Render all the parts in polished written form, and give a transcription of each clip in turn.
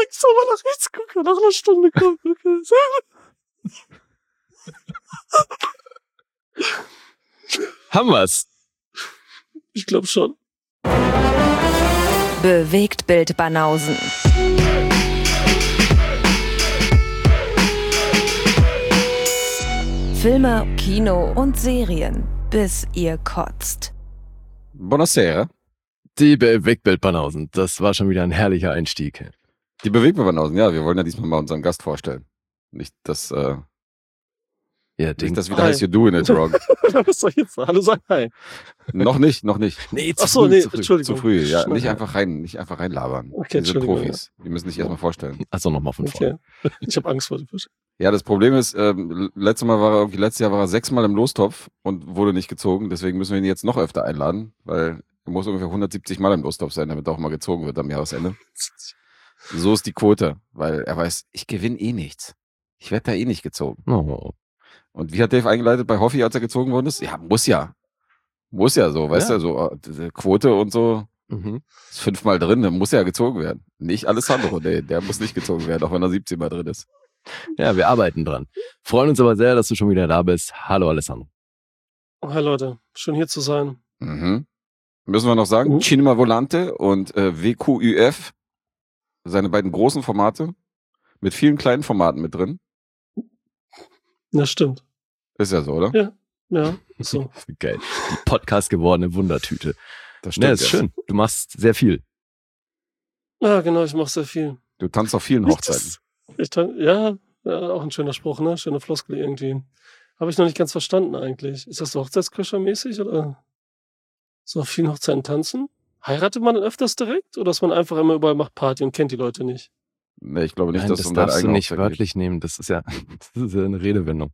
Ich soll mal nach rechts gucken, nach einer Stunde kommen. Okay. Haben wir's? Ich glaube schon. Bewegtbild Banausen. Filme, Kino und Serien, bis ihr kotzt. Buonasera. Die Bewegtbild-Banausen. Das war schon wieder ein herrlicher Einstieg. Die Bewegtbild-Banausen, ja, wir wollen ja diesmal mal unseren Gast vorstellen. Nicht, dass Ja, nicht, das wieder heißt, you're doing it wrong. Was soll ich jetzt sagen? Hallo, sag hi. Noch nicht. Nee, Achso, nee, Zu Entschuldigung. früh, ja. Schnell. Nicht einfach labern. Okay, Wir sind Entschuldigung, Profis. Die müssen sich erstmal vorstellen. Also nochmal von vorne. Okay. Ich habe Angst vor dem Fisch. Ja, das Problem ist, letztes Jahr war er 6-mal im Lostopf und wurde nicht gezogen. Deswegen müssen wir ihn jetzt noch öfter einladen, weil er muss ungefähr 170 Mal im Lostopf sein, damit er auch mal gezogen wird am Jahresende. So ist die Quote, weil er weiß, ich gewinne eh nichts. Ich werde da eh nicht gezogen. Oh. Und wie hat Dave eingeleitet bei Hoffi, als er gezogen worden ist? Ja, muss ja. Muss ja so, weißt du, so diese Quote und so. Mhm. Ist 5-mal drin, dann muss er ja gezogen werden. Nicht Alessandro, nee, der muss nicht gezogen werden, auch wenn er 17-mal drin ist. Ja, wir arbeiten dran. Freuen uns aber sehr, dass du schon wieder da bist. Hallo Alessandro. Oh, hi Leute, schön hier zu sein. Mhm. Müssen wir noch sagen, Cinema Volante und WQÜF, seine beiden großen Formate, mit vielen kleinen Formaten mit drin. Ja, stimmt. Ist ja so, oder? Ja, so. Geil. Die Podcast gewordene Wundertüte. Das Ja, ist schön. Du machst sehr viel. Ja, genau, ich mache sehr viel. Du tanzt auf vielen Hochzeiten. Ja, auch ein schöner Spruch, ne? Schöne Floskel irgendwie. Habe ich noch nicht ganz verstanden eigentlich. Ist das so Hochzeitsköcher-mäßig oder so auf vielen Hochzeiten tanzen? Heiratet man dann öfters direkt oder ist man einfach immer überall macht Party und kennt die Leute nicht? Nee, ich glaube nicht, Nein, dass das es um deine darfst du eigene nicht Hochzeit wörtlich nehmen. Das ist ja eine Redewendung.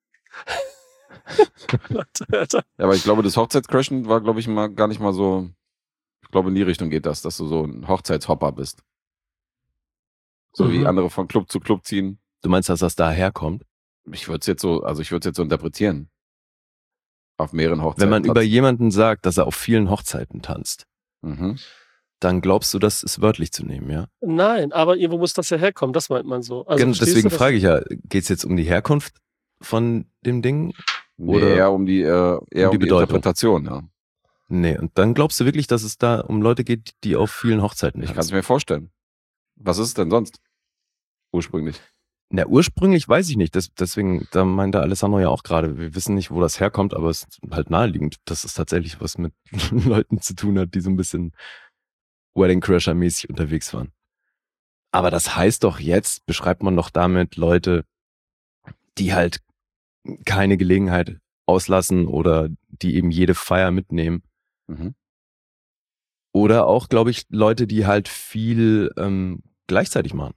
Alter. Ja, aber ich glaube, das Hochzeitscrashen war, glaube ich, mal gar nicht mal so. Ich glaube, in die Richtung geht das, dass du so ein Hochzeitshopper bist. So wie andere von Club zu Club ziehen. Du meinst, dass das daherkommt? Ich würde es jetzt so interpretieren. Auf mehreren Hochzeiten. Wenn man über jemanden sagt, dass er auf vielen Hochzeiten tanzt, dann glaubst du, das ist wörtlich zu nehmen, ja? Nein, aber irgendwo muss das ja herkommen, das meint man so. Also, verstehst deswegen du, frage ich ja, geht es jetzt um die Herkunft von dem Ding? Nee, Oder eher um die Bedeutung. Interpretation, ja. Nee, und dann glaubst du wirklich, dass es da um Leute geht, die auf vielen Hochzeiten Ich kann es tanzen? mir vorstellen. Was ist es denn sonst? Ursprünglich. Na, ursprünglich weiß ich nicht. Deswegen, da meinte Alessandro ja auch gerade, wir wissen nicht, wo das herkommt, aber es ist halt naheliegend, dass es tatsächlich was mit Leuten zu tun hat, die so ein bisschen Wedding Crasher-mäßig unterwegs waren. Aber das heißt doch, jetzt beschreibt man doch damit Leute, die halt keine Gelegenheit auslassen oder die eben jede Feier mitnehmen. Oder auch, glaube ich, Leute, die halt viel gleichzeitig machen.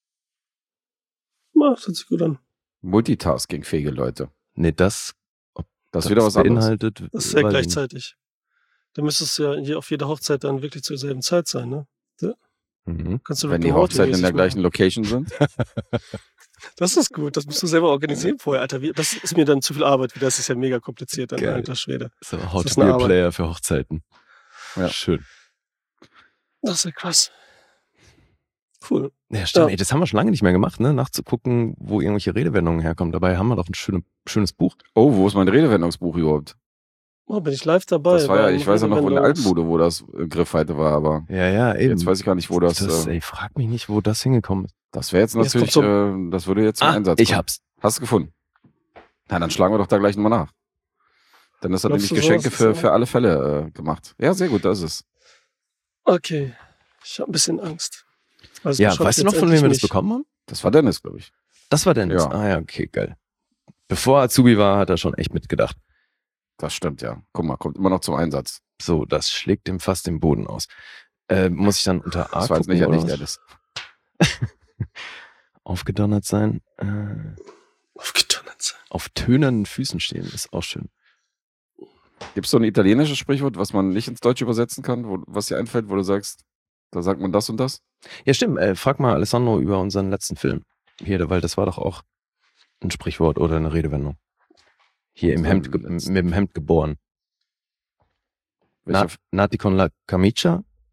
Das hört sich gut an. Multitasking-fähige Leute. Nee, das ist wieder was anderes. beinhaltet. Das ist ja weiß ich gleichzeitig. Da müsste es ja hier auf jeder Hochzeit dann wirklich zur selben Zeit sein, ne? nicht. Mhm. Kannst du Wenn Rick die and Morty Hochzeiten in der mäßig gleichen machen. Location sind. Das ist gut, das musst du selber organisieren vorher, Alter. Das ist mir dann zu viel Arbeit, das ist ja mega kompliziert dann, Geil. alter Schwede. So, Das How ist to be eine a Arbeit. Player für Hochzeiten. Ja. Schön. Das ist ja krass. Cool. Ja, stimmt. Ja. Ey, das haben wir schon lange nicht mehr gemacht, ne? Nachzugucken, wo irgendwelche Redewendungen herkommen. Dabei haben wir doch ein schönes Buch. Oh, wo ist mein Redewendungsbuch überhaupt? Oh, bin ich live dabei. Das war ja, beim ich weiß ja noch, wo in der alten Redewendungs- Bude, wo das Griffweite war, aber Ja, eben. jetzt weiß ich gar nicht, wo das. Ey, frag mich nicht, wo das hingekommen ist. Das wäre jetzt Jetzt natürlich, kommt das würde jetzt zum Einsatz ich kommen. hab's. Hast du gefunden? Na, dann schlagen wir doch da gleich nochmal nach. Dann ist das Glaubst nämlich du, Geschenke sowas ist so? für alle Fälle gemacht. Ja, sehr gut, das ist es. Okay. Ich habe ein bisschen Angst. Also Ja, beschreibt weißt du noch, jetzt von wem wir endlich das mich. bekommen haben? Das war Dennis, glaube ich. Das war Dennis. Ja. Ah ja, okay, geil. Bevor Azubi war, hat er schon echt mitgedacht. Das stimmt, ja. Guck mal, kommt immer noch zum Einsatz. So, das schlägt ihm fast den Boden aus. Muss ich dann unter A Das war jetzt gucken, nicht oder nicht was? Dennis. Aufgedonnert sein. Aufgedonnert sein. Auf tönernen Füßen stehen, ist auch schön. Gibt es so ein italienisches Sprichwort, was man nicht ins Deutsche übersetzen kann, was dir einfällt, wo du sagst, da sagt man das und das? Ja, stimmt. Frag mal Alessandro über unseren letzten Film. Hier, weil das war doch auch ein Sprichwort oder eine Redewendung. Hier im Hemd, mit dem Hemd geboren. Welcher, Nati con la camicia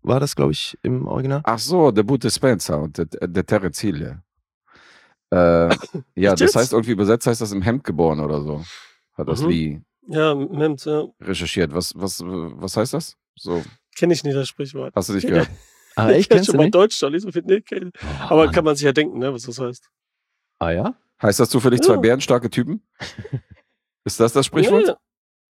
war das, glaube ich, im Original. Ach so, der Bud Spencer und der Terence Hill, ja. Ja, Echt das jetzt? heißt irgendwie übersetzt heißt das im Hemd geboren oder so. Hat das Mhm. Lee Ja, Memt, ja. recherchiert. Was heißt das? So, Kenne ich nicht das Sprichwort. hast du nicht gehört? Ah, Ich echt? kenn Kennst schon du mal nicht? Deutsch, nicht so viel. Nee, kenn ich. Oh, Aber Mann. kann man sich ja denken, ne, was das heißt. Ah ja? Heißt das zufällig zwei Ja. bärenstarke Typen? Ist das Sprichwort? Ja.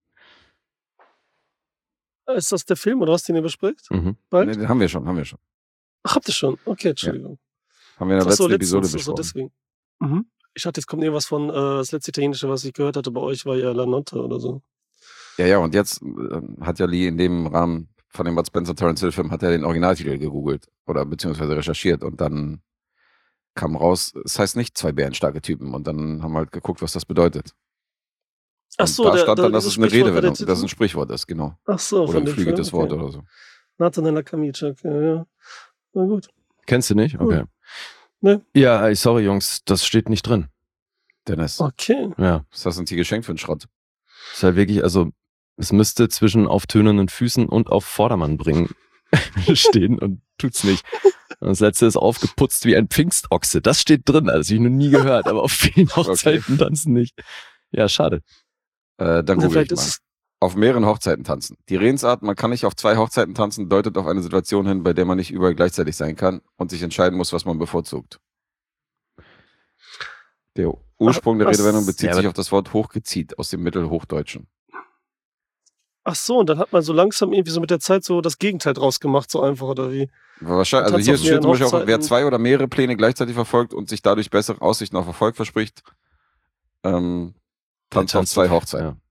Ist das der Film oder was, den ihr bespricht? Mhm. Bald? Nee, den haben wir schon. Ach, habt ihr schon? Okay, Entschuldigung. Haben wir in der Ach so, letzten Episode letztens, also besprochen. deswegen. Mhm. Ich dachte, jetzt kommt irgendwas von, das letzte Italienische, was ich gehört hatte bei euch, war ja La Notte oder so. Ja, und jetzt hat ja Lee in dem Rahmen von dem Bud Spencer Terence Hill Film hat er den Originaltitel gegoogelt oder beziehungsweise recherchiert und dann kam raus, es heißt nicht zwei bärenstarke Typen und dann haben wir halt geguckt, was das bedeutet. Ach Und so, da stand dann, dass dieses es eine Sprichwort war der Redewendung, Titel? dass es ein Sprichwort ist, genau. Ach so, Oder von ein dem Film, geflügeltes Wort okay. oder so. Nathanael Camici, okay, ja. Na gut. Kennst du nicht? Okay. Nee. Ja, ey, sorry, Jungs, das steht nicht drin. Dennis, Okay. Ja. was hast du uns hier geschenkt für einen Schrott? Ist halt wirklich, also, es müsste zwischen auf tönenden Füßen und auf Vordermann bringen stehen und tut's nicht. Und das letzte ist aufgeputzt wie ein Pfingstochse. Das steht drin, also ich noch nie gehört, aber auf vielen Hochzeiten tanzen nicht. Ja, schade. Dann Na, google ich vielleicht mal. ist es, Auf mehreren Hochzeiten tanzen. Die Redensart, man kann nicht auf 2 Hochzeiten tanzen, deutet auf eine Situation hin, bei der man nicht überall gleichzeitig sein kann und sich entscheiden muss, was man bevorzugt. Der Ursprung der was- Redewendung bezieht Ja, sich aber- auf das Wort hochgezieht aus dem Mittelhochdeutschen. ach so, und dann hat man so langsam irgendwie so mit der Zeit so das Gegenteil draus gemacht, so einfach, oder wie? Wahrscheinlich, also Tanzt hier auf steht mehreren zum Beispiel auch, wer Hochzeiten. 2 oder mehrere Pläne gleichzeitig verfolgt und sich dadurch bessere Aussichten auf Erfolg verspricht, tanzt auf 2 Hochzeiten. Ja.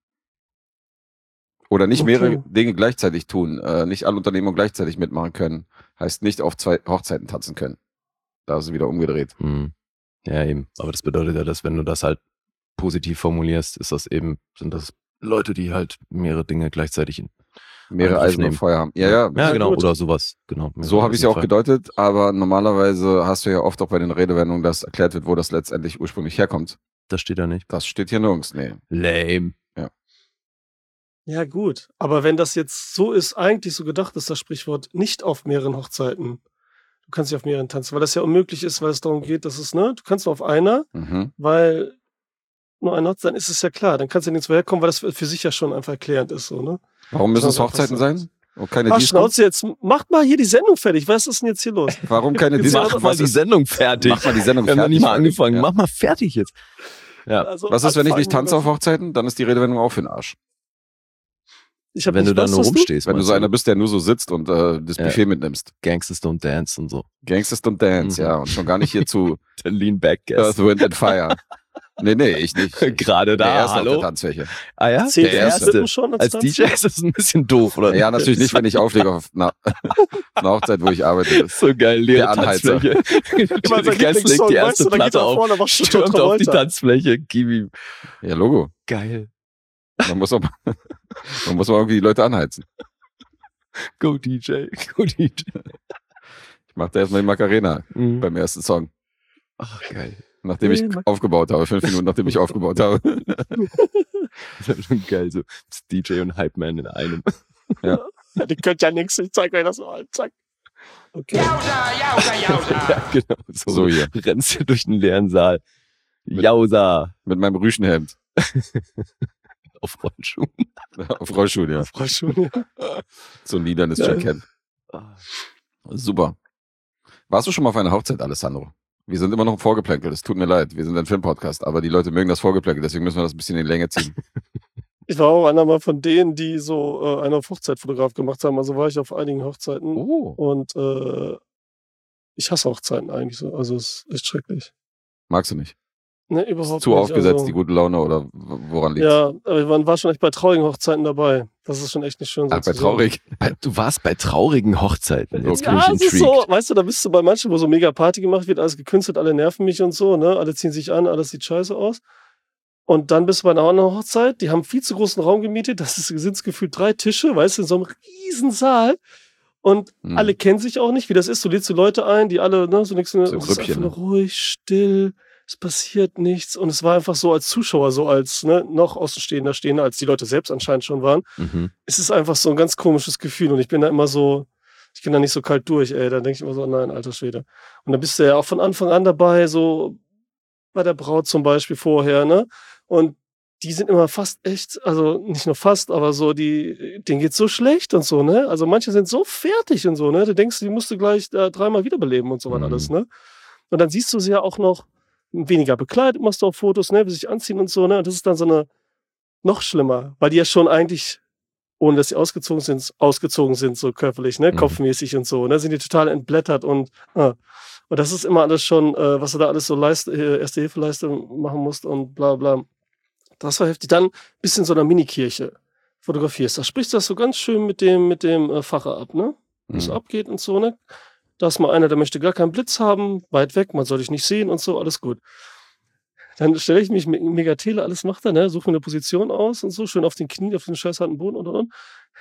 Oder nicht Okay. mehrere Dinge gleichzeitig tun, nicht alle Unternehmungen gleichzeitig mitmachen können, heißt nicht auf 2 Hochzeiten tanzen können. Da ist es wieder umgedreht. Hm. Ja, eben. Aber das bedeutet ja, dass wenn du das halt positiv formulierst, sind das Leute, die halt mehrere Dinge gleichzeitig Mehrere Angriff Eisen im nehmen. Feuer haben. Ja. Ja, Ja, genau, gut. oder sowas. Genau. So habe ich es ja auch Fall. gedeutet, aber normalerweise hast du ja oft auch bei den Redewendungen, dass erklärt wird, wo das letztendlich ursprünglich herkommt. Das steht da nicht. Das steht hier nirgends. Nee. Lame. Ja, gut. Aber wenn das jetzt so ist, eigentlich so gedacht ist, das Sprichwort nicht auf mehreren Hochzeiten. Du kannst nicht auf mehreren tanzen, weil das ja unmöglich ist, weil es darum geht, dass es, ne, du kannst nur auf einer, Mhm. weil nur eine Hochzeit, dann ist es ja klar, dann kannst du nirgends herkommen, weil das für sich ja schon einfach erklärend ist, so, ne? Warum müssen es Schau, Hochzeiten was sein? Und keine Ach, Disco? Schnauze jetzt, macht mal hier die Sendung fertig, was ist denn jetzt hier los? Warum keine Jetzt Disco? mach Mach mal die ist, Sendung fertig. mach mal die Sendung Wir haben noch nicht mal fertig. angefangen. Ja. Mach mal fertig jetzt. Ja. Also, Was ist, wenn ich nicht anfangen tanze auf oder- Hochzeiten? Dann ist die Redewendung auch für den Arsch. Ich hab Wenn nicht, du da was nur hast du? rumstehst, Wenn du meinst so einer bist, der nur so sitzt und das Ja. Buffet mitnimmst. Gangsters don't dance und so. Gangsters don't dance, Mhm. ja. Und schon gar nicht hier zu Der Lean Back Earth, Guest. Wind and Fire. Nee, ich nicht. Gerade Der da, erste auf der hallo. Tanzfläche. Ah ja? Zählt der der erste. Flippen schon Als Tanzen? DJ ist das ein bisschen doof, oder? Ja, natürlich nicht, wenn ich auflege auf einer Hochzeit, wo ich arbeite. So geil, leere Der Anheizer. Tanzfläche. Immer sein Guest legt Lieblingssong, die weißt erste du, dann geht Platte er auf, vorne, macht stürmt auf die Travolta. Tanzfläche, gib ihm. Ja, Logo. Geil. Man muss auch, man muss mal irgendwie die Leute anheizen. Go DJ, go DJ. Ich mache da erstmal die Macarena Mhm. beim ersten Song. Ach, geil. Nachdem ich Nee, Mac- aufgebaut habe. 5 Minuten, nachdem ich aufgebaut habe. Das ist schon geil, so DJ und Hype Man in einem. Ja, die könnt ja nichts, ich zeig euch das mal. Zack. Okay. Ja, genau. So hier. Rennst du durch den leeren Saal. Jausa. Mit meinem Rüschenhemd. Auf Rollschuhen. Auf Rollschuhen, ja. Freischule. So ein lilanes Ja. Jackett. Super. Warst du schon mal auf einer Hochzeit, Alessandro? Wir sind immer noch im Vorgeplänkel. Es tut mir leid. Wir sind ein Filmpodcast, aber die Leute mögen das Vorgeplänkel, deswegen müssen wir das ein bisschen in die Länge ziehen. Ich war auch einer mal von denen, die so einen auf Hochzeitfotograf gemacht haben. Also war ich auf einigen Hochzeiten. Oh. Und ich hasse Hochzeiten eigentlich so. Also es ist echt schrecklich. Magst du nicht? Ne, überhaupt Zu nicht. aufgesetzt, also, die gute Laune oder woran liegt's? Ja, aber man war schon echt bei traurigen Hochzeiten dabei. Das ist schon echt nicht schön. So Ach, bei zu sehen. traurig. Du warst bei traurigen Hochzeiten. Jetzt bin Ja, ich es ist intrigued. so, weißt du, da bist du bei manchen, wo so mega Party gemacht wird, alles gekünstelt, alle nerven mich und so, ne? Alle ziehen sich an, alles sieht scheiße aus. Und dann bist du bei einer anderen Hochzeit, die haben viel zu großen Raum gemietet, sind gefühlt 3 Tische, weißt du, in so einem riesen Saal. Und Hm. alle kennen sich auch nicht, wie das ist. Du lädst die Leute ein, die alle, ne, so nichts, So es ist Grüppchen, einfach nur ne? ruhig, still, es passiert nichts. Und es war einfach so als Zuschauer, so als, ne, noch Außenstehender stehender, als die Leute selbst anscheinend schon waren. Mhm. Es ist einfach so ein ganz komisches Gefühl. Und ich bin da immer so, Ich gehe da nicht so kalt durch, ey. Da denke ich immer so, nein, alter Schwede. Und dann bist du ja auch von Anfang an dabei, so bei der Braut zum Beispiel vorher, ne? Und die sind immer fast echt, also nicht nur fast, aber so, denen geht's so schlecht und so, ne? Also manche sind so fertig und so, ne? Du denkst, die musst du gleich 3-mal wiederbeleben und so was alles, ne? Und dann siehst du sie ja auch noch weniger bekleidet, machst du auch Fotos, ne? Wie sie sich anziehen und so, ne? Und das ist dann so eine, noch schlimmer, weil die ja schon eigentlich, ohne dass sie ausgezogen sind, so körperlich, ne? Kopfmäßig und so, ne? Sind die total entblättert und das ist immer alles schon, was du da alles so Erste-Hilfe-Leistung machen musst und bla bla. Das war heftig. Dann bist du in so einer Minikirche fotografierst. Da sprichst du das so ganz schön mit dem Pfarrer ab, ne? Wie es abgeht und so, ne? Da ist mal einer, der möchte gar keinen Blitz haben, weit weg, man soll dich nicht sehen und so, alles gut. Dann stelle ich mich mit Megatele, alles macht er, ne? Suche mir eine Position aus und so, schön auf den Knien, auf den scheiß harten Boden und.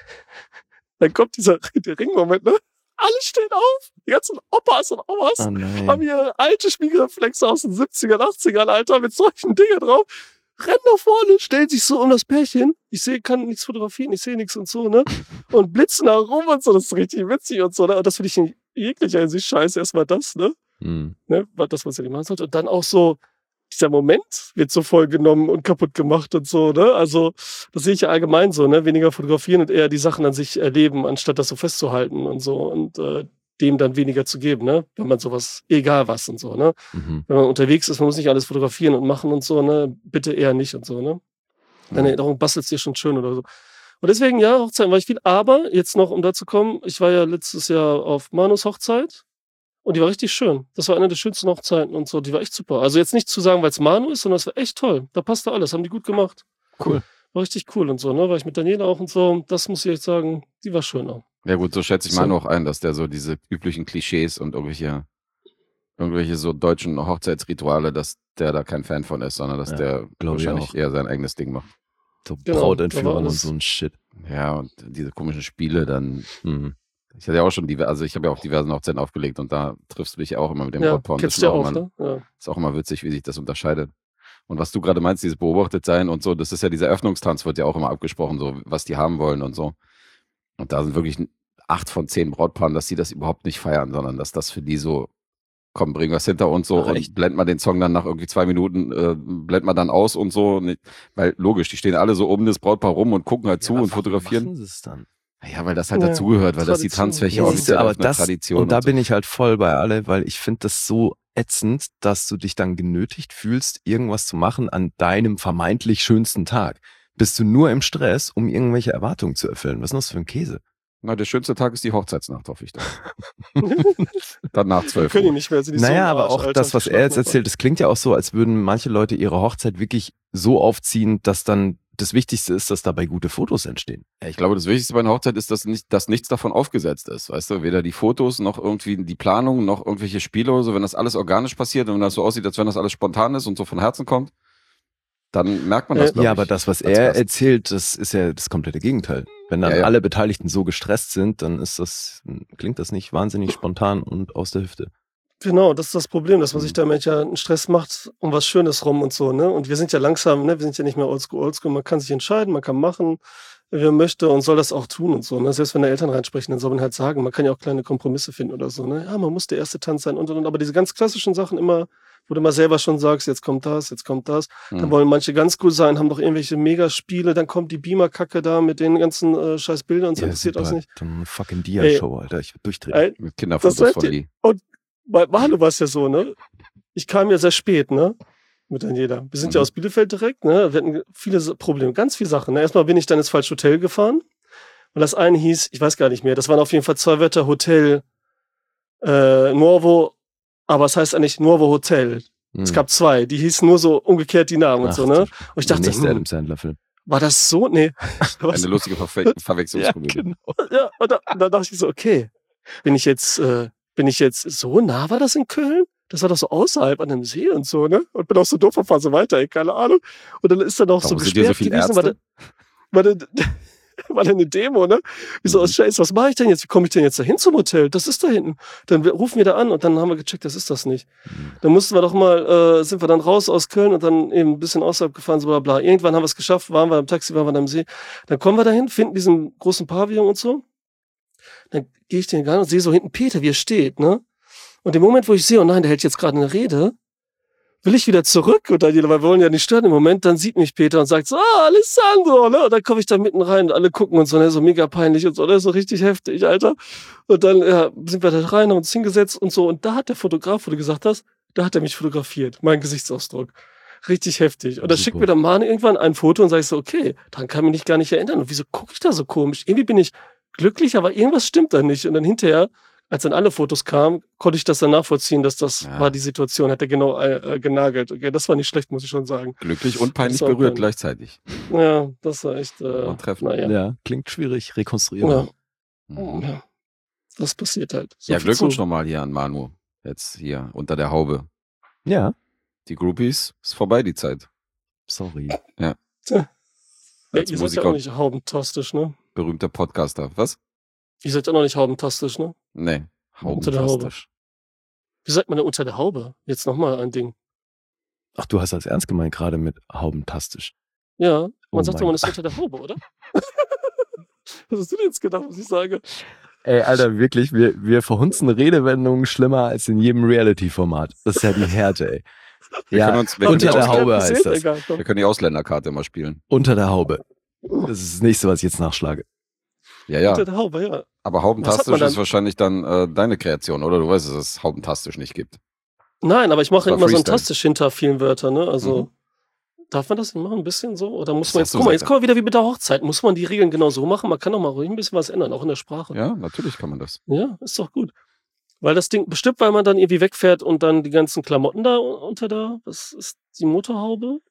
Dann kommt der Ringmoment, ne? Alle stehen auf, die ganzen Opas und Omas haben hier alte Spiegelreflexe aus den 70ern, 80ern, Alter, mit solchen Dingen drauf. Rennen nach vorne, stellen sich so um das Pärchen. Kann nichts fotografieren, ich sehe nichts und so, ne? Und blitzen da rum und so, das ist richtig witzig und so, ne? Und das finde ich in jeglicher Hinsicht scheiße, erstmal das, ne? Ne? Das, was er nicht machen sollte. Und dann auch so, dieser Moment wird so voll genommen und kaputt gemacht und so, ne? Also, das sehe ich ja allgemein so, ne? Weniger fotografieren und eher die Sachen an sich erleben, anstatt das so festzuhalten und so. Und dem dann weniger zu geben, ne? Wenn man sowas, egal was und so, ne? Wenn man unterwegs ist, man muss nicht alles fotografieren und machen und so, ne? Bitte eher nicht und so, ne? Deine Erinnerung bastelt dir schon schön oder so. Und deswegen, ja, Hochzeiten war ich viel. Aber jetzt noch, um da zu kommen, ich war ja letztes Jahr auf Manus Hochzeit und die war richtig schön. Das war eine der schönsten Hochzeiten und so. Die war echt super. Also jetzt nicht zu sagen, weil es Manu ist, sondern es war echt toll. Da passte alles, haben die gut gemacht. Cool. War richtig cool und so, ne? War ich mit Daniela auch und so. Das muss ich echt sagen, die war schön auch. Ja gut, so schätze ich Manu auch ein, dass der so diese üblichen Klischees und irgendwelche so deutschen Hochzeitsrituale, dass der da kein Fan von ist, sondern dass der wahrscheinlich eher sein eigenes Ding macht. So Brautentführung und so ein Shit. Ja, und diese komischen Spiele dann. Ich hatte ja auch schon ich habe ja auch diversen Hochzeiten aufgelegt und da triffst du dich ja auch immer mit dem Brautpaar. Kennst du ja auch, ne? Ja. Ist auch immer witzig, wie sich das unterscheidet. Und was du gerade meinst, dieses Beobachtetsein und so, das ist ja dieser Öffnungstanz, wird ja auch immer abgesprochen, so was die haben wollen und so. Und da sind wirklich 8 von 10 Brautpaaren, dass sie das überhaupt nicht feiern, sondern dass das für die so, komm, bring was hinter uns so und blend mal den Song dann nach irgendwie 2 Minuten, blend mal dann aus und so. Weil logisch, die stehen alle so um das Brautpaar rum und gucken halt zu und fotografieren. Machen sie es dann? Ja, weil das halt dazugehört, weil das die Tanzfläche offiziell aber eine Tradition und da bin ich halt voll bei alle, weil ich finde das so ätzend, dass du dich dann genötigt fühlst, irgendwas zu machen an deinem vermeintlich schönsten Tag. Bist du nur im Stress, um irgendwelche Erwartungen zu erfüllen? Was ist denn das für ein Käse? Na, der schönste Tag ist die Hochzeitsnacht, hoffe ich dann. Dann nach 12 Können die Uhr. nicht mehr, Aber auch das, was er jetzt erzählt, das klingt ja auch so, als würden manche Leute ihre Hochzeit wirklich so aufziehen, dass dann das Wichtigste ist, dass dabei gute Fotos entstehen. Ja, ich glaube, das Wichtigste bei einer Hochzeit ist, dass nichts davon aufgesetzt ist. Weißt du, weder die Fotos, noch irgendwie die Planung, noch irgendwelche Spiele oder so. Wenn das alles organisch passiert und wenn das so aussieht, als wenn das alles spontan ist und so von Herzen kommt, dann merkt man das, glaube ich. Ja, aber das, was er erzählt, das ist ja das komplette Gegenteil. Wenn dann alle Beteiligten so gestresst sind, dann klingt das nicht wahnsinnig spontan und aus der Hüfte. Genau, das ist das Problem, dass man sich da manchmal einen Stress macht um was Schönes rum und so, ne? Und wir sind ja langsam, ne? Wir sind ja nicht mehr oldschool. Man kann sich entscheiden, man kann machen, wie man möchte und soll das auch tun und so, ne? Selbst wenn da Eltern reinsprechen, dann soll man halt sagen, man kann ja auch kleine Kompromisse finden oder so, ne? Ja, man muss der erste Tanz sein und. Aber diese ganz klassischen Sachen immer, wo du mal selber schon sagst, jetzt kommt das. Dann wollen manche ganz cool sein, haben doch irgendwelche Megaspiele, dann kommt die Beamer-Kacke da mit den ganzen scheiß Bildern und so, interessiert auch nicht. So eine fucking Dia-Show, Alter, ich würde durchdrehen. Mit Kinderfotos von die. Und bei Manu war es ja so, ne? Ich kam ja sehr spät, ne? Mit Daniela. Wir sind ja aus Bielefeld direkt, ne? Wir hatten viele Probleme, ganz viele Sachen. Ne? Erstmal bin ich dann ins falsche Hotel gefahren. Und das eine hieß, ich weiß gar nicht mehr, das waren auf jeden Fall 2 Wörter, Hotel Nuovo, aber es heißt eigentlich Nuovo Hotel. Es gab 2, die hießen nur so umgekehrt die Namen und so, ne? Und ich dachte, der nächste Adam Sandler-Film. war das so? Nee. Eine lustige Verwechslungskomödie. Ja, genau. Ja, und dann dachte ich so, okay, bin ich jetzt so nah, war das in Köln? Das war doch so außerhalb an dem See und so, ne? Und bin auch so doof und fahr so weiter, ey, keine Ahnung. Und dann ist da noch so gesperrt gewesen, war da eine Demo, ne? Wie so, Scheiße, was mache ich denn jetzt? Wie komme ich denn jetzt da hin zum Hotel? Das ist da hinten. Dann rufen wir da an und dann haben wir gecheckt, das ist das nicht. Dann mussten wir doch mal, sind wir dann raus aus Köln und dann eben ein bisschen außerhalb gefahren, so bla bla. Irgendwann haben wir es geschafft, waren wir am Taxi, waren wir am See. Dann kommen wir dahin, finden diesen großen Pavillon und so. Dann gehe ich den Gang und sehe so hinten Peter, wie er steht, ne? Und im Moment, wo ich sehe, oh nein, der hält jetzt gerade eine Rede, will ich wieder zurück und dann, weil wir wollen ja nicht stören im Moment, dann sieht mich Peter und sagt so, Alessandro, ne? Und dann komme ich da mitten rein und alle gucken und so, ne? So mega peinlich und so, ne? So richtig heftig, Alter. Und dann sind wir da rein, haben uns hingesetzt und so. Und da hat der Fotograf, wo du gesagt hast, da hat er mich fotografiert, mein Gesichtsausdruck. Richtig heftig. Und dann schickt mir der Mann irgendwann ein Foto und sag ich so, okay, daran kann ich mich gar nicht erinnern. Und wieso gucke ich da so komisch? Irgendwie bin ich glücklich, aber irgendwas stimmt da nicht. Und dann hinterher, als dann alle Fotos kamen, konnte ich das dann nachvollziehen, dass das war die Situation, hat er genau genagelt. Okay, das war nicht schlecht, muss ich schon sagen. Glücklich und peinlich berührt gleichzeitig. Ja, das war echt Ja, klingt schwierig, rekonstruierbar. Ja, das passiert halt. So Glückwunsch nochmal hier an Manu. Jetzt hier unter der Haube. Ja. Die Groupies, ist vorbei die Zeit. Sorry. Ja. Ihr seid ja auch nicht haubentastisch, ne? Berühmter Podcaster. Was? Ihr seid ja noch nicht haubentastisch, ne? Nee, haubentastisch. Wie sagt man denn unter der Haube? Jetzt nochmal ein Ding. Ach, du hast das ernst gemeint gerade mit haubentastisch. Ja, man sagt doch, man ist unter der Haube, oder? Was hast du denn jetzt gedacht, was ich sage? Ey, Alter, wirklich, wir verhunzen Redewendungen schlimmer als in jedem Reality-Format. Das ist ja die Härte, ey. Wir unter der Haube heißt das. Wir können die Ausländerkarte mal spielen. Unter der Haube. Das ist das nächste, was ich jetzt nachschlage. Ja. Unter der Haube, ja. Aber haubentastisch ist wahrscheinlich dann deine Kreation, oder? Du weißt, dass es haubentastisch nicht gibt. Nein, aber ich mache immer so ein tastisch hinter vielen Wörtern, ne? Also, darf man das nicht machen, ein bisschen so? Oder muss man jetzt, guck mal, jetzt kommen wir wieder wie mit der Hochzeit. Muss man die Regeln genau so machen? Man kann doch mal ruhig ein bisschen was ändern, auch in der Sprache. Ja, natürlich kann man das. Ja, ist doch gut. Weil das Ding, bestimmt, weil man dann irgendwie wegfährt und dann die ganzen Klamotten da was ist die Motorhaube?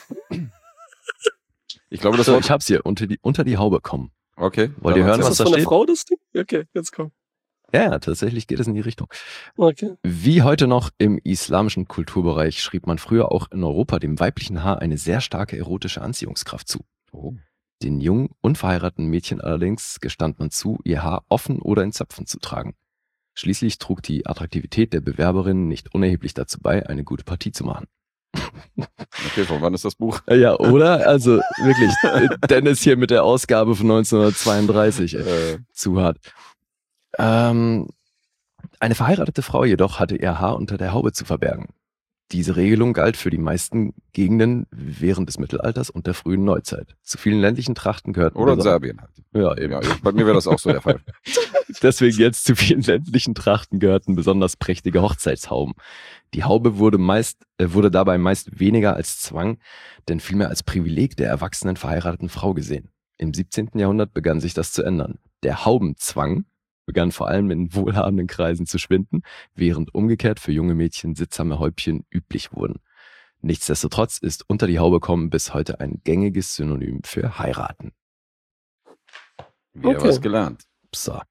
Ich glaube, das so, ich hab's hier, unter die Haube kommen. Okay. Wollt ihr hören, was da steht? Ist das von der Frau, das Ding? Okay, jetzt komm. Ja, tatsächlich geht es in die Richtung. Okay. Wie heute noch im islamischen Kulturbereich schrieb man früher auch in Europa dem weiblichen Haar eine sehr starke erotische Anziehungskraft zu. Oh. Den jungen, unverheirateten Mädchen allerdings gestand man zu, ihr Haar offen oder in Zöpfen zu tragen. Schließlich trug die Attraktivität der Bewerberin nicht unerheblich dazu bei, eine gute Partie zu machen. Okay, von wann ist das Buch? Ja, oder? Also wirklich, Dennis hier mit der Ausgabe von 1932. Zu hart. Eine verheiratete Frau jedoch hatte ihr Haar unter der Haube zu verbergen. Diese Regelung galt für die meisten Gegenden während des Mittelalters und der frühen Neuzeit. Zu vielen ländlichen Trachten gehörten... Oder in Serbien halt. Ja, eben. Ja, bei mir wäre das auch so der Fall. Deswegen jetzt zu vielen ländlichen Trachten gehörten besonders prächtige Hochzeitshauben. Die Haube wurde dabei meist weniger als Zwang, denn vielmehr als Privileg der erwachsenen verheirateten Frau gesehen. Im 17. Jahrhundert begann sich das zu ändern. Der Haubenzwang begann vor allem in wohlhabenden Kreisen zu schwinden, während umgekehrt für junge Mädchen sittsame Häubchen üblich wurden. Nichtsdestotrotz ist unter die Haube kommen bis heute ein gängiges Synonym für heiraten. Wieder was gelernt. So.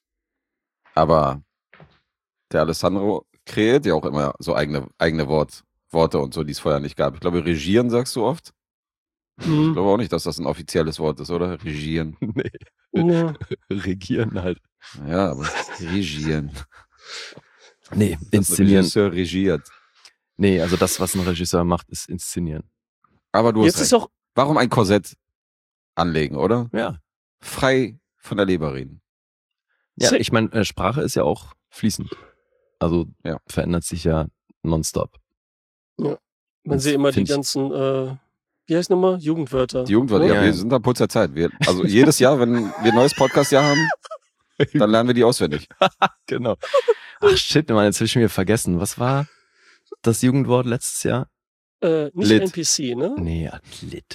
Aber der Alessandro kreiert ja auch immer so eigene Worte und so, die es vorher nicht gab. Ich glaube, regieren sagst du oft. Ich glaube auch nicht, dass das ein offizielles Wort ist, oder? Regieren. Nee. Ja. Regieren halt. Ja, aber regieren. Nee, inszenieren. Ein Regisseur regiert. Nee, also das, was ein Regisseur macht, ist inszenieren. Aber du hast Jetzt ist auch warum ein Korsett anlegen, oder? Ja. Frei von der Leber reden. Ja, ich meine, Sprache ist ja auch fließend. Also verändert sich ja nonstop. Ja. Man sieht immer die ganzen, wie heißt nochmal? Jugendwörter. Die Jugendwörter, ja, wir sind am Puls der Zeit. Also jedes Jahr, wenn wir ein neues Podcast-Jahr haben, dann lernen wir die auswendig. Genau. Ach shit, man, jetzt habe ich schon wieder vergessen. Was war das Jugendwort letztes Jahr? Nicht Lit. NPC, ne? Nee, Lit.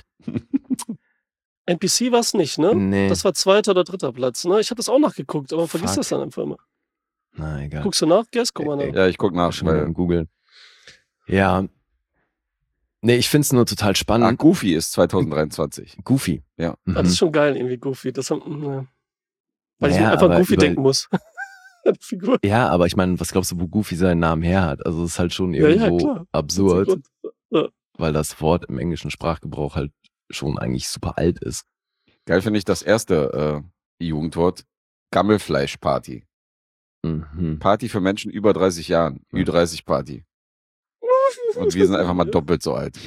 NPC war es nicht, ne? Nee. Das war 2. oder 3. Platz, ne? Ich habe das auch nachgeguckt, aber vergiss das dann einfach immer. Na, egal. Guckst du nach? Guess, guck mal nach. Ja, ich guck nach. Schon mal googeln. Ja. Nee, ich find's nur total spannend. Goofy ist 2023. Goofy. Ja. Mhm. Das ist schon geil, irgendwie Goofy. Weil ich einfach an Goofy denken muss. Figur. Ja, aber ich meine, was glaubst du, wo Goofy seinen Namen her hat? Also es ist halt schon irgendwo absurd, weil das Wort im englischen Sprachgebrauch halt schon eigentlich super alt ist. Geil finde ich das erste Jugendwort, Gammelfleischparty. Mhm. Party für Menschen über 30 Jahren, Ü30-Party. Und wir sind einfach mal doppelt so alt.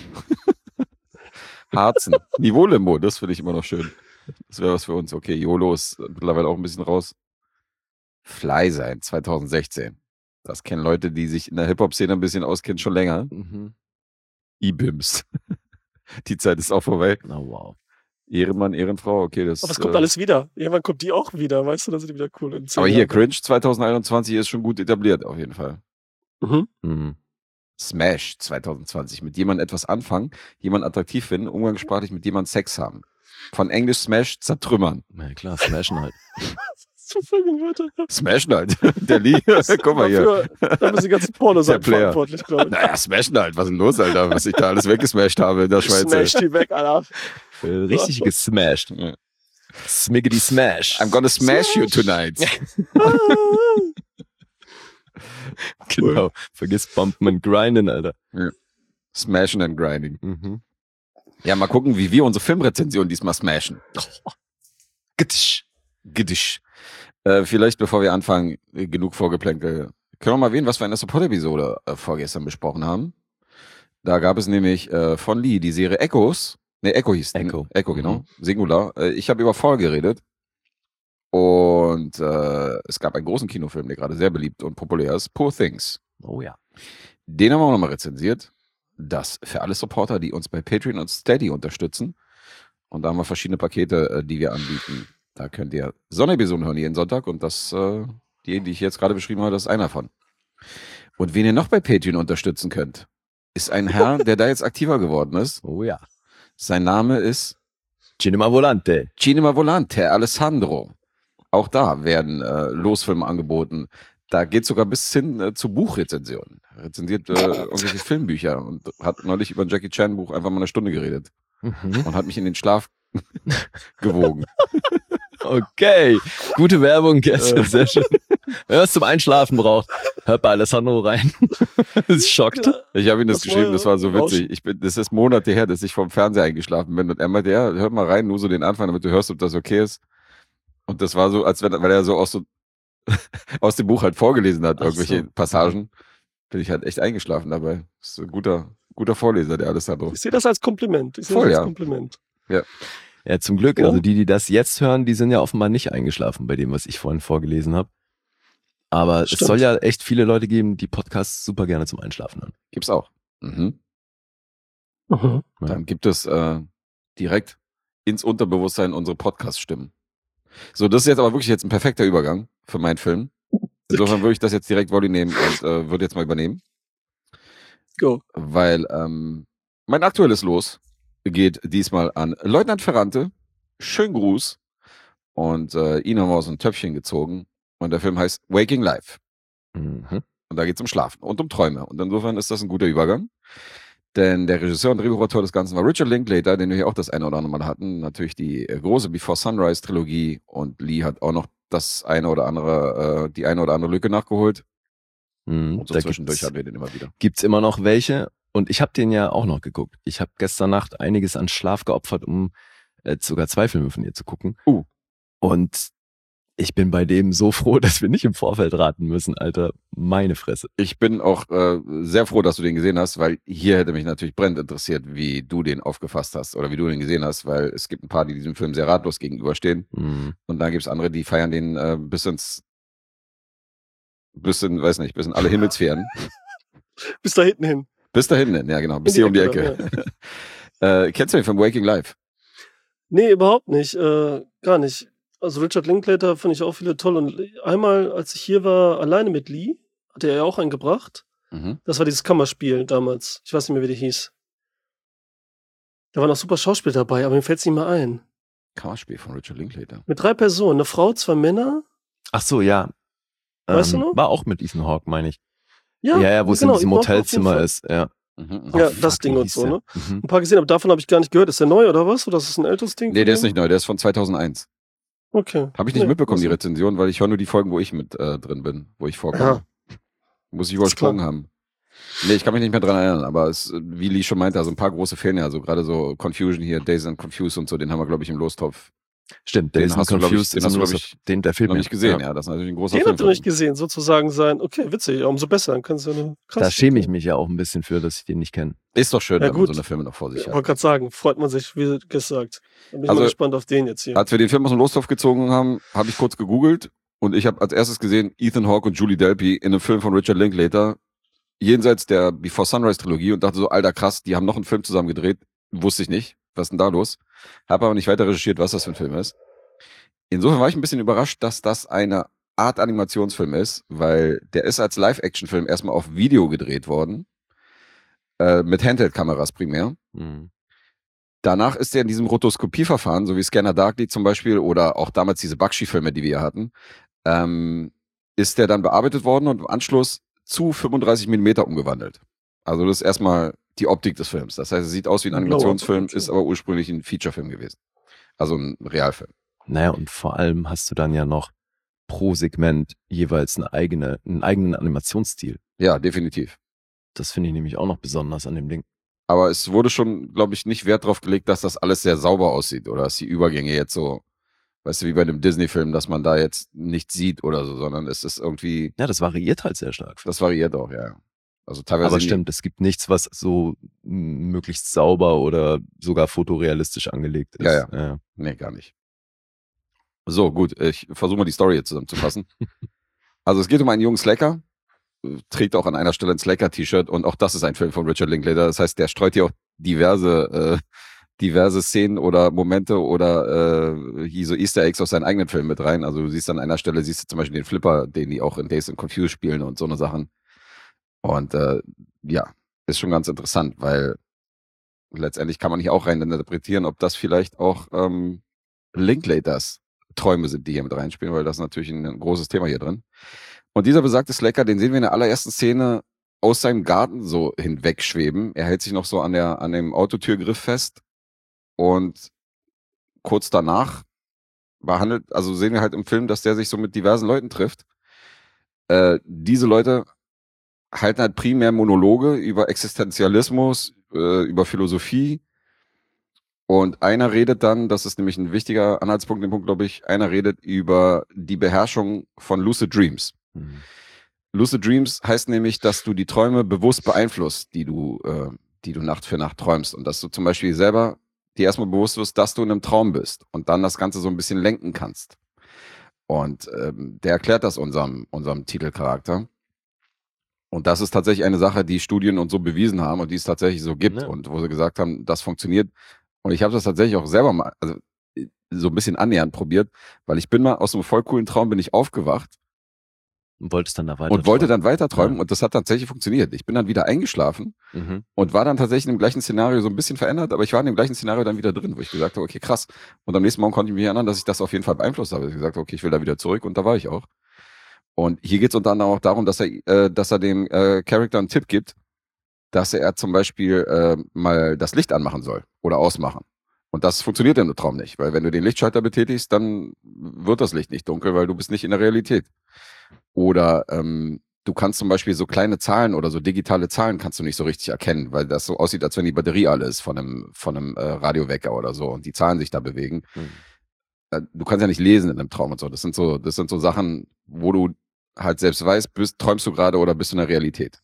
Harzen, Niveau-Limo, das finde ich immer noch schön. Das wäre was für uns. Okay, YOLO ist mittlerweile auch ein bisschen raus. Fly sein, 2016. Das kennen Leute, die sich in der Hip-Hop-Szene ein bisschen auskennen, schon länger. Mhm. E-Bims. Die Zeit ist auch vorbei. Oh, wow. Ehrenmann, Ehrenfrau, okay, das Aber es kommt alles wieder. Irgendwann kommt die auch wieder, weißt du, dann sind die wieder cool. Aber hier, Cringe 2021 ist schon gut etabliert, auf jeden Fall. Mhm. Mhm. Smash 2020. Mit jemandem etwas anfangen, jemanden attraktiv finden, umgangssprachlich mit jemandem Sex haben. Von Englisch Smash zertrümmern. Ja, klar, smashen halt. So folgende Wörter. Smashen halt. Der Lee, guck mal hier. Da müssen die ganzen Pornos Der Player. verantwortlich, glaube ich. Naja, smashen halt. Was ist denn los, Alter? Was ich da alles weggesmashed habe in der Schweiz. Smash die weg, Alter. Richtig gesmashed. Ja. Smiggity smash. I'm gonna smash you tonight. Genau. Vergiss Bumpen und Grinden, Alter. Smashen and grinding. Mhm. Ja, mal gucken, wie wir unsere Filmrezension diesmal smashen. Gitsch. Giddisch. Vielleicht, bevor wir anfangen, genug Vorgeplänkel. Können wir mal erwähnen, was wir in der Support-Episode vorgestern besprochen haben? Da gab es nämlich von Lee die Serie Echoes. Ne, Echo hieß die. Echo. Echo, genau. Singular. Ich habe über Fall geredet. Und es gab einen großen Kinofilm, der gerade sehr beliebt und populär ist. Poor Things. Oh ja. Den haben wir auch nochmal rezensiert. Das für alle Supporter, die uns bei Patreon und Steady unterstützen. Und da haben wir verschiedene Pakete, die wir anbieten. Da könnt ihr Sonnenepisoden hören jeden Sonntag. Und das, die ich jetzt gerade beschrieben habe, das ist einer von. Und wen ihr noch bei Patreon unterstützen könnt, ist ein Herr, der da jetzt aktiver geworden ist. Oh ja. Sein Name ist Cinema Volante. Cinema Volante, Alessandro. Auch da werden Losfilme angeboten. Da geht sogar bis hin zu Buchrezensionen. Er rezensiert irgendwelche Filmbücher und hat neulich über ein Jackie Chan Buch einfach mal eine Stunde geredet. Mhm. Und hat mich in den Schlaf gewogen. Okay. Gute Werbung gestern. Sehr schön. Wer was zum Einschlafen braucht, hört bei Alessandro rein. Das schockt. Ich habe ihm das Das geschrieben, war das war so Rausch. witzig. Das ist Monate her, dass ich vom Fernseher eingeschlafen bin. Und er meinte, ja, hör mal rein, nur so den Anfang, damit du hörst, ob das okay ist. Und das war so, als wenn, weil er so aus dem Buch halt vorgelesen hat, Ach irgendwelche so. Passagen, bin ich halt echt eingeschlafen dabei. Das ist ein guter Vorleser, der Alessandro. Ich sehe das als Kompliment. Ich sehe Voll, das als ja. Kompliment. Ja, zum Glück. Ja. Also die das jetzt hören, die sind ja offenbar nicht eingeschlafen bei dem, was ich vorhin vorgelesen habe. Aber es Stimmt. soll ja echt viele Leute geben, die Podcasts super gerne zum Einschlafen hören. Gibt's auch. Mhm. Mhm. Ja. Dann gibt es direkt ins Unterbewusstsein unsere Podcast-Stimmen. So, das ist jetzt aber wirklich jetzt ein perfekter Übergang für meinen Film. Insofern würde ich das jetzt direkt Volley nehmen und würde jetzt mal übernehmen. Go. Weil mein aktuelles Los geht diesmal an Leutnant Ferrante. Schönen Gruß. Und ihn haben wir aus dem Töpfchen gezogen. Und der Film heißt Waking Life. Mhm. Und da geht es um Schlafen und um Träume. Und insofern ist das ein guter Übergang. Denn der Regisseur und Drehbuchautor des Ganzen war Richard Linklater, den wir hier auch das eine oder andere Mal hatten. Natürlich die große Before Sunrise Trilogie. Und Lee hat auch noch die eine oder andere Lücke nachgeholt. Mhm. Und so Da zwischendurch hatten wir den immer wieder. gibt's immer noch welche. Und ich habe den ja auch noch geguckt. Ich habe gestern Nacht einiges an Schlaf geopfert, um sogar 2 Filme von ihr zu gucken. Und ich bin bei dem so froh, dass wir nicht im Vorfeld raten müssen, Alter. Meine Fresse. Ich bin auch sehr froh, dass du den gesehen hast, weil hier hätte mich natürlich brennend interessiert, wie du den aufgefasst hast oder wie du den gesehen hast, weil es gibt ein paar, die diesem Film sehr ratlos gegenüberstehen. Mhm. Und dann gibt es andere, die feiern den bis in alle Himmelsfähren. Bis da hinten hin. Bis da hinten, ja genau, bis In hier um die Ecke, Ecke. Kennst du den Film Waking Life? Nee, überhaupt nicht. Gar nicht. Also Richard Linklater finde ich auch viele toll. Und einmal, als ich hier war, alleine mit Lee, hat er ja auch einen gebracht. Mhm. Das war dieses Kammerspiel damals. Ich weiß nicht mehr, wie der hieß. Da waren auch super Schauspieler dabei, aber mir fällt es nicht mehr ein. Kammerspiel von Richard Linklater. Mit 3 Personen, eine Frau, 2 Männer. Ach so, ja. Weißt du noch? War auch mit Ethan Hawke, meine ich. Ja, Ja, wo es genau, in diesem ich mochte auf jeden Hotelzimmer Fall. ist. Ja. Mhm. Ja, Oh, das fuck, Ding wie und hieß so, der? ne? Mhm. Ein paar gesehen, aber davon habe ich gar nicht gehört. Ist der neu oder was? Oder ist das ein älteres Ding? Nee, der ist nicht neu, der ist von 2001. Okay. Habe ich nicht Nee, mitbekommen, die also- Rezension, weil ich höre nur die Folgen, wo ich mit drin bin, wo ich vorkomme. Ja. Muss ich Ist klar. übersprungen haben. Nee, ich kann mich nicht mehr dran erinnern, aber es, wie Lee schon meinte, also ein paar große Filme, also gerade so Confusion hier, Dazed and Confused und so, den haben wir, glaube ich, im Lostopf Stimmt, Den der ist hast du, glaub ich, confused. den ist hast du, im glaub Lust- ich, den der Film noch nicht gesehen. Ja, das ist natürlich ein großer Den Film. habt ihr noch nicht gesehen, sozusagen sein. Okay, witzig, umso besser. Dann kannst du eine krass. Da schäme ich mich ja auch ein bisschen für, dass ich den nicht kenne. Ist doch schön, Ja, wenn man gut. so eine Filme noch vor sich Ich hat. wollte gerade sagen, freut man sich, wie gesagt. Da bin ich Also- mal gespannt auf den jetzt hier. Als wir den Film aus dem Lostopf gezogen haben, habe ich kurz gegoogelt Und ich habe als erstes gesehen Ethan Hawke und Julie Delpy in einem Film von Richard Linklater, jenseits der Before Sunrise Trilogie, und dachte so, alter krass, die haben noch einen Film zusammen gedreht. Wusste ich nicht. Was ist denn da los? Habe aber nicht weiter recherchiert, was das für ein Film ist. Insofern war ich ein bisschen überrascht, dass das eine Art Animationsfilm ist, weil der ist als Live-Action-Film erstmal auf Video gedreht worden. Mit Handheld-Kameras primär. Mhm. Danach ist er in diesem Rotoskopieverfahren, so wie Scanner Darkly zum Beispiel oder auch damals diese Bakshi-Filme, die wir hier hatten, ist der dann bearbeitet worden und im Anschluss zu 35mm umgewandelt. Also das ist erstmal die Optik des Films. Das heißt, es sieht aus wie ein Animationsfilm, ist aber ursprünglich ein Featurefilm gewesen. Also ein Realfilm. Naja, und vor allem hast du dann ja noch pro Segment jeweils einen eigenen Animationsstil. Ja, definitiv. Das finde ich nämlich auch noch besonders an dem Ding. Aber es wurde schon, glaube ich, nicht Wert drauf gelegt, dass das alles sehr sauber aussieht oder dass die Übergänge jetzt so, weißt du, wie bei einem Disney-Film, dass man da jetzt nichts sieht oder so, sondern es ist irgendwie... Ja, das variiert halt sehr stark. Das variiert auch, ja. Also teilweise. Aber stimmt, es gibt nichts, was so möglichst sauber oder sogar fotorealistisch angelegt ist. Ja. Nee, gar nicht. So, gut, ich versuche mal die Story jetzt zusammenzufassen. Also es geht um einen jungen Slacker, trägt auch an einer Stelle ein Slacker-T-Shirt und auch das ist ein Film von Richard Linklater. Das heißt, der streut hier auch diverse Szenen oder Momente oder hier so Easter Eggs aus seinen eigenen Filmen mit rein. Also du siehst an einer Stelle, zum Beispiel den Flipper, den die auch in Dazed and Confused spielen und so eine Sachen. Und ja, ist schon ganz interessant, weil letztendlich kann man hier auch rein interpretieren, ob das vielleicht auch Linklaters Träume sind, die hier mit reinspielen, weil das ist natürlich ein großes Thema hier drin. Und dieser besagte Slacker, den sehen wir in der allerersten Szene aus seinem Garten so hinwegschweben. Er hält sich noch so an dem Autotürgriff fest und kurz danach sehen wir halt im Film, dass der sich so mit diversen Leuten trifft. Diese Leute halten halt primär Monologe über Existenzialismus, über Philosophie. Und einer redet dann, das ist nämlich ein wichtiger Anhaltspunkt, den Punkt, glaube ich, einer redet über die Beherrschung von Lucid Dreams. Mhm. Lucid Dreams heißt nämlich, dass du die Träume bewusst beeinflusst, die du Nacht für Nacht träumst. Und dass du zum Beispiel selber dir erstmal bewusst wirst, dass du in einem Traum bist und dann das Ganze so ein bisschen lenken kannst. Und der erklärt das unserem Titelcharakter. Und das ist tatsächlich eine Sache, die Studien und so bewiesen haben und die es tatsächlich so gibt und wo sie gesagt haben, das funktioniert. Und ich habe das tatsächlich auch selber mal, also so ein bisschen annähernd probiert, weil ich bin mal aus einem voll coolen Traum bin ich aufgewacht und wolltest dann da weiter und wollte dann weiter träumen und das hat tatsächlich funktioniert. Ich bin dann wieder eingeschlafen und war dann tatsächlich in dem gleichen Szenario so ein bisschen verändert, aber ich war in dem gleichen Szenario dann wieder drin, wo ich gesagt habe, okay, krass. Und am nächsten Morgen konnte ich mich erinnern, dass ich das auf jeden Fall beeinflusst habe. Ich gesagt habe, okay, ich will da wieder zurück und da war ich auch. Und hier geht es unter anderem auch darum, dass er dem Charakter einen Tipp gibt, dass er zum Beispiel mal das Licht anmachen soll oder ausmachen. Und das funktioniert im Traum nicht, weil wenn du den Lichtschalter betätigst, dann wird das Licht nicht dunkel, weil du bist nicht in der Realität. Oder du kannst zum Beispiel so kleine Zahlen oder so digitale Zahlen kannst du nicht so richtig erkennen, weil das so aussieht, als wenn die Batterie alle ist von einem Radiowecker oder so und die Zahlen sich da bewegen. Du kannst ja nicht lesen in einem Traum und so. Das sind so Sachen, wo du halt selbst weißt, träumst du gerade oder bist du in der Realität.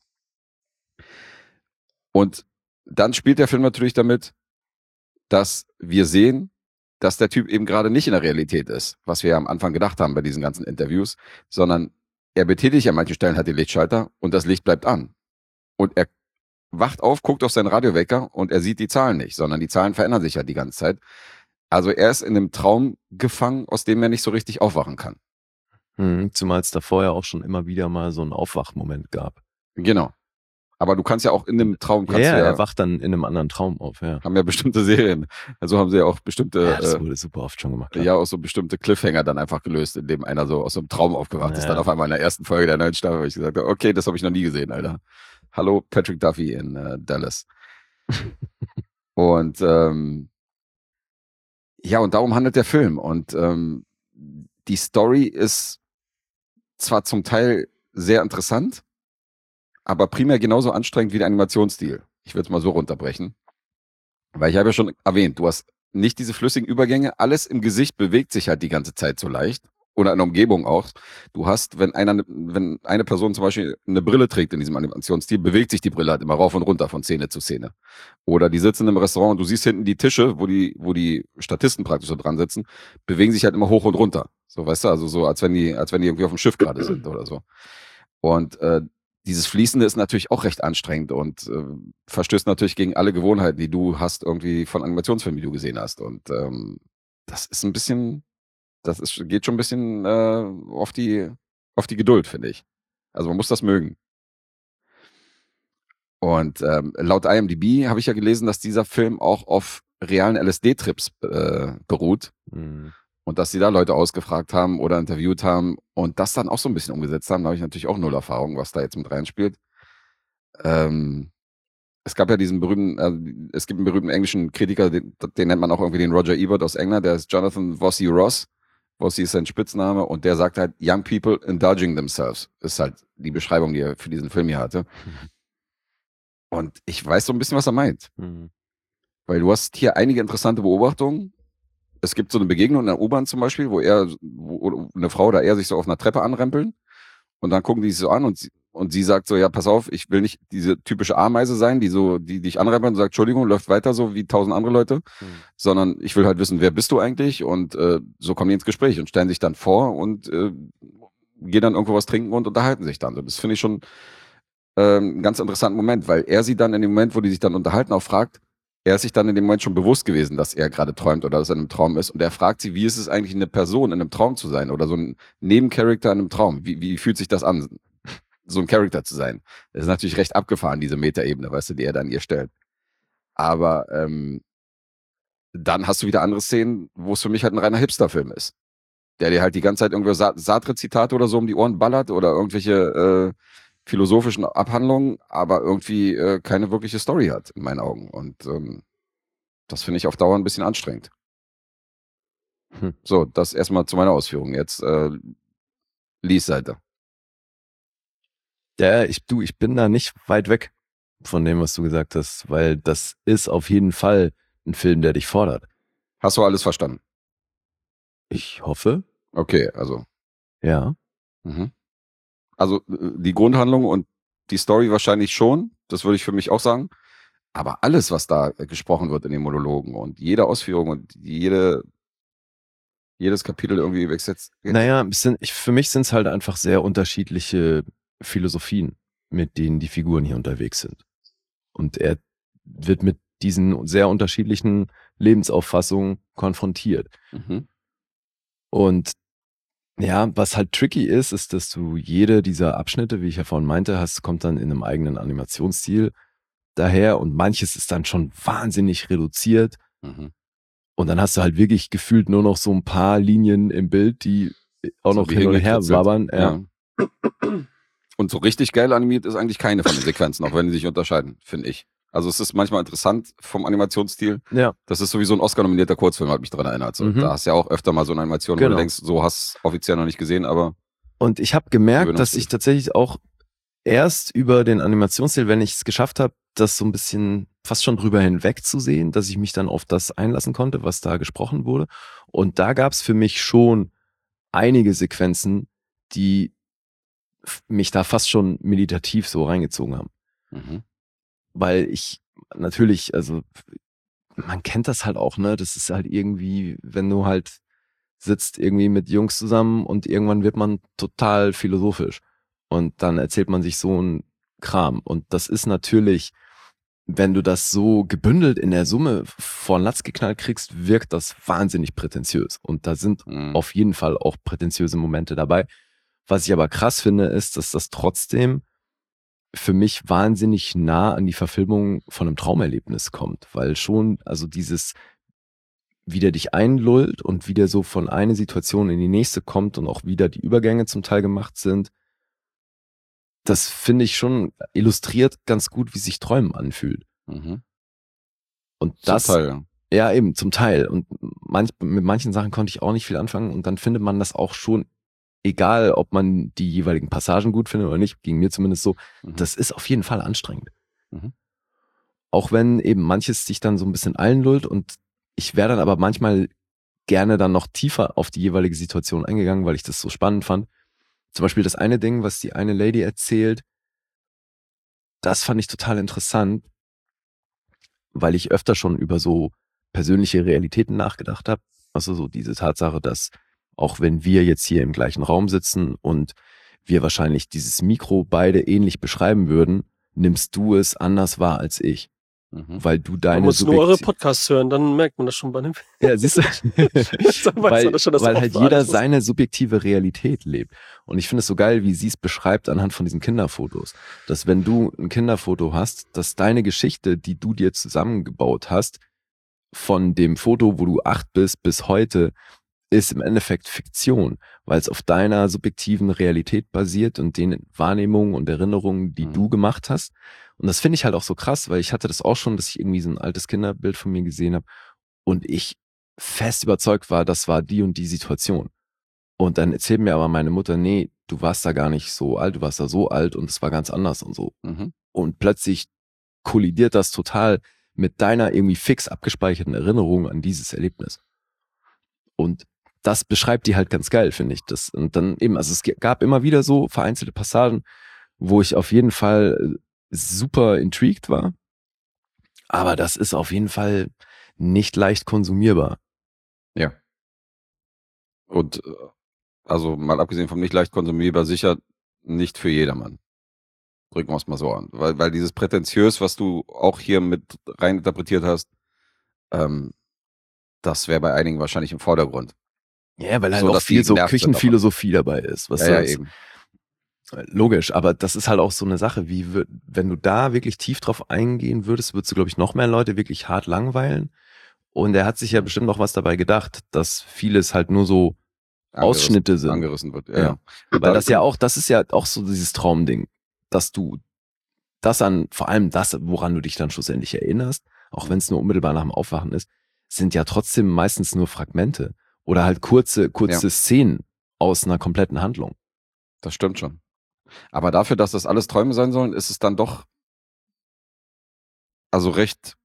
Und dann spielt der Film natürlich damit, dass wir sehen, dass der Typ eben gerade nicht in der Realität ist, was wir ja am Anfang gedacht haben bei diesen ganzen Interviews, sondern er betätigt an manchen Stellen halt den Lichtschalter und das Licht bleibt an. Und er wacht auf, guckt auf seinen Radiowecker und er sieht die Zahlen nicht, sondern die Zahlen verändern sich halt die ganze Zeit. Also er ist in einem Traum gefangen, aus dem er nicht so richtig aufwachen kann. Zumal es davor ja auch schon immer wieder mal so einen Aufwachmoment gab. Genau. Aber du kannst ja auch in einem Traum... Er wacht dann in einem anderen Traum auf, ja. Haben ja bestimmte Serien. Also haben sie ja auch bestimmte... Ja, das wurde super oft schon gemacht. Ja, auch so bestimmte Cliffhanger dann einfach gelöst, indem einer so aus so einem Traum aufgewacht ist. Dann auf einmal in der ersten Folge der neuen Staffel, wo ich gesagt habe, okay, das habe ich noch nie gesehen, Alter. Hallo, Patrick Duffy in Dallas. Und ja, und darum handelt der Film. Und die Story ist zwar zum Teil sehr interessant, aber primär genauso anstrengend wie der Animationsstil. Ich würde es mal so runterbrechen. Weil ich habe ja schon erwähnt, du hast nicht diese flüssigen Übergänge, alles im Gesicht bewegt sich halt die ganze Zeit so leicht. Oder in der Umgebung auch. Du hast, wenn eine Person zum Beispiel eine Brille trägt in diesem Animationsstil, bewegt sich die Brille halt immer rauf und runter von Szene zu Szene. Oder die sitzen im Restaurant und du siehst hinten die Tische, wo die Statisten praktisch so dran sitzen, bewegen sich halt immer hoch und runter. So, weißt du, also so, als wenn die irgendwie auf dem Schiff gerade sind oder so. Und dieses Fließende ist natürlich auch recht anstrengend und verstößt natürlich gegen alle Gewohnheiten, die du hast, irgendwie von Animationsfilmen, die du gesehen hast. Und das ist ein bisschen, geht schon ein bisschen auf die Geduld, finde ich. Also man muss das mögen. Und laut IMDb habe ich ja gelesen, dass dieser Film auch auf realen LSD-Trips beruht. Mhm. Und dass sie da Leute ausgefragt haben oder interviewt haben und das dann auch so ein bisschen umgesetzt haben. Da habe ich natürlich auch null Erfahrung, was da jetzt mit reinspielt. Es gab ja es gibt einen berühmten englischen Kritiker, den nennt man auch irgendwie den Roger Ebert aus England, der ist Jonathan Vossi Ross. Vossi ist sein Spitzname und der sagt halt, young people indulging themselves, ist halt die Beschreibung, die er für diesen Film hier hatte. Und ich weiß so ein bisschen, was er meint. Mhm. Weil du hast hier einige interessante Beobachtungen. Es gibt so eine Begegnung in der U-Bahn zum Beispiel, wo eine Frau oder er sich so auf einer Treppe anrempeln und dann gucken die sich so an und sie sagt so, ja, pass auf, ich will nicht diese typische Ameise sein, die dich anrempeln und sagt, Entschuldigung, läuft weiter so wie 1000 andere Leute, sondern ich will halt wissen, wer bist du eigentlich und so kommen die ins Gespräch und stellen sich dann vor und gehen dann irgendwo was trinken und unterhalten sich dann. So, das finde ich schon einen ganz interessanten Moment, weil er sie dann in dem Moment, wo die sich dann unterhalten, auch fragt, er ist sich dann in dem Moment schon bewusst gewesen, dass er gerade träumt oder dass er in einem Traum ist. Und er fragt sie, wie ist es eigentlich, eine Person in einem Traum zu sein oder so ein Nebencharakter in einem Traum? Wie fühlt sich das an, so ein Charakter zu sein? Das ist natürlich recht abgefahren, diese Metaebene, weißt du, die er dann ihr stellt. Aber dann hast du wieder andere Szenen, wo es für mich halt ein reiner Hipster-Film ist. Der dir halt die ganze Zeit irgendwelche Sartre-Zitate oder so um die Ohren ballert oder irgendwelche philosophischen Abhandlungen, aber irgendwie keine wirkliche Story hat, in meinen Augen. Und das finde ich auf Dauer ein bisschen anstrengend. So, das erstmal zu meiner Ausführung. Jetzt Lies Seite. Ja, ich bin da nicht weit weg von dem, was du gesagt hast, weil das ist auf jeden Fall ein Film, der dich fordert. Hast du alles verstanden? Ich hoffe. Okay, also. Ja. Mhm. Also die Grundhandlung und die Story wahrscheinlich schon, das würde ich für mich auch sagen. Aber alles, was da gesprochen wird in den Monologen und jede Ausführung und jedes Kapitel irgendwie wegsetzt. Naja, für mich sind es halt einfach sehr unterschiedliche Philosophien, mit denen die Figuren hier unterwegs sind. Und er wird mit diesen sehr unterschiedlichen Lebensauffassungen konfrontiert. Mhm. Und ja, was halt tricky ist, dass du jede dieser Abschnitte, wie ich ja vorhin meinte, kommt dann in einem eigenen Animationsstil daher und manches ist dann schon wahnsinnig reduziert. Mhm. Und dann hast du halt wirklich gefühlt nur noch so ein paar Linien im Bild, die auch So noch wie hin und her hingekritzelt. wabbern. Ja. Und so richtig geil animiert ist eigentlich keine von den Sequenzen, auch wenn die sich unterscheiden, finde ich. Also es ist manchmal interessant vom Animationsstil. Ja. Das ist sowieso ein Oscar-nominierter Kurzfilm, hat mich daran erinnert. So, Da hast du ja auch öfter mal so eine Animation, wo Genau. du denkst, so hast du offiziell noch nicht gesehen, aber Und ich habe gemerkt, dass ich tatsächlich auch erst über den Animationsstil, wenn ich es geschafft habe, das so ein bisschen fast schon drüber hinweg zu sehen, dass ich mich dann auf das einlassen konnte, was da gesprochen wurde. Und da gab es für mich schon einige Sequenzen, die mich da fast schon meditativ so reingezogen haben. Weil ich natürlich, also man kennt das halt auch, ne? Das ist halt irgendwie, wenn du halt sitzt irgendwie mit Jungs zusammen und irgendwann wird man total philosophisch und dann erzählt man sich so einen Kram. Und das ist natürlich, wenn du das so gebündelt in der Summe vor den Latz geknallt kriegst, wirkt das wahnsinnig prätentiös. Und da sind auf jeden Fall auch prätentiöse Momente dabei. Was ich aber krass finde, ist, dass das trotzdem für mich wahnsinnig nah an die Verfilmung von einem Traumerlebnis kommt, weil schon, also dieses, wie der dich einlullt und wie der so von einer Situation in die nächste kommt und auch wieder die Übergänge zum Teil gemacht sind, das finde ich schon illustriert ganz gut, wie sich Träumen anfühlt. Und das, zum Teil. Ja, eben, zum Teil. Und mit manchen Sachen konnte ich auch nicht viel anfangen und dann findet man das auch schon, egal ob man die jeweiligen Passagen gut findet oder nicht, ging mir zumindest so, das ist auf jeden Fall anstrengend. Auch wenn eben manches sich dann so ein bisschen einlullt und ich wäre dann aber manchmal gerne dann noch tiefer auf die jeweilige Situation eingegangen, weil ich das so spannend fand. Zum Beispiel das eine Ding, was die eine Lady erzählt, das fand ich total interessant, weil ich öfter schon über so persönliche Realitäten nachgedacht habe. Also so diese Tatsache, dass Auch wenn wir jetzt hier im gleichen Raum sitzen und wir wahrscheinlich dieses Mikro beide ähnlich beschreiben würden, nimmst du es anders wahr als ich. Weil du Man deine muss nur eure Podcasts hören, dann merkt man das schon bei dem. Ja, siehst du? Dann weiß man das schon, dass weil auch halt für jeder alles ist. seine subjektive Realität lebt. Und ich finde es so geil, wie sie es beschreibt anhand von diesen Kinderfotos. Dass wenn du ein Kinderfoto hast, dass deine Geschichte, die du dir zusammengebaut hast, von dem Foto, wo du 8 bist, bis heute, ist im Endeffekt Fiktion, weil es auf deiner subjektiven Realität basiert und den Wahrnehmungen und Erinnerungen, die du gemacht hast. Und das finde ich halt auch so krass, weil ich hatte das auch schon, dass ich irgendwie so ein altes Kinderbild von mir gesehen habe und ich fest überzeugt war, das war die und die Situation. Und dann erzählt mir aber meine Mutter, nee, du warst da gar nicht so alt, du warst da so alt und es war ganz anders und so. Und plötzlich kollidiert das total mit deiner irgendwie fix abgespeicherten Erinnerung an dieses Erlebnis. Und das beschreibt die halt ganz geil, finde ich. Und dann eben, also es gab immer wieder so vereinzelte Passagen, wo ich auf jeden Fall super intrigued war. Aber das ist auf jeden Fall nicht leicht konsumierbar. Ja. Und also mal abgesehen vom nicht leicht konsumierbar, sicher nicht für jedermann. Drücken wir es mal so an. Weil dieses prätentiös, was du auch hier mit rein interpretiert hast, das wäre bei einigen wahrscheinlich im Vordergrund. Ja, weil halt So, auch dass die viel so genervt sind Küchenphilosophie dabei ist. Was Ja, soll's? eben. Logisch, aber das ist halt auch so eine Sache, wenn du da wirklich tief drauf eingehen würdest, würdest du, glaube ich, noch mehr Leute wirklich hart langweilen. Und er hat sich ja bestimmt noch was dabei gedacht, dass vieles halt nur so Ausschnitte sind. Angerissen wird, Ja. ja. Weil das ist ja auch so dieses Traumding, dass du vor allem das, woran du dich dann schlussendlich erinnerst, auch wenn es nur unmittelbar nach dem Aufwachen ist, sind ja trotzdem meistens nur Fragmente oder halt kurze Szenen aus einer kompletten Handlung. Das stimmt schon. Aber dafür, dass das alles Träume sein sollen, ist es dann doch also recht,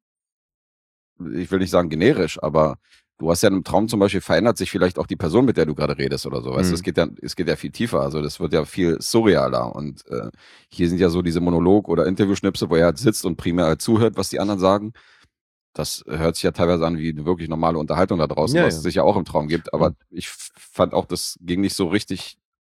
ich will nicht sagen generisch, aber du hast ja im Traum zum Beispiel, verändert sich vielleicht auch die Person, mit der du gerade redest oder so. Weißt du, es geht ja viel tiefer. Also das wird ja viel surrealer. Und hier sind ja so diese Monolog- oder Interviewschnipsel, wo er halt sitzt und primär halt zuhört, was die anderen sagen. Das hört sich ja teilweise an wie eine wirklich normale Unterhaltung da draußen, was es sicher auch im Traum gibt. Aber ich fand auch, das ging nicht so richtig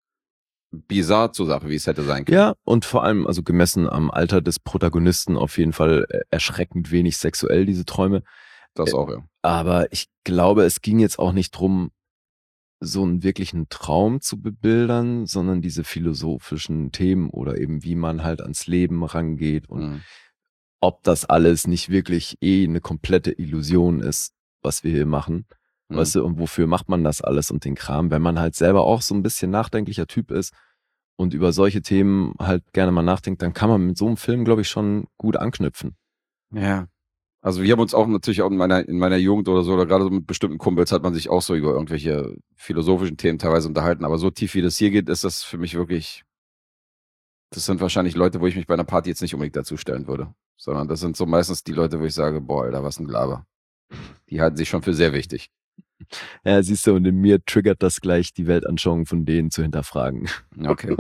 bizarr zur Sache, wie es hätte sein können. Ja, und vor allem, also gemessen am Alter des Protagonisten, auf jeden Fall erschreckend wenig sexuell, diese Träume. Das auch, ja. Aber ich glaube, es ging jetzt auch nicht drum, so einen wirklichen Traum zu bebildern, sondern diese philosophischen Themen oder eben wie man halt ans Leben rangeht und ob das alles nicht wirklich eine komplette Illusion ist, was wir hier machen. Weißt du, und wofür macht man das alles und den Kram, wenn man halt selber auch so ein bisschen nachdenklicher Typ ist und über solche Themen halt gerne mal nachdenkt, dann kann man mit so einem Film, glaube ich, schon gut anknüpfen. Ja. Also wir haben uns auch natürlich auch in meiner Jugend oder so, oder gerade so mit bestimmten Kumpels hat man sich auch so über irgendwelche philosophischen Themen teilweise unterhalten, aber so tief wie das hier geht, ist das für mich wirklich, das sind wahrscheinlich Leute, wo ich mich bei einer Party jetzt nicht unbedingt dazu stellen würde, sondern das sind so meistens die Leute, wo ich sage, boah, Alter, was ein Gelaber. Die halten sich schon für sehr wichtig. Ja, siehst du, und in mir triggert das gleich, die Weltanschauung von denen zu hinterfragen. Okay.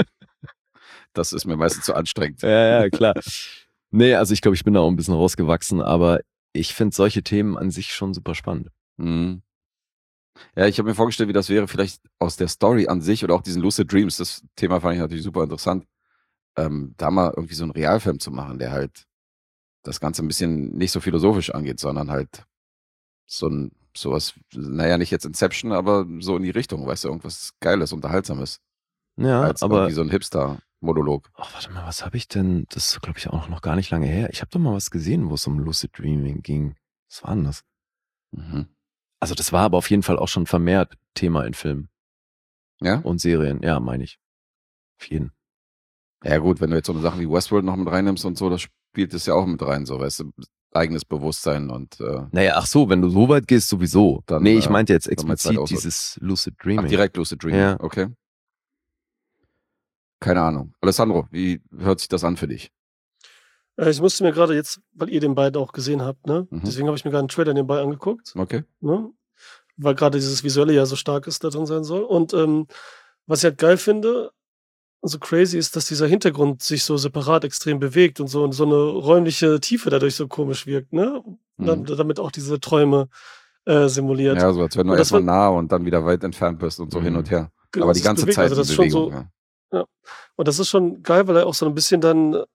Das ist mir meistens zu anstrengend. Ja, klar. Nee, also ich glaube, ich bin da auch ein bisschen rausgewachsen, aber ich finde solche Themen an sich schon super spannend. Mhm. Ja, ich habe mir vorgestellt, wie das wäre, vielleicht aus der Story an sich oder auch diesen Lucid Dreams, das Thema fand ich natürlich super interessant, da mal irgendwie so einen Realfilm zu machen, der halt das Ganze ein bisschen nicht so philosophisch angeht, sondern halt sowas, naja, nicht jetzt Inception, aber so in die Richtung, weißt du, irgendwas Geiles, Unterhaltsames. Ja, als aber irgendwie so ein Hipster-Monolog. Ach, warte mal, was habe ich denn? Das ist, glaube ich, auch noch gar nicht lange her. Ich habe doch mal was gesehen, wo es um Lucid Dreaming ging. Was war denn das? Also das war aber auf jeden Fall auch schon vermehrt Thema in Filmen. Ja? Und Serien, ja, meine ich. Auf jeden. Ja gut, wenn du jetzt so eine Sache wie Westworld noch mit reinnimmst und so, das spielt es ja auch mit rein, so, weißt du, eigenes Bewusstsein und naja, ach so, wenn du so weit gehst, sowieso. Dann, nee, ich meinte jetzt dann meinst du explizit halt auch so. dieses Lucid Dreaming. Ach, direkt Lucid Dreaming, Ja. Okay. Keine Ahnung. Alessandro, wie hört sich das an für dich? Ich musste mir gerade jetzt, weil ihr den beiden auch gesehen habt, ne? Deswegen habe ich mir gerade einen Trailer nebenbei angeguckt. Okay. Ne? Weil gerade dieses Visuelle ja so stark ist, da drin sein soll. Und was ich halt geil finde, so crazy ist, dass dieser Hintergrund sich so separat extrem bewegt und so eine räumliche Tiefe dadurch so komisch wirkt, ne? Damit auch diese Träume simuliert. Ja, so als wenn du Und das erstmal wird- nah und dann wieder weit entfernt bist und so hin und her. Genau, Aber es die ist ganze bewegt, Zeit also das in ist schon Bewegung. so- Ja. Ja. Und das ist schon geil, weil er auch so ein bisschen dann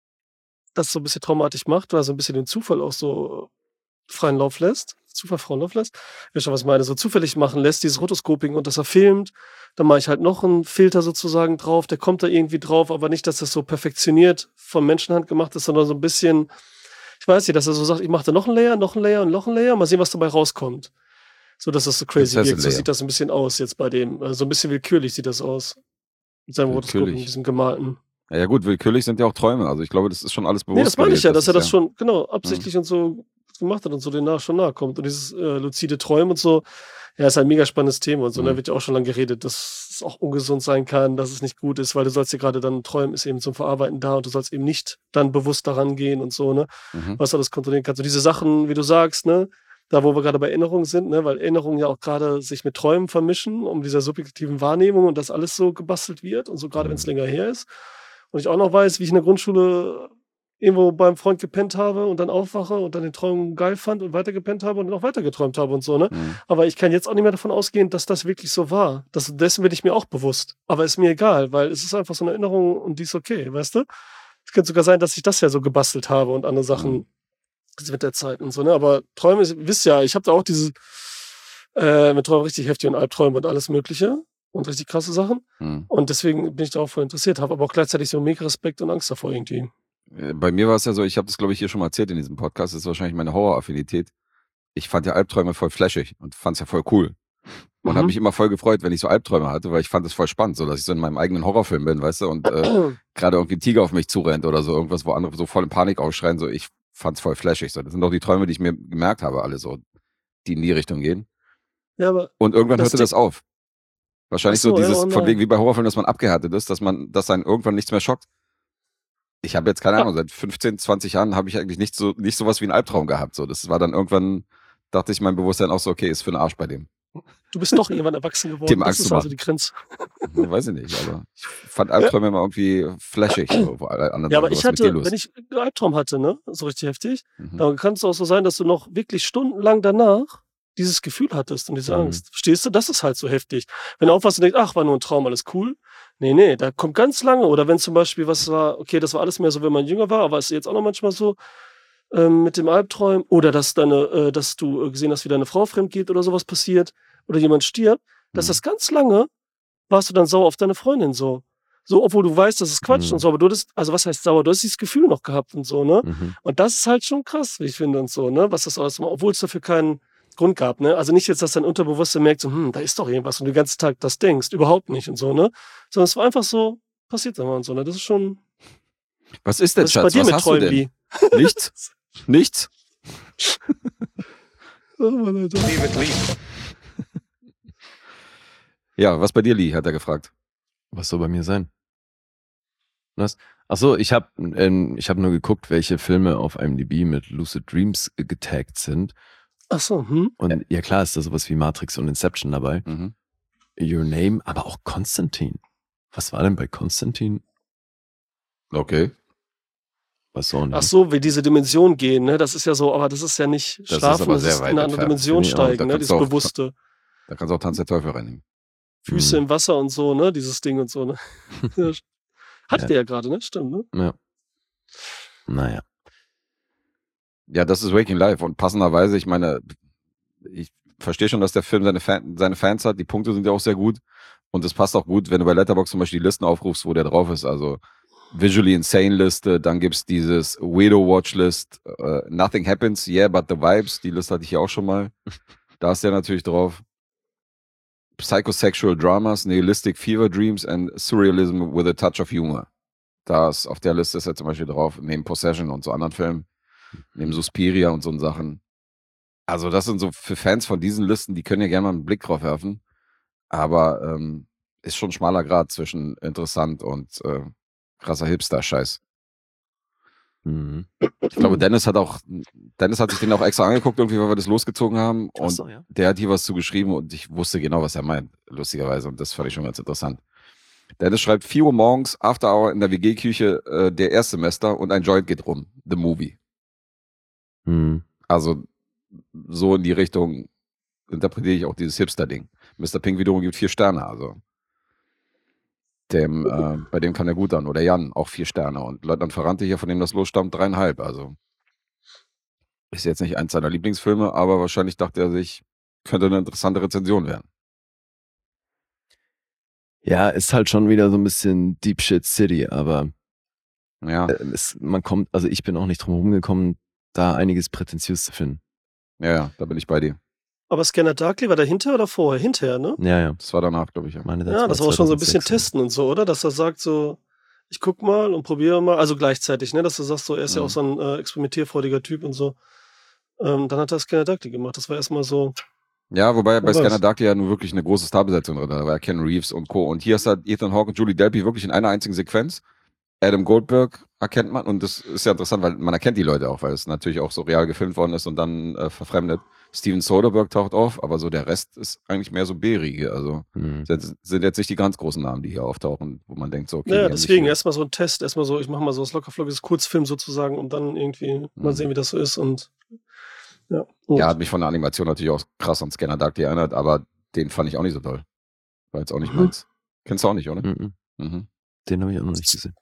das so ein bisschen traumatisch macht, oder so ein bisschen den Zufall auch so freien Lauf lässt. Freien Lauf lässt. Ja, schon was ich meine, so zufällig machen lässt, dieses Rotoscoping und dass er filmt. Dann mache ich halt noch einen Filter sozusagen drauf, der kommt da irgendwie drauf, aber nicht, dass das so perfektioniert von Menschenhand gemacht ist, sondern so ein bisschen, ich weiß nicht, dass er so sagt, ich mache da noch ein Layer, noch ein Layer und noch ein Layer, mal sehen, was dabei rauskommt. So, dass das so crazy wirkt. So Prinzessin-Layer. sieht das ein bisschen aus jetzt bei dem. So ein bisschen willkürlich sieht das aus. Mit seinem Rotoscoping, Willkürlich. diesem gemalten. Ja gut, willkürlich sind ja auch Träume. Also ich glaube, das ist schon alles bewusst. Nee, das meine ich gewählt. ja, dass er das ist schon, genau, absichtlich und so gemacht hat und so den schon nahe kommt. Und dieses luzide Träumen und so, ja, ist ein mega spannendes Thema und so. Da wird ja auch schon lange geredet, dass es auch ungesund sein kann, dass es nicht gut ist, weil du sollst ja gerade dann träumen, ist eben zum Verarbeiten da und du sollst eben nicht dann bewusst daran gehen und so, ne? Was du alles kontrollieren kannst. Und diese Sachen, wie du sagst, ne? Da, wo wir gerade bei Erinnerungen sind, ne? Weil Erinnerungen ja auch gerade sich mit Träumen vermischen, um dieser subjektiven Wahrnehmung und das alles so gebastelt wird und so gerade wenn es länger her ist. Und ich auch noch weiß, wie ich in der Grundschule irgendwo beim Freund gepennt habe und dann aufwache und dann den Traum geil fand und weiter gepennt habe und dann auch weiter geträumt habe und so, ne? Aber ich kann jetzt auch nicht mehr davon ausgehen, dass das wirklich so war. Dessen bin ich mir auch bewusst. Aber ist mir egal, weil es ist einfach so eine Erinnerung und die ist okay, weißt du? Es könnte sogar sein, dass ich das ja so gebastelt habe und andere Sachen mit der Zeit und so, ne? Aber Träume, wisst ja, ich habe da auch diese mit Träumen richtig heftig und Albträume und alles Mögliche und richtig krasse Sachen. Und deswegen bin ich da auch voll interessiert, habe aber auch gleichzeitig so mega Respekt und Angst davor irgendwie. Bei mir war es ja so, ich habe das glaube ich hier schon mal erzählt in diesem Podcast, das ist wahrscheinlich meine Horroraffinität. Ich fand ja Albträume voll flashig und fand es ja voll cool. Und habe mich immer voll gefreut, wenn ich so Albträume hatte, weil ich fand es voll spannend, so dass ich so in meinem eigenen Horrorfilm bin, weißt du, und gerade irgendwie ein Tiger auf mich zurennt oder so, irgendwas, wo andere so voll in Panik ausschreien, so ich fand's voll flashig. So. Das sind auch die Träume, die ich mir gemerkt habe, alle so, die in die Richtung gehen. Ja, aber und irgendwann hörte das auf. Wahrscheinlich so dieses, oh von wegen wie bei Horrorfilmen, dass man abgehärtet ist, dass einen irgendwann nichts mehr schockt. Ich habe jetzt, keine Ahnung, seit 15, 20 Jahren habe ich eigentlich nicht sowas wie einen Albtraum gehabt. So. Das war dann irgendwann, dachte ich, mein Bewusstsein auch so, okay, ist für den Arsch bei dem. Du bist doch irgendwann erwachsen geworden. Dem das Angst ist zu also machen. die Grenze. Weiß ich nicht, aber ich fand Albträume immer irgendwie flashig. So, wo alle anderen Ja, aber sagen, ich was ist mit dir hatte, los? wenn ich einen Albtraum hatte, ne, so richtig heftig, dann kann es auch so sein, dass du noch wirklich stundenlang danach dieses Gefühl hattest und diese Angst. Verstehst du? Das ist halt so heftig. Wenn du aufwachst und denkst, ach, war nur ein Traum, alles cool. Nee, da kommt ganz lange. Oder wenn zum Beispiel was war, okay, das war alles mehr so, wenn man jünger war, aber ist jetzt auch noch manchmal so, mit dem Albträumen. Oder dass du gesehen hast, wie deine Frau fremd geht oder sowas passiert. Oder jemand stirbt. Dass das ganz lange warst du dann sauer auf deine Freundin so. So, obwohl du weißt, das ist Quatsch und so, aber du hattest, also was heißt sauer? Du hast dieses Gefühl noch gehabt und so, ne? Und das ist halt schon krass, wie ich finde und so, ne? Was das alles macht, obwohl es dafür keinen Grund gab, ne? Also nicht jetzt, dass dein Unterbewusstsein merkt, so, da ist doch irgendwas und du den ganzen Tag das denkst, überhaupt nicht und so, ne? Sondern es war einfach so, passiert immer und so, ne? Das ist schon. Was ist denn, Was ist Schatz? bei dir Was mit hast du Träumen, denn? Lee? Nichts? Nichts? Oh Mann, Alter. Ja, was bei dir, Lee, hat er gefragt. Was soll bei mir sein? Was? Achso, ich hab nur geguckt, welche Filme auf IMDb mit Lucid Dreams getaggt sind. Ach so, Und ja klar ist da sowas wie Matrix und Inception dabei. Your Name, aber auch Konstantin. Was war denn bei Konstantin? Okay. Was so nicht? Ach so, wie diese Dimension gehen, ne? Das ist ja so, aber das ist ja nicht Das ist schlafen, aber das sehr ist weit in eine andere entfernt. Dimension Finde ich auch. steigen, Da ne? kannst Dieses du auch- Bewusste. Da kannst du auch Tanz der Teufel reinnehmen. Füße im Wasser und so, ne? Dieses Ding und so, ne? Hattet Ja. ihr ja gerade, ne? Stimmt, ne? Ja. Naja. Ja, das ist Waking Life und passenderweise, ich meine, ich verstehe schon, dass der Film seine Fans hat, die Punkte sind ja auch sehr gut und es passt auch gut, wenn du bei Letterboxd zum Beispiel die Listen aufrufst, wo der drauf ist, also Visually Insane Liste, dann gibt's dieses Weirdo Watch List, Nothing Happens, Yeah, but the Vibes, die Liste hatte ich ja auch schon mal, da ist der natürlich drauf. Psychosexual Dramas, Nihilistic Fever Dreams and Surrealism with a Touch of Humor. Auf der Liste ist er zum Beispiel drauf, neben Possession und so anderen Filmen, neben Suspiria und so Sachen. Also das sind so für Fans von diesen Listen, die können ja gerne mal einen Blick drauf werfen, aber ist schon ein schmaler Grad zwischen interessant und krasser Hipster-Scheiß. Ich glaube, Dennis hat sich den auch extra angeguckt, irgendwie, weil wir das losgezogen haben. Und so, ja. der hat hier was zugeschrieben und ich wusste genau, was er meint, lustigerweise. Und das fand ich schon ganz interessant. Dennis schreibt 4 Uhr morgens, After Hour in der WG-Küche, der Erstsemester und ein Joint geht rum. The Movie. Also so in die Richtung interpretiere ich auch dieses Hipster-Ding. Mr. Pink wiederum gibt 4 Sterne, also bei dem kann er gut an. Oder Jan, auch 4 Sterne. Und Leutnant Ferrante hier, von dem das losstammt, 3,5. Also ist jetzt nicht eins seiner Lieblingsfilme, aber wahrscheinlich dachte er sich, könnte eine interessante Rezension werden. Ja, ist halt schon wieder so ein bisschen Deep Shit City, aber Ja, also ich bin auch nicht drum herum gekommen, da einiges prätentiös zu finden. ja, da bin ich bei dir. Aber Scanner Darkly war dahinter oder vorher? Hinterher, ne? Ja. Das war danach, glaube ich. Ja. Ja, das war auch schon so ein bisschen testen und so, oder? Dass er sagt so, ich guck mal und probiere mal, also gleichzeitig, ne? Dass du sagst so, er ist ja auch so ein experimentierfreudiger Typ und so. Dann hat er Scanner Darkly gemacht. Das war erstmal so. Ja, wobei bei Wer weiß. Scanner Darkly ja nur wirklich eine große Starbesetzung drin. Da war ja Ken Reeves und Co. Und hier ist halt Ethan Hawke und Julie Delpy wirklich in einer einzigen Sequenz. Adam Goldberg erkennt man und das ist ja interessant, weil man erkennt die Leute auch, weil es natürlich auch so real gefilmt worden ist und dann verfremdet. Steven Soderbergh taucht auf, aber so der Rest ist eigentlich mehr so B-Riege. Also sind jetzt nicht die ganz großen Namen, die hier auftauchen, wo man denkt so, okay. Ja, deswegen erstmal so ein Test, erstmal so, ich mache mal so was lockerflockiges Kurzfilm sozusagen, um dann irgendwie mal sehen, wie das so ist und ja. Ja, hat mich von der Animation natürlich auch krass an Scanner Darkly erinnert, aber den fand ich auch nicht so toll. War jetzt auch nicht meins. Kennst du auch nicht, oder? Mhm. Den habe ich auch noch nicht gesehen.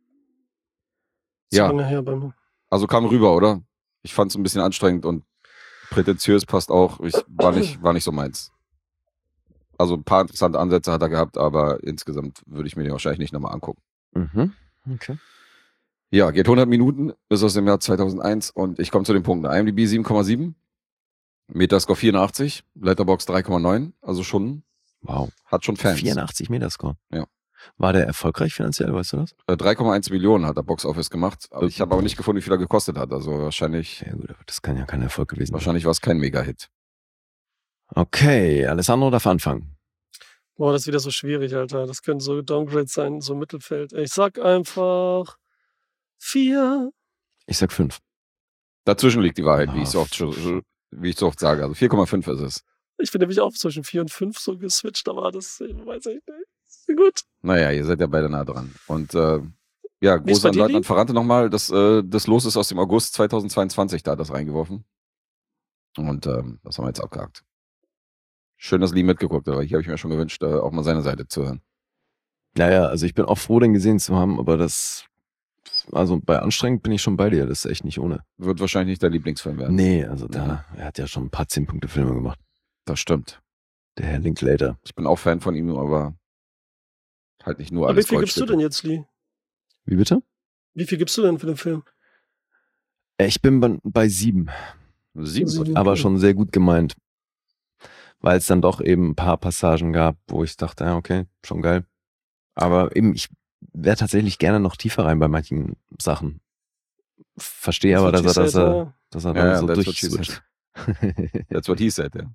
Ja. Lange her bei mir. Also kam rüber, oder? Ich fand es ein bisschen anstrengend und prätentiös passt auch. War nicht so meins. Also ein paar interessante Ansätze hat er gehabt, aber insgesamt würde ich mir den wahrscheinlich nicht nochmal angucken. Okay. Ja, geht 100 Minuten, ist aus dem Jahr 2001 und ich komme zu den Punkten. IMDb 7,7, Metascore 84, Letterboxd 3,9, also schon, Wow. hat schon Fans. 84 Metascore. Ja. War der erfolgreich finanziell, weißt du das? 3,1 Millionen hat der Box Office gemacht, aber ich habe aber nicht gefunden, wie viel er gekostet hat. Also wahrscheinlich Ja gut, aber das kann ja kein Erfolg gewesen sein. war es kein Mega-Hit. Okay, Alessandro darf anfangen. Boah, das ist wieder so schwierig, Alter. Das können so Downgrades sein, so Mittelfeld. Ich sag einfach 4. Ich sag 5. Dazwischen liegt die Wahrheit, Ah, wie ich so oft sage. Also 4,5 ist es. Ich bin nämlich auch zwischen 4 und 5 so geswitcht, aber das weiß ich nicht. Ist gut. Naja, ihr seid ja beide nah dran. Und ja, Wie ist Gruß bei an dir, Leutnant Lee? Ferrante nochmal. Das Los ist aus dem August 2022, da hat das reingeworfen. Und das haben wir jetzt abgehakt. Schön, dass Lee mitgeguckt hat, aber hier habe ich mir schon gewünscht, auch mal seine Seite zu hören. Naja, also ich bin auch froh, den gesehen zu haben, aber also bei anstrengend bin ich schon bei dir, das ist echt nicht ohne. Wird wahrscheinlich nicht dein Lieblingsfilm werden. Nee, also er hat ja schon ein paar 10-Punkte-Filme gemacht. Das stimmt. Der Herr Linklater. Ich bin auch Fan von ihm, aber halt nicht nur Aber wie alles viel gibst du Goldstücke. denn jetzt, Lee? Wie bitte? Wie viel gibst du denn für den Film? Ich bin bei 7, 7. aber schon sehr gut gemeint. Weil es dann doch eben ein paar Passagen gab, wo ich dachte, ja, okay, schon geil. Aber eben, ich wäre tatsächlich gerne noch tiefer rein bei manchen Sachen. Verstehe aber, dass er Ja, dann so that's what she durchswitcht. That's what he said, ja.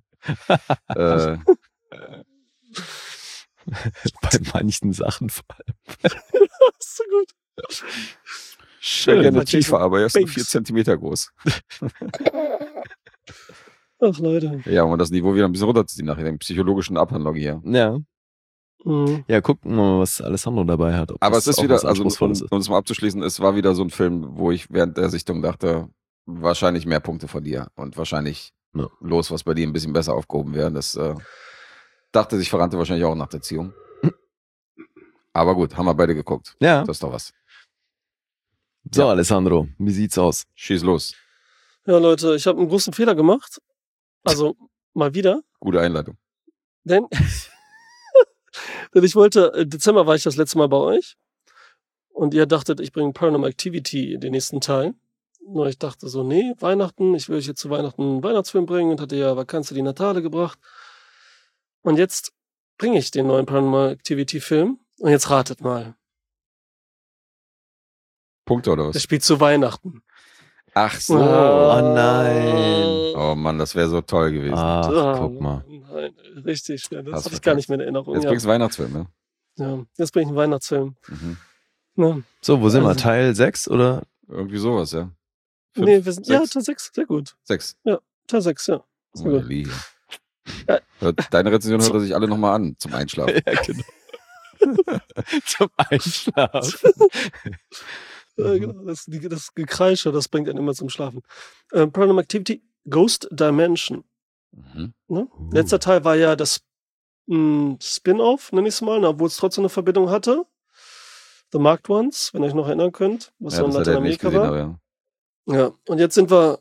Bei manchen Sachen vor allem. Das ist so gut. Ich wäre gerne Manche tiefer, aber er ist nur Banks. 4 Zentimeter groß. Ach, Leute. Ja, um das Niveau wieder ein bisschen runterzuziehen nach der psychologischen Abhandlung hier. Ja. Mhm. Ja, gucken wir mal, was Alessandro dabei hat. ob Aber das es ist auch wieder, was also um Anspruchsvolles ist. es mal abzuschließen, es war wieder so ein Film, wo ich während der Sichtung dachte, wahrscheinlich mehr Punkte von dir und wahrscheinlich Ja. Los, was bei dir ein bisschen besser aufgehoben wäre. Das dachte sich Ferrante wahrscheinlich auch nach der Ziehung. Aber gut, haben wir beide geguckt. Ja. Das ist doch was. So, Ja. Alessandro, wie sieht's aus? Schieß los. Ja, Leute, ich habe einen großen Fehler gemacht. Also, mal wieder. Gute Einleitung. Denn, denn ich wollte, im Dezember war ich das letzte Mal bei euch. Und ihr dachtet, ich bringe Paranormal Activity den nächsten Teil. Nur ich dachte so, nee, Weihnachten, ich will euch jetzt zu Weihnachten einen Weihnachtsfilm bringen und hatte ja Vacanze di Natale gebracht. Und jetzt bringe ich den neuen Paranormal Activity Film. Und jetzt ratet mal. Punkte oder Der was? spielt zu Weihnachten. Ach so. Oh nein. Oh Mann, das wäre so toll gewesen. Ach, guck mal. Nein, richtig schnell. Das Hast hatte ich gar verkackt. nicht mehr in Erinnerung. Jetzt Ja. bringst du Weihnachtsfilm, ne? Ja, jetzt bringe ich einen Weihnachtsfilm. Mhm. Ja. So, wo sind wir? Also- Teil 6 oder? Irgendwie sowas, ja. 5, Nee, wir sind, ja, 6, Teil 6, sehr gut. 6. Teil 6, ja. Sehr Oh, gut. Lee. Ja. Deine Rezension hört er sich alle nochmal an zum Einschlafen. Ja, genau. Zum Einschlafen. Genau, das Gekreische, das bringt einen immer zum Schlafen. Paranormal Activity Ghost Dimension. Ne? Letzter Teil war ja das Spin-off, nenne ich es mal, obwohl es trotzdem eine Verbindung hatte. The Marked Ones, wenn ihr euch noch erinnern könnt, was so in Lateinamerika war. Ja. Ja, und jetzt sind wir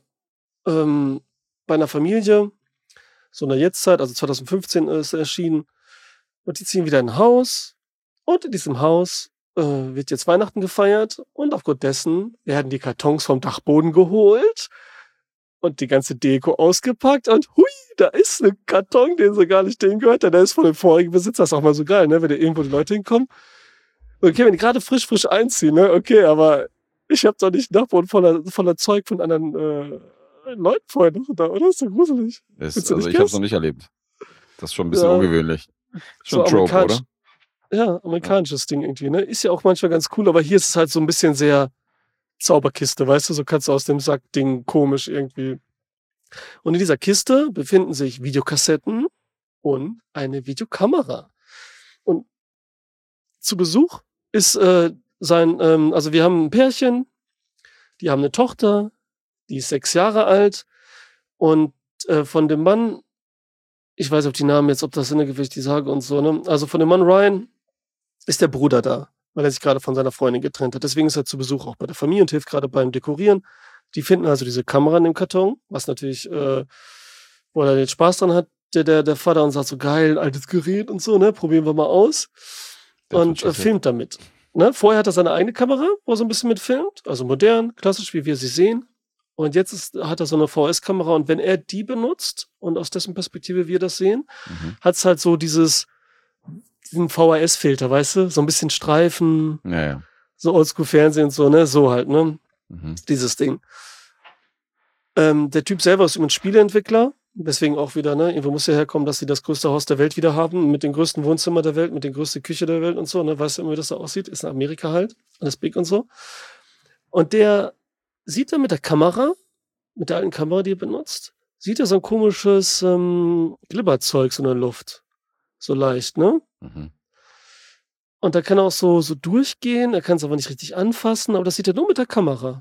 bei einer Familie, so in der Jetztzeit, also 2015 ist er erschienen, und die ziehen wieder in ein Haus, und in diesem Haus wird jetzt Weihnachten gefeiert, und aufgrund dessen werden die Kartons vom Dachboden geholt und die ganze Deko ausgepackt, und hui, da ist ein Karton, den so gar nicht denen gehört, der ist von dem vorigen Besitzer. Das ist auch mal so geil, ne, wenn da irgendwo die Leute hinkommen. Okay, wenn die gerade frisch einziehen, ne, okay, aber ich hab doch nicht einen Dachboden voller Zeug von anderen Leuten vorher noch da, oder? Das ist so gruselig. Also ich hab's noch nicht erlebt. Das ist schon ein bisschen ungewöhnlich. Schon so Trope, oder? Ja, amerikanisches Ding irgendwie, ne? Ist ja auch manchmal ganz cool, aber hier ist es halt so ein bisschen sehr Zauberkiste, weißt du? So kannst du aus dem Sack-Ding komisch irgendwie. Und in dieser Kiste befinden sich Videokassetten und eine Videokamera. Und zu Besuch ist also wir haben ein Pärchen, die haben eine Tochter, die ist 6 Jahre alt, und von dem Mann, ich weiß nicht, ob die Namen jetzt, ob das Sinn ergibt, wenn ich die sage und so, ne? Also von dem Mann Ryan ist der Bruder da, weil er sich gerade von seiner Freundin getrennt hat. Deswegen ist er zu Besuch auch bei der Familie und hilft gerade beim Dekorieren. Die finden also diese Kamera in dem Karton, was natürlich, wo er den Spaß dran hat, der Vater, und sagt so, geil, altes Gerät und so, ne? Probieren wir mal aus. Und filmt damit. Ne? Vorher hat er seine eigene Kamera, wo er so ein bisschen mit filmt, also modern, klassisch, wie wir sie sehen. Und jetzt hat er so eine VS-Kamera, und wenn er die benutzt und aus dessen Perspektive wir das sehen, hat es halt so diesen VHS-Filter, weißt du? So ein bisschen Streifen, so Oldschool-Fernsehen und so, ne? So halt, ne? Dieses Ding. Der Typ selber ist übrigens Spieleentwickler, deswegen auch wieder, ne? Irgendwo muss ja herkommen, dass sie das größte Haus der Welt wieder haben, mit dem größten Wohnzimmer der Welt, mit der größten Küche der Welt und so, ne? Weißt du immer, wie das da aussieht? Ist in Amerika halt, alles big und so. Und der sieht er mit der Kamera, mit der alten Kamera, die er benutzt, sieht er so ein komisches Glibberzeug so in der Luft. So leicht, ne? Und da kann er auch so durchgehen, er kann es aber nicht richtig anfassen, aber das sieht er nur mit der Kamera.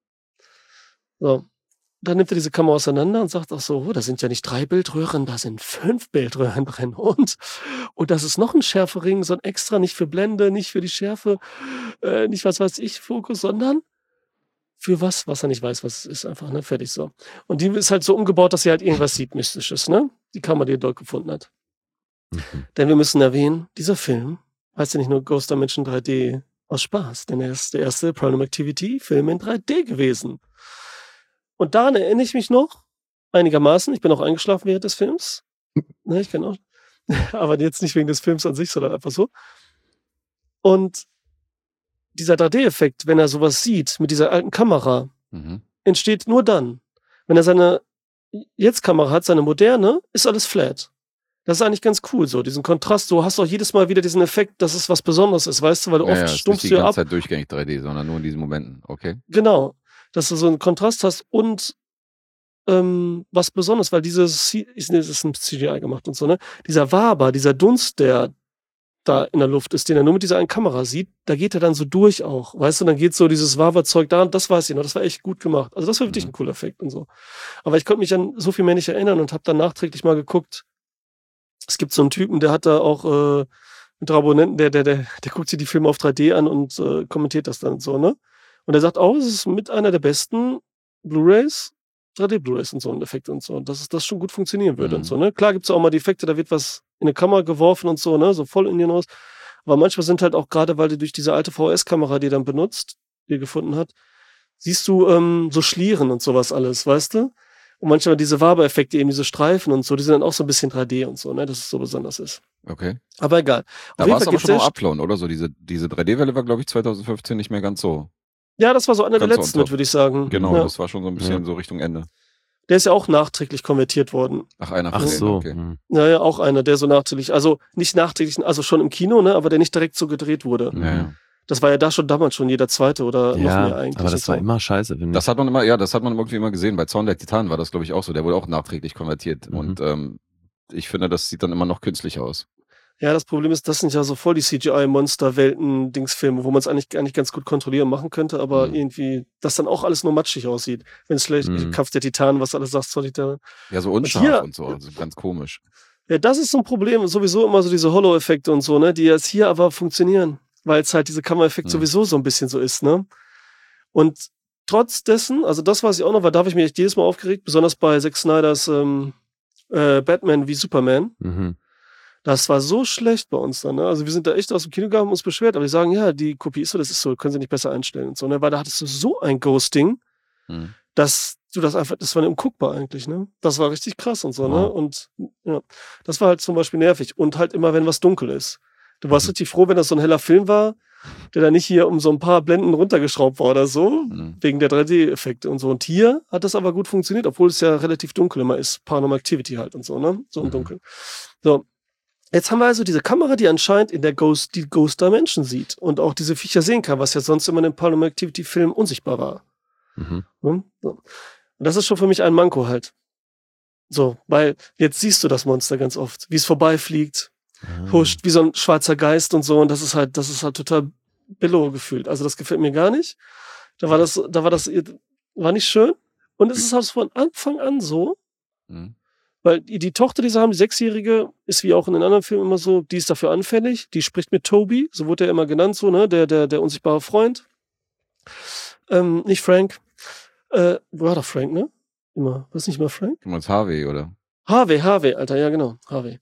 So. Dann nimmt er diese Kamera auseinander und sagt auch so, da sind ja nicht 3 Bildröhren, da sind 5 Bildröhren drin. Und das ist noch ein Schärfering, so ein extra, nicht für Blende, nicht für die Schärfe, nicht was weiß ich, Fokus, sondern für was er nicht weiß, was es ist, einfach, ne, fertig so. Und die ist halt so umgebaut, dass sie halt irgendwas sieht, Mystisches, ne? Die Kamera, die er dort gefunden hat. Denn wir müssen erwähnen, dieser Film heißt ja nicht nur Ghost Dimension 3D aus Spaß, denn er ist der erste Paranormal Activity-Film in 3D gewesen. Und daran erinnere ich mich noch einigermaßen. Ich bin auch eingeschlafen während des Films. Ne, ich kann auch. Aber jetzt nicht wegen des Films an sich, sondern einfach so. Und dieser 3D-Effekt, wenn er sowas sieht mit dieser alten Kamera, entsteht nur dann. Wenn er seine Jetzt-Kamera hat, seine moderne, ist alles flat. Das ist eigentlich ganz cool so, diesen Kontrast. Du hast auch jedes Mal wieder diesen Effekt, dass es was Besonderes ist, weißt du, weil du oft stumpfst du ja ab. Nicht die ganze ab. Zeit durchgängig 3D, sondern nur in diesen Momenten, okay? Genau, dass du so einen Kontrast hast und was Besonderes, weil das ist ein CGI gemacht und so, ne? Dieser Waber, dieser Dunst, der da in der Luft ist, den er nur mit dieser einen Kamera sieht, da geht er dann so durch auch, weißt du, dann geht so dieses Waberzeug da, das weiß ich noch, das war echt gut gemacht. Also das war wirklich ein cooler Effekt und so. Aber ich konnte mich an so viel mehr nicht erinnern und habe dann nachträglich mal geguckt. Es gibt so einen Typen, der hat da auch mit Abonnenten, der guckt sich die Filme auf 3D an und kommentiert das dann so, ne? Und er sagt auch, es ist mit einer der besten Blu-rays, 3D-Blu-rays und so ein Effekt und so, dass das schon gut funktionieren würde und so, ne? Klar gibt's auch mal die Effekte, da wird was in eine Kamera geworfen und so, ne? So voll in den raus. Aber manchmal sind halt auch, gerade weil du durch diese alte VS-Kamera, die er dann benutzt, die er gefunden hat, siehst du so Schlieren und sowas alles, weißt du? Und manchmal diese Waber-Effekte, eben diese Streifen und so, die sind dann auch so ein bisschen 3D und so, ne? Dass es so besonders ist. Okay. Aber egal. Da war es aber schon noch Upload, oder? So diese 3D-Welle war, glaube ich, 2015 nicht mehr ganz so. Ja, das war so einer der letzten mit, würde ich sagen. Genau, ja. Das war schon so ein bisschen so Richtung Ende. Der ist ja auch nachträglich konvertiert worden. Ach, einer von Ach denen, so. okay. Ja, auch einer, der so nachträglich, also nicht nachträglich, also schon im Kino, ne? Aber der nicht direkt so gedreht wurde. Ja. Das war ja da schon damals schon jeder zweite oder noch mehr eigentlich. Aber das war immer scheiße. Das hat man irgendwie immer gesehen. Bei Zorn der Titan war das, glaube ich, auch so. Der wurde auch nachträglich konvertiert. Und ich finde, das sieht dann immer noch künstlich aus. Ja, das Problem ist, das sind ja so voll die CGI-Monster-Welten-Dingsfilme, wo man es eigentlich ganz gut kontrollieren machen könnte, aber irgendwie, das dann auch alles nur matschig aussieht. Wenn es vielleicht Kampf der Titanen, was alles sagt, Ja, so unscharf hier- und so, also ganz komisch. Ja, das ist so ein Problem, sowieso immer so diese Hollow-Effekte und so, ne, die jetzt hier aber funktionieren, weil es halt dieser Kameraeffekt sowieso so ein bisschen so ist, ne. Und trotz dessen, also das weiß ich auch noch, weil da habe ich mich echt jedes Mal aufgeregt, besonders bei Zack Snyders Batman wie Superman. Mhm. Das war so schlecht bei uns dann, ne? Also wir sind da echt aus dem Kino gegangen und uns beschwert, aber die sagen, ja, die Kopie ist so, das ist so, können sie nicht besser einstellen und so, ne? Weil da hattest du so ein Ghosting, dass du das einfach, das war unguckbar eigentlich, ne? Das war richtig krass und so, ne? Wow. Und ja, das war halt zum Beispiel nervig. Und halt immer, wenn was dunkel ist. Du warst richtig froh, wenn das so ein heller Film war, der da nicht hier um so ein paar Blenden runtergeschraubt war oder so, wegen der 3D-Effekte und so. Und hier hat das aber gut funktioniert, obwohl es ja relativ dunkel immer ist. Paranormal Activity halt und so, ne? So im Dunkeln. So. Jetzt haben wir also diese Kamera, die anscheinend in der die Ghost Dimension sieht und auch diese Viecher sehen kann, was ja sonst immer in den Paranormal Activity Filmen unsichtbar war. Mhm. Ne? So. Und das ist schon für mich ein Manko halt. So, weil jetzt siehst du das Monster ganz oft, wie es vorbeifliegt, huscht, wie so ein schwarzer Geist und so, und das ist halt total billow gefühlt. Also das gefällt mir gar nicht. Da war das nicht schön. Und es ist halt von Anfang an so, weil die Tochter, die sie haben, die 6-Jährige, ist wie auch in den anderen Filmen immer so, die ist dafür anfällig, die spricht mit Toby, so wurde er immer genannt, so, ne, der unsichtbare Freund. Nicht Frank. War doch Frank, ne? Immer. Was nicht immer Frank? Du meinst Harvey, oder? Harvey, Alter, ja genau, Harvey.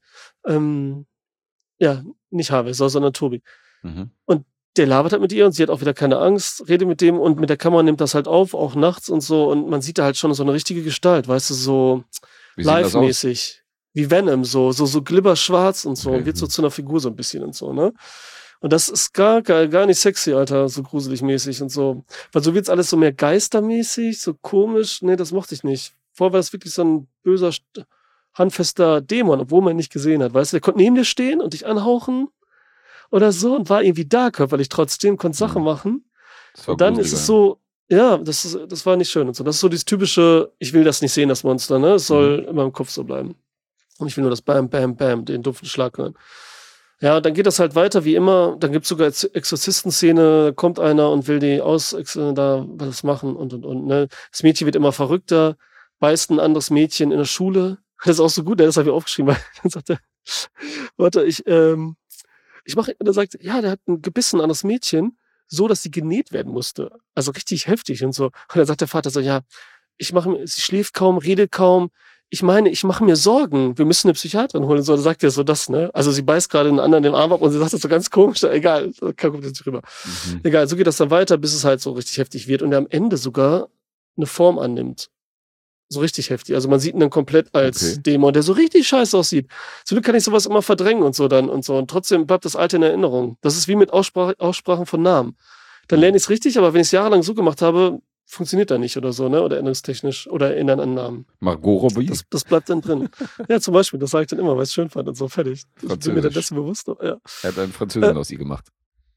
Ja, nicht Harvey, sondern Toby. Und der labert halt mit ihr und sie hat auch wieder keine Angst, redet mit dem und mit der Kamera nimmt das halt auf, auch nachts und so, und man sieht da halt schon so eine richtige Gestalt, weißt du, so Wie sieht das aus? live-mäßig. Wie Venom, so glibberschwarz und so, Okay. und wird so zu einer Figur so ein bisschen und so, ne? Und das ist gar nicht sexy, Alter, so gruselig mäßig und so. Weil so wird's alles so mehr geistermäßig, so komisch. Nee, das mochte ich nicht. Vorher war das wirklich so ein böser, handfester Dämon, obwohl man ihn nicht gesehen hat. Weißt du, der konnte neben dir stehen und dich anhauchen oder so und war irgendwie da körperlich trotzdem, konnte Sachen machen. Das war Und dann ist gruseliger. es so, ja, das war nicht schön und so. Das ist so dieses typische, ich will das nicht sehen, das Monster, ne? Es soll in meinem Kopf so bleiben. Und ich will nur das Bam, Bam, Bam, den dumpfen Schlag hören. Ja, dann geht das halt weiter wie immer. Dann gibt's sogar Exorzistenszene, da kommt einer und will die da was machen und, ne. Das Mädchen wird immer verrückter, beißt ein anderes Mädchen in der Schule. Das ist auch so gut, das habe ich aufgeschrieben, weil dann sagt er, warte, ich mache, und er sagt, ja, der hat ein gebissen an das Mädchen, so, dass sie genäht werden musste. Also richtig heftig und so. Und dann sagt der Vater so, ja, sie schläft kaum, redet kaum. Ich mache mir Sorgen. Wir müssen eine Psychiaterin holen. So, da sagt er so das, ne? Also sie beißt gerade einen anderen den Arm ab und sie sagt das so ganz komisch. Egal, kommt jetzt nicht rüber. Egal, so geht das dann weiter, bis es halt so richtig heftig wird und er am Ende sogar eine Form annimmt. So richtig heftig. Also man sieht ihn dann komplett als Dämon, der so richtig scheiße aussieht. Zum Glück kann ich sowas immer verdrängen und so dann und so. Und trotzdem bleibt das Alte in Erinnerung. Das ist wie mit Aussprachen von Namen. Dann lerne ich es richtig, aber wenn ich es jahrelang so gemacht habe, funktioniert da nicht oder so, ne? Oder erinnerungstechnisch oder erinnern an Namen. Margot Robbie? Das bleibt dann drin. Ja, zum Beispiel, das sage ich dann immer, weil ich es schön fand und so, fertig. Ich bin mir Französisch. dann dessen bewusst. Ja. Er hat einen Französin aus ihr gemacht.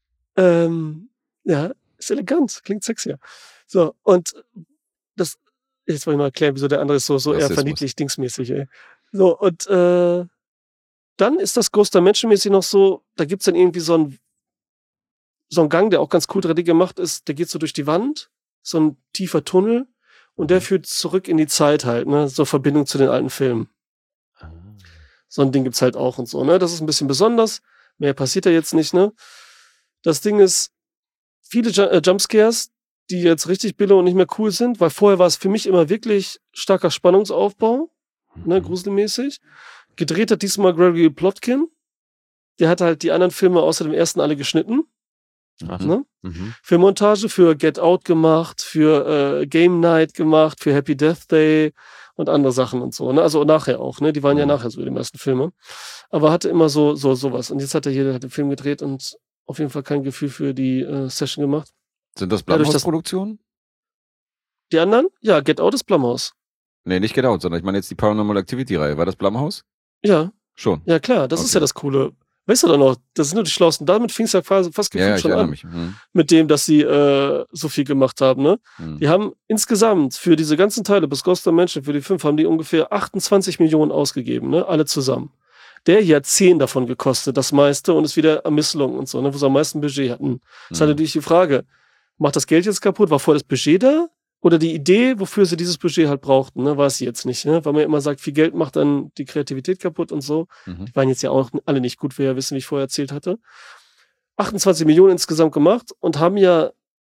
Ja, ist elegant, klingt sexier. So, und das, jetzt wollte ich mal erklären, wieso der andere ist so eher Rassismus. verniedlich, dingsmäßig, ey. So, und dann ist das Ghost Dimension-mäßig noch so, da gibt's dann irgendwie so einen Gang, der auch ganz cool 3D gemacht ist, der geht so durch die Wand, so ein tiefer Tunnel, und der führt zurück in die Zeit halt, ne, so Verbindung zu den alten Filmen. So ein Ding gibt's halt auch und so, ne, das ist ein bisschen besonders, mehr passiert da jetzt nicht, ne. Das Ding ist, viele Jumpscares, die jetzt richtig billig und nicht mehr cool sind, weil vorher war es für mich immer wirklich starker Spannungsaufbau, ne, gruselmäßig. Gedreht hat diesmal Gregory Plotkin. Der hat halt die anderen Filme außer dem ersten alle geschnitten. Ne? Für Montage, für Get Out gemacht, für Game Night gemacht, für Happy Death Day und andere Sachen und so. Ne? Also nachher auch, ne? Die waren ja nachher so die meisten Filme. Aber hatte immer sowas. Und jetzt hat er hier den Film gedreht und auf jeden Fall kein Gefühl für die Session gemacht. Sind das Dadurch, dass- Blumhouse-Produktionen? Die anderen? Ja, Get Out ist Blumhouse. Nee, nicht Get Out, sondern ich meine jetzt die Paranormal Activity-Reihe. War das Blumhouse? Ja, Schon. ja klar, das ist Okay. ja das Coole. Weißt du doch noch, das sind nur die Schlausten. Damit fing es ja fast Ja, gefühlt ich schon erinnere an. mich. Mit dem, dass sie so viel gemacht haben, ne? Die haben insgesamt für diese ganzen Teile bis Ghost Dimension, für die 5, haben die ungefähr 28 Millionen ausgegeben, ne? Alle zusammen. Der hier hat 10 davon gekostet, das meiste, und ist wieder Ermisslung und so, ne, wo sie am meisten Budget hatten. Das ist halt natürlich die Frage, macht das Geld jetzt kaputt? War vorher das Budget da? Oder die Idee, wofür sie dieses Budget halt brauchten, ne, weiß ich jetzt nicht, ne? Weil man ja immer sagt, viel Geld macht dann die Kreativität kaputt und so. Die waren jetzt ja auch alle nicht gut, wie ihr wissen, wie ich vorher erzählt hatte. 28 Millionen insgesamt gemacht und haben ja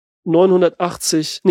890,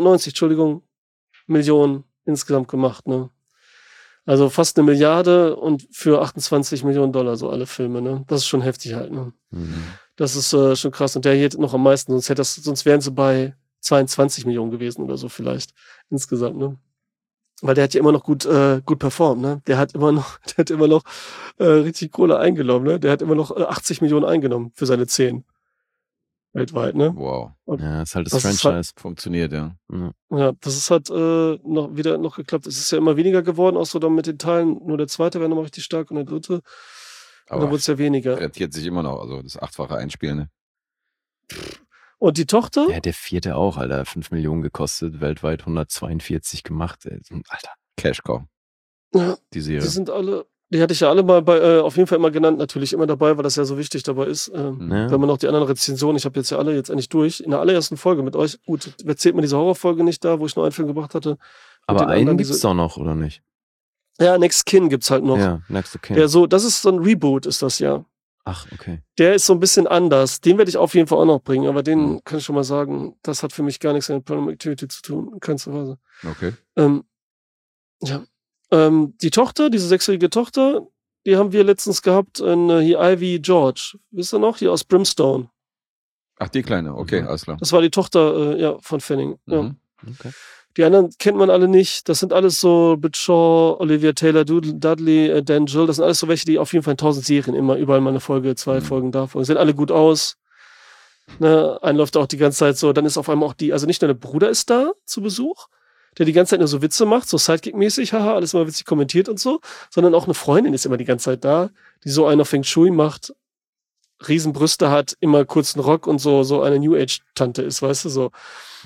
Millionen insgesamt gemacht, ne? Also fast 1 Milliarde und für 28 Millionen Dollar so alle Filme, ne? Das ist schon heftig halt, ne? Das ist schon krass. Und der hier noch am meisten, sonst wären sie bei 22 Millionen gewesen oder so vielleicht insgesamt, ne? Weil der hat ja immer noch gut performt, ne? Der hat immer noch richtig Kohle eingenommen, ne? Der hat immer noch 80 Millionen eingenommen für seine 10 weltweit, ne? Wow. Und Ja, ist halt das das ist Franchise. Funktioniert, ja. ja, das ist halt noch geklappt. Es ist ja immer weniger geworden, auch so dann mit den Teilen. Nur der zweite wäre nochmal richtig stark und der dritte. Und dann Aber wurde es ja weniger. rentiert sich immer noch, also das 8-fache Einspielen, ne? Und die Tochter? Ja, der vierte auch, Alter. 5 Millionen gekostet, weltweit 142 gemacht. Ey. Alter. Cash Cow, Ja, die die Serie. sind alle, die hatte ich ja alle mal auf jeden Fall immer genannt, natürlich immer dabei, weil das ja so wichtig dabei ist. Ja. Wenn man noch die anderen Rezensionen, ich habe jetzt ja alle jetzt endlich durch, in der allerersten Folge mit euch, gut, erzählt mir diese Horrorfolge nicht da, wo ich nur einen Film gebracht hatte. Aber den einen anderen gibt's doch noch, oder nicht? Ja, Next Kin gibt's halt noch. Ja, Next of Kin. Das ist so ein Reboot, ist das ja. Ach, okay. Der ist so ein bisschen anders. Den werde ich auf jeden Fall auch noch bringen, aber den kann ich schon mal sagen, das hat für mich gar nichts mit Paranormal Activity zu tun, in keinster Weise. Okay. Ja. Die Tochter, diese 6-jährige Tochter, die haben wir letztens gehabt in hier Ivy George. Wisst ihr noch? Hier aus Brimstone. Ach, die Kleine, okay, alles klar. Das war die Tochter von Fanning. Ja. Okay. Die anderen kennt man alle nicht. Das sind alles so Brit Shaw, Olivia Taylor, Dudley, D'Angelo. Das sind alles so welche, die auf jeden Fall in 1000 Serien immer überall mal eine Folge, 2 Folgen da folgen. Sehen alle gut aus. Ne, einen läuft auch die ganze Zeit so. Dann ist auf einmal auch also nicht nur der Bruder ist da zu Besuch, der die ganze Zeit nur so Witze macht, so Sidekick-mäßig, haha, alles immer witzig kommentiert und so, sondern auch eine Freundin ist immer die ganze Zeit da, die so einer Feng Shui macht, Riesenbrüste hat, immer kurzen Rock und so eine New Age-Tante ist, weißt du, so.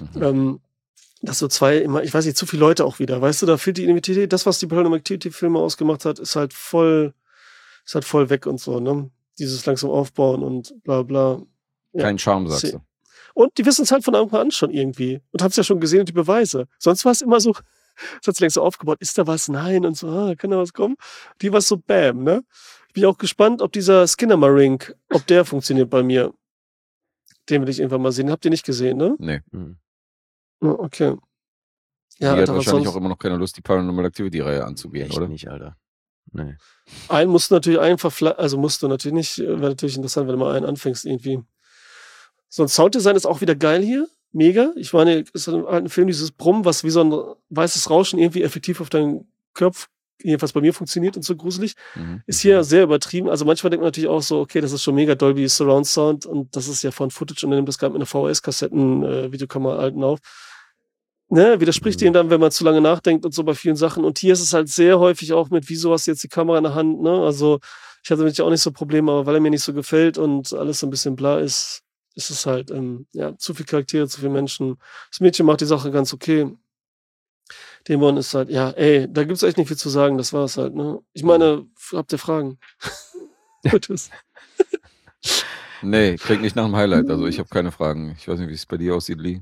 Das so ich weiß nicht, zu viele Leute auch wieder, weißt du, da fehlt die Identität. Das, was die Paranormal Activity-Filme ausgemacht hat, ist halt voll weg und so, ne? Dieses langsam Aufbauen und bla bla. Ja. Kein Charme, sagst du. Und die wissen es halt von Anfang an schon irgendwie. Und haben es ja schon gesehen und die Beweise. Sonst war es immer so, das hat sich längst so aufgebaut, ist da was? Nein und so, kann da was kommen? Die war so bam, ne? Ich bin auch gespannt, ob dieser Skinnamarink, ob der funktioniert bei mir. Den will ich irgendwann mal sehen. Habt ihr nicht gesehen, ne? Nee. Okay. Ja, Die hat Alter, was wahrscheinlich sonst? auch immer noch keine Lust, die Paranormal Activity-Reihe anzugehen, Echt oder? nicht, Alter. Nee. Einen musst du natürlich musst du natürlich nicht, wäre natürlich interessant, wenn du mal einen anfängst irgendwie. So ein Sounddesign ist auch wieder geil hier. Mega. Ich meine, ist ein alten Film, dieses Brummen, was wie so ein weißes Rauschen irgendwie effektiv auf deinen Kopf, jedenfalls bei mir funktioniert und so gruselig, ist hier sehr übertrieben. Also manchmal denkt man natürlich auch so, okay, das ist schon mega Dolby Surround Sound und das ist ja von Footage und dann nimmt das gerade mit einer VHS-Kassetten, Videokamera alten auf. Ne, widerspricht dem dann, wenn man zu lange nachdenkt und so bei vielen Sachen. Und hier ist es halt sehr häufig auch mit, wieso hast du jetzt die Kamera in der Hand, ne? Also ich hatte damit ja auch nicht so Probleme, aber weil er mir nicht so gefällt und alles so ein bisschen bla ist es halt, zu viel Charaktere, zu viele Menschen. Das Mädchen macht die Sache ganz okay. Dämon ist halt, ja, ey, da gibt's echt nicht viel zu sagen, das war's halt, ne? Ich meine, habt ihr Fragen? Tschüss. Nee, klingt nicht nach einem Highlight, also ich habe keine Fragen. Ich weiß nicht, wie es bei dir aussieht, Lee.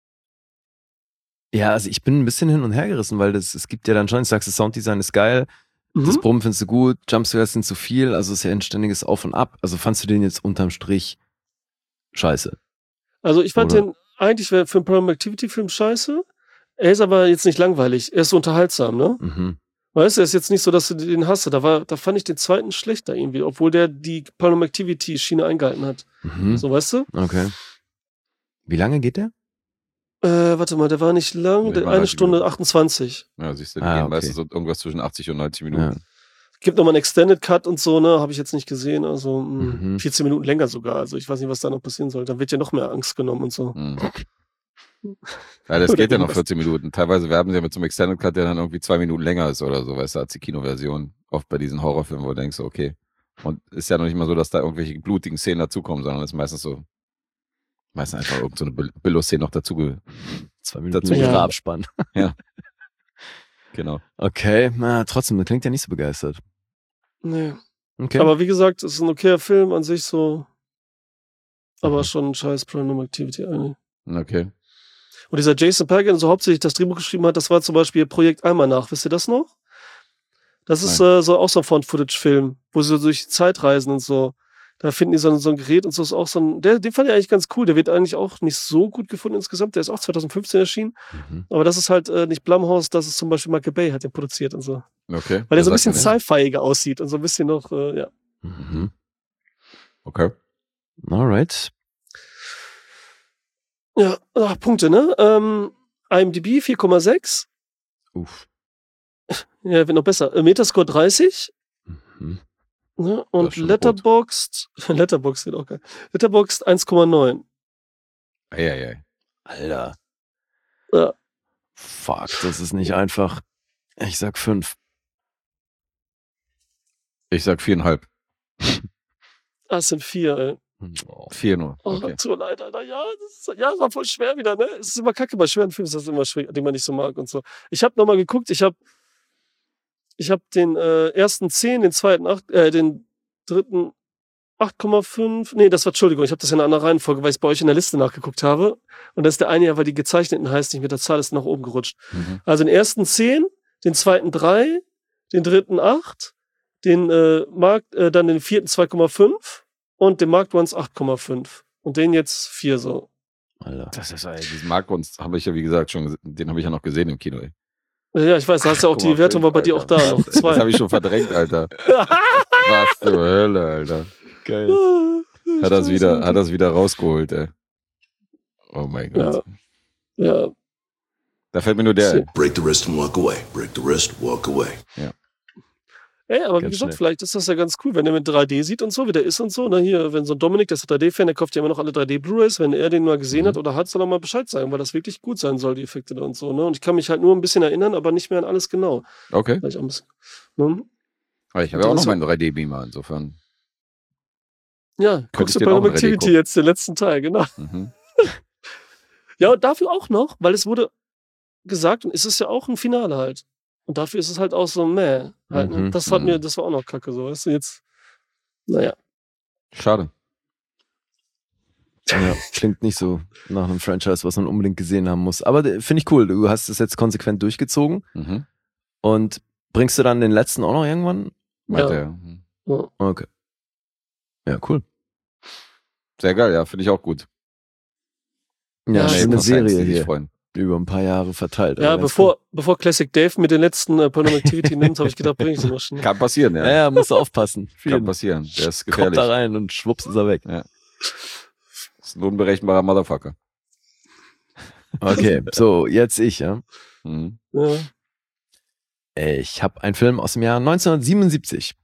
Ja, also ich bin ein bisschen hin und her gerissen, weil es gibt ja dann schon, ich sag's, das Sounddesign ist geil, das Brummen findest du gut, Jumpscares sind zu viel, also es ist ja ein ständiges Auf und Ab. Also fandst du den jetzt unterm Strich scheiße? Also ich fand Oder? den eigentlich für einen Paranormal Activity Film scheiße. Er ist aber jetzt nicht langweilig, er ist so unterhaltsam, ne? Weißt du, er ist jetzt nicht so, dass du den hast. Da fand ich den zweiten schlechter irgendwie, obwohl der die Paranormal Activity Schiene eingehalten hat. So, weißt du? Okay. Wie lange geht der? Warte mal, der war nicht lang, Nee, war 1 30 Stunde Minuten. 28. Ja, siehst du, die Ah, gehen okay. meistens so irgendwas zwischen 80 und 90 Minuten. Ja. Gibt nochmal einen Extended Cut und so, ne? Habe ich jetzt nicht gesehen. Also 14 Minuten länger sogar. Also ich weiß nicht, was da noch passieren soll. Dann wird ja noch mehr Angst genommen und so. Ja, das Oder geht ja noch irgendwas. 14 Minuten. Teilweise werben sie ja mit so einem Extended Cut, der dann irgendwie 2 Minuten länger ist oder so, weißt du, als die Kinoversion. Oft bei diesen Horrorfilmen, wo du denkst, okay. Und ist ja noch nicht mal so, dass da irgendwelche blutigen Szenen dazukommen, sondern ist meistens einfach irgend so eine Billo-Szene noch dazu. 2 Minuten Dazu- längerer Ja. Abspann. Genau. Okay, na trotzdem, das klingt ja nicht so begeistert. Nee. Okay. Aber wie gesagt, es ist ein okayer Film an sich so. Aber Mhm. schon ein scheiß Paranormal Activity eigentlich. Okay. Und dieser Jason Pagan, so hauptsächlich das Drehbuch geschrieben hat, das war zum Beispiel Projekt Almanach. Wisst ihr das noch? Das ist so auch so ein Found-Footage-Film, wo sie so durch die Zeit reisen und so. Da finden die so ein Gerät und so ist auch so ein. Den fand ich eigentlich ganz cool. Der wird eigentlich auch nicht so gut gefunden insgesamt. Der ist auch 2015 erschienen. Mhm. Aber das ist halt nicht Blumhouse, das ist zum Beispiel Michael Bay, hat den produziert und so. Okay. Weil der so ein sagt bisschen mir nichts. sci-fi-iger aussieht und so ein bisschen noch, ja. Mhm. Okay. Alright. Ja, Punkte, ne? IMDb 4,6. Uff. Ja, wird noch besser. Metascore 30. Mhm. Ne? Das Und ist schon Letterboxd wird auch geil. Letterboxd 1,9. Eieiei. Alter. Ja. Fuck, das ist nicht einfach. Ich sag 5. Ich sag 4,5. Das sind 4, ey. 4 nur. Oh, Okay. tut mir leid, Alter. Ja, das war voll schwer wieder, ne? Es ist immer kacke, bei schweren Filmen ist das immer schwer, den man nicht so mag und so. Ich habe nochmal geguckt, ich hab den ersten 10, den zweiten 8, den dritten 8,5. Nee, Entschuldigung, ich habe das in einer anderen Reihenfolge, weil ich es bei euch in der Liste nachgeguckt habe. Und das ist der eine ja, weil die gezeichneten heißt nicht mit der Zahl ist nach oben gerutscht. Mhm. Also den ersten 10, den zweiten 3, den dritten 8, den dann den vierten 2,5 und den Marked Ones 8,5. Und den jetzt 4 so. Alter. Das ist, diesen Marktkunst habe ich ja, wie gesagt, schon, den habe ich ja noch gesehen im Kino, ey. Ja, ich weiß, da hast du ja auch die 8,5, Wertung, war bei dir auch da Alter. noch. Das 2. habe ich schon verdrängt, Alter. Was zur Hölle, Alter. Geil. Hat das wieder rausgeholt, ey. Oh mein Gott. Ja. Da fällt mir nur der ein. Break the wrist and walk away. Break the wrist, walk away. Ey, aber wie Ganz gesagt, schnell. vielleicht ist das ja ganz cool, wenn er mit 3D sieht und so, wie der ist und so. Na hier, wenn so ein Dominik, der ist 3D-Fan, der kauft ja immer noch alle 3D-Blu-Rays. Wenn er den mal gesehen hat oder hat, soll er mal Bescheid sagen, weil das wirklich gut sein soll, die Effekte da und so. Ne? Und ich kann mich halt nur ein bisschen erinnern, aber nicht mehr an alles genau. Okay. Weil ich auch ein bisschen, ne? Aber ich habe ja auch noch meinen 3D-Beamer, insofern. Ja, guckst ich du den bei auch in 3D Activity gucken. jetzt, den letzten Teil, genau. Mhm. Ja, und dafür auch noch, weil es wurde gesagt, und es ist ja auch ein Finale halt. Und dafür ist es halt auch so, halt, ne? Mhm, Das war auch noch kacke, so, weißt du, jetzt, naja. Schade. Ja, klingt nicht so nach einem Franchise, was man unbedingt gesehen haben muss. Aber finde ich cool. Du hast es jetzt konsequent durchgezogen Mhm. und bringst du dann den letzten auch noch irgendwann? Meinte Ja. er. Mhm. Ja. Okay. Ja, cool. Sehr geil, ja, finde ich auch gut. Ja, Ja, das ist nee, eine Fans, Serie die sich hier. freuen. Über ein paar Jahre verteilt. Ja, aber ganz bevor Classic Dave mit den letzten Paranormal Activity nimmt, habe ich gedacht, bring ich sie mal schnell. Kann passieren, cool. ja. Ja, musst du aufpassen. Kann passieren. Der ist Kommt gefährlich. da rein und schwupps ist er weg. Ist ein unberechenbarer Motherfucker. Okay, so, jetzt ich, ja. Mhm. Ja. Ich habe einen Film aus dem Jahr 1977.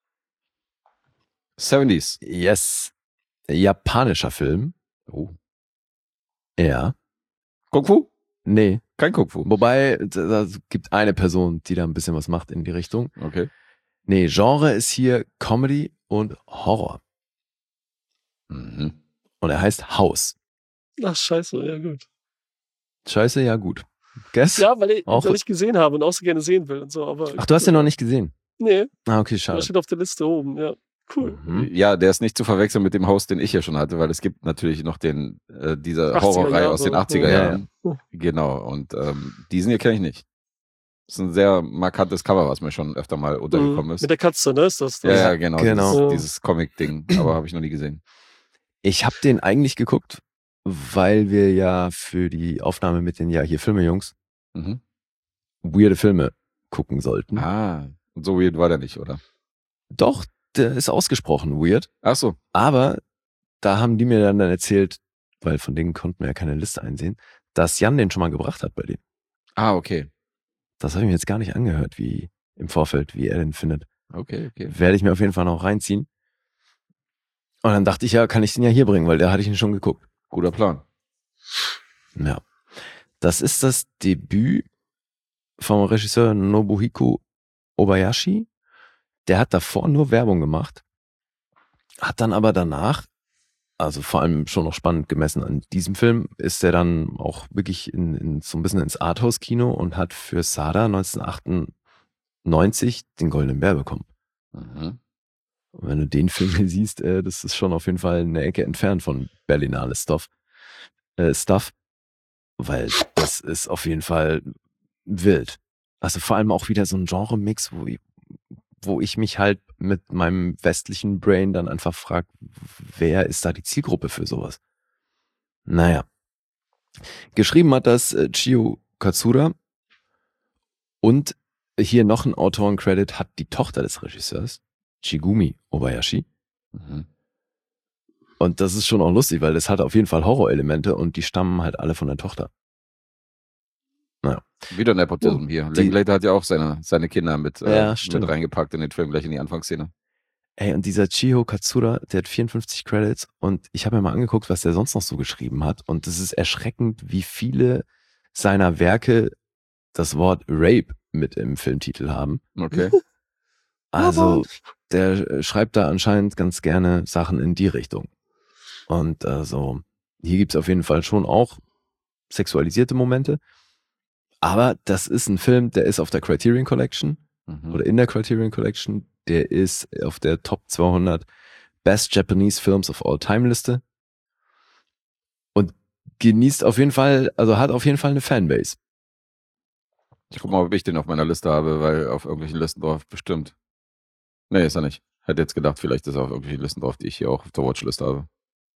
70s. Yes. Japanischer Film. Oh. Ja. Kung Fu? Nee. Kein Kung Fu. Wobei, da gibt eine Person, die da ein bisschen was macht in die Richtung. Okay. Nee, Genre ist hier Comedy und Horror. Mhm. Und er heißt House. Ach, scheiße, ja gut. Scheiße, ja gut. Guess? Ja, weil Auch- ich gesehen habe und auch so gerne sehen will und so, aber. Ach, du hast den noch nicht gesehen? Nee, Ah, okay, der schade. steht auf der Liste oben, ja. Cool. Mhm. Ja, der ist nicht zu verwechseln mit dem Haus, den ich ja schon hatte, weil es gibt natürlich noch diese 80er Horrorreihe Jahre. aus den 80er Ja, Jahren. ja. Genau. Und diesen hier kenne ich nicht. Das ist ein sehr markantes Cover, was mir schon öfter mal untergekommen ist. Mit der Katze, ne? Ist das? Ja, genau. Genau. Dieses Comic-Ding. Aber habe ich noch nie gesehen. Ich habe den eigentlich geguckt, weil wir ja für die Aufnahme mit den hier Filme-Jungs Mhm. weirde Filme gucken sollten. Ah, und so weird war der nicht, oder? Doch, der ist ausgesprochen weird. Ach so. Aber da haben die mir dann erzählt, weil von denen konnten wir ja keine Liste einsehen, dass Jan den schon mal gebracht hat bei denen. Ah, okay. Das habe ich mir jetzt gar nicht angehört, wie im Vorfeld, wie er den findet. Okay. Werde ich mir auf jeden Fall noch reinziehen. Und dann dachte ich ja, kann ich den ja hier bringen, weil der hatte ich ihn schon geguckt. Guter Plan. Ja. Das ist das Debüt vom Regisseur Nobuhiko Obayashi. Der hat davor nur Werbung gemacht, hat dann aber danach, also vor allem schon noch spannend gemessen an diesem Film, ist er dann auch wirklich in so ein bisschen ins Arthouse-Kino und hat für Sada 1998 den Goldenen Bär bekommen. Mhm. Und wenn du den Film hier siehst, das ist schon auf jeden Fall eine Ecke entfernt von Berlinale Stuff, weil das ist auf jeden Fall wild. Also vor allem auch wieder so ein Genre-Mix, wo ich mich halt mit meinem westlichen Brain dann einfach frage, wer ist da die Zielgruppe für sowas? Naja. Geschrieben hat das Chio Katsura und hier noch ein Autorencredit hat die Tochter des Regisseurs, Chigumi Obayashi. Mhm. Und das ist schon auch lustig, weil das hat auf jeden Fall Horrorelemente und die stammen halt alle von der Tochter. Naja. Wieder Nepotism hier. Linklater hat ja auch seine Kinder mit stimmt. reingepackt in den Film, gleich in die Anfangsszene. Ey, und dieser Chio Katsura, der hat 54 Credits und ich habe mir mal angeguckt, was der sonst noch so geschrieben hat und es ist erschreckend, wie viele seiner Werke das Wort Rape mit im Filmtitel haben. Okay. Also, der schreibt da anscheinend ganz gerne Sachen in die Richtung. Und also, hier gibt's auf jeden Fall schon auch sexualisierte Momente. Aber das ist ein Film, der ist auf der Criterion Collection oder in der Criterion Collection. Der ist auf der Top 200 Best Japanese Films of All Time Liste. Und genießt auf jeden Fall, also hat auf jeden Fall eine Fanbase. Ich guck mal, ob ich den auf meiner Liste habe, weil auf irgendwelchen Listen drauf bestimmt. Nee, ist er nicht. Hätte jetzt gedacht, vielleicht ist er auf irgendwelchen Listen drauf, die ich hier auch auf der Watchlist habe.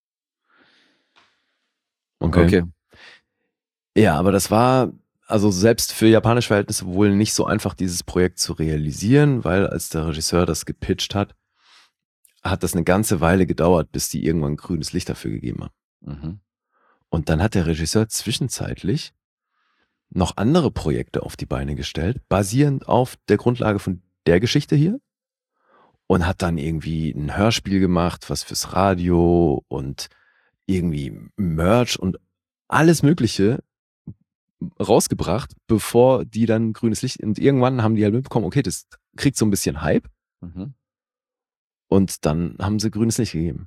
Okay. Ja, aber das war also selbst für japanische Verhältnisse wohl nicht so einfach, dieses Projekt zu realisieren, weil als der Regisseur das gepitcht hat, hat das eine ganze Weile gedauert, bis die irgendwann grünes Licht dafür gegeben haben. Mhm. Und dann hat der Regisseur zwischenzeitlich noch andere Projekte auf die Beine gestellt, basierend auf der Grundlage von der Geschichte hier. Und hat dann irgendwie ein Hörspiel gemacht, was fürs Radio und irgendwie Merch und alles Mögliche rausgebracht, bevor die dann grünes Licht, und irgendwann haben die halt mitbekommen, okay, das kriegt so ein bisschen Hype. Mhm. Und dann haben sie grünes Licht gegeben.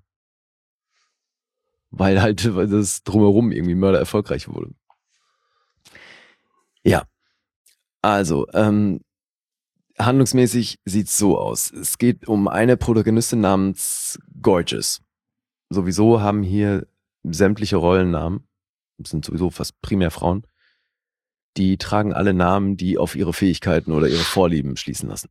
Weil das drumherum irgendwie mörder erfolgreich wurde. Ja. Also, handlungsmäßig sieht's so aus. Es geht um eine Protagonistin namens Gorgeous. Sowieso haben hier sämtliche Rollennamen, das sind sowieso fast primär Frauen, die tragen alle Namen, die auf ihre Fähigkeiten oder ihre Vorlieben schließen lassen.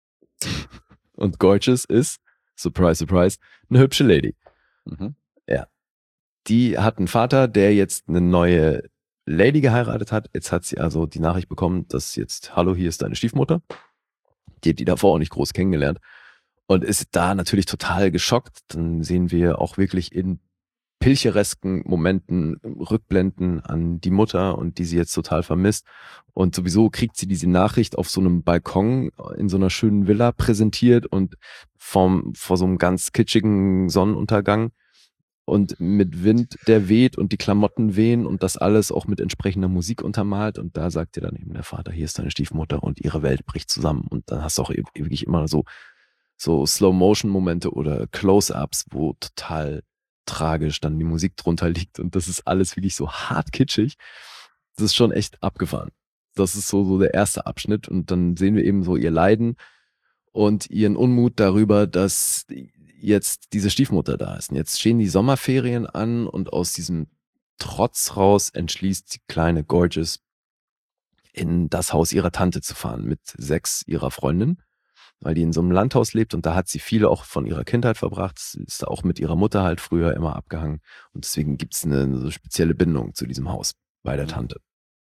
Und Gorgeous ist, surprise, surprise, eine hübsche Lady. Mhm. Ja. Die hat einen Vater, der jetzt eine neue Lady geheiratet hat. Jetzt hat sie also die Nachricht bekommen, dass jetzt, hallo, hier ist deine Stiefmutter. Die hat die davor auch nicht groß kennengelernt. Und ist da natürlich total geschockt. Dann sehen wir auch wirklich in pilcheresken Momenten Rückblenden an die Mutter und die sie jetzt total vermisst. Und sowieso kriegt sie diese Nachricht auf so einem Balkon in so einer schönen Villa präsentiert und vor so einem ganz kitschigen Sonnenuntergang und mit Wind, der weht und die Klamotten wehen und das alles auch mit entsprechender Musik untermalt. Und da sagt ihr dann eben der Vater, hier ist deine Stiefmutter und ihre Welt bricht zusammen. Und dann hast du auch wirklich immer so Slow-Motion-Momente oder Close-Ups, wo total tragisch dann die Musik drunter liegt und das ist alles wirklich so hart kitschig. Das ist schon echt abgefahren. Das ist so der erste Abschnitt und dann sehen wir eben so ihr Leiden und ihren Unmut darüber, dass jetzt diese Stiefmutter da ist. Und jetzt stehen die Sommerferien an und aus diesem Trotz raus entschließt die kleine Gorgeous, in das Haus ihrer Tante zu fahren mit 6 ihrer Freundinnen, weil die in so einem Landhaus lebt und da hat sie viele auch von ihrer Kindheit verbracht. Sie ist da auch mit ihrer Mutter halt früher immer abgehangen und deswegen gibt's eine so spezielle Bindung zu diesem Haus bei der Tante.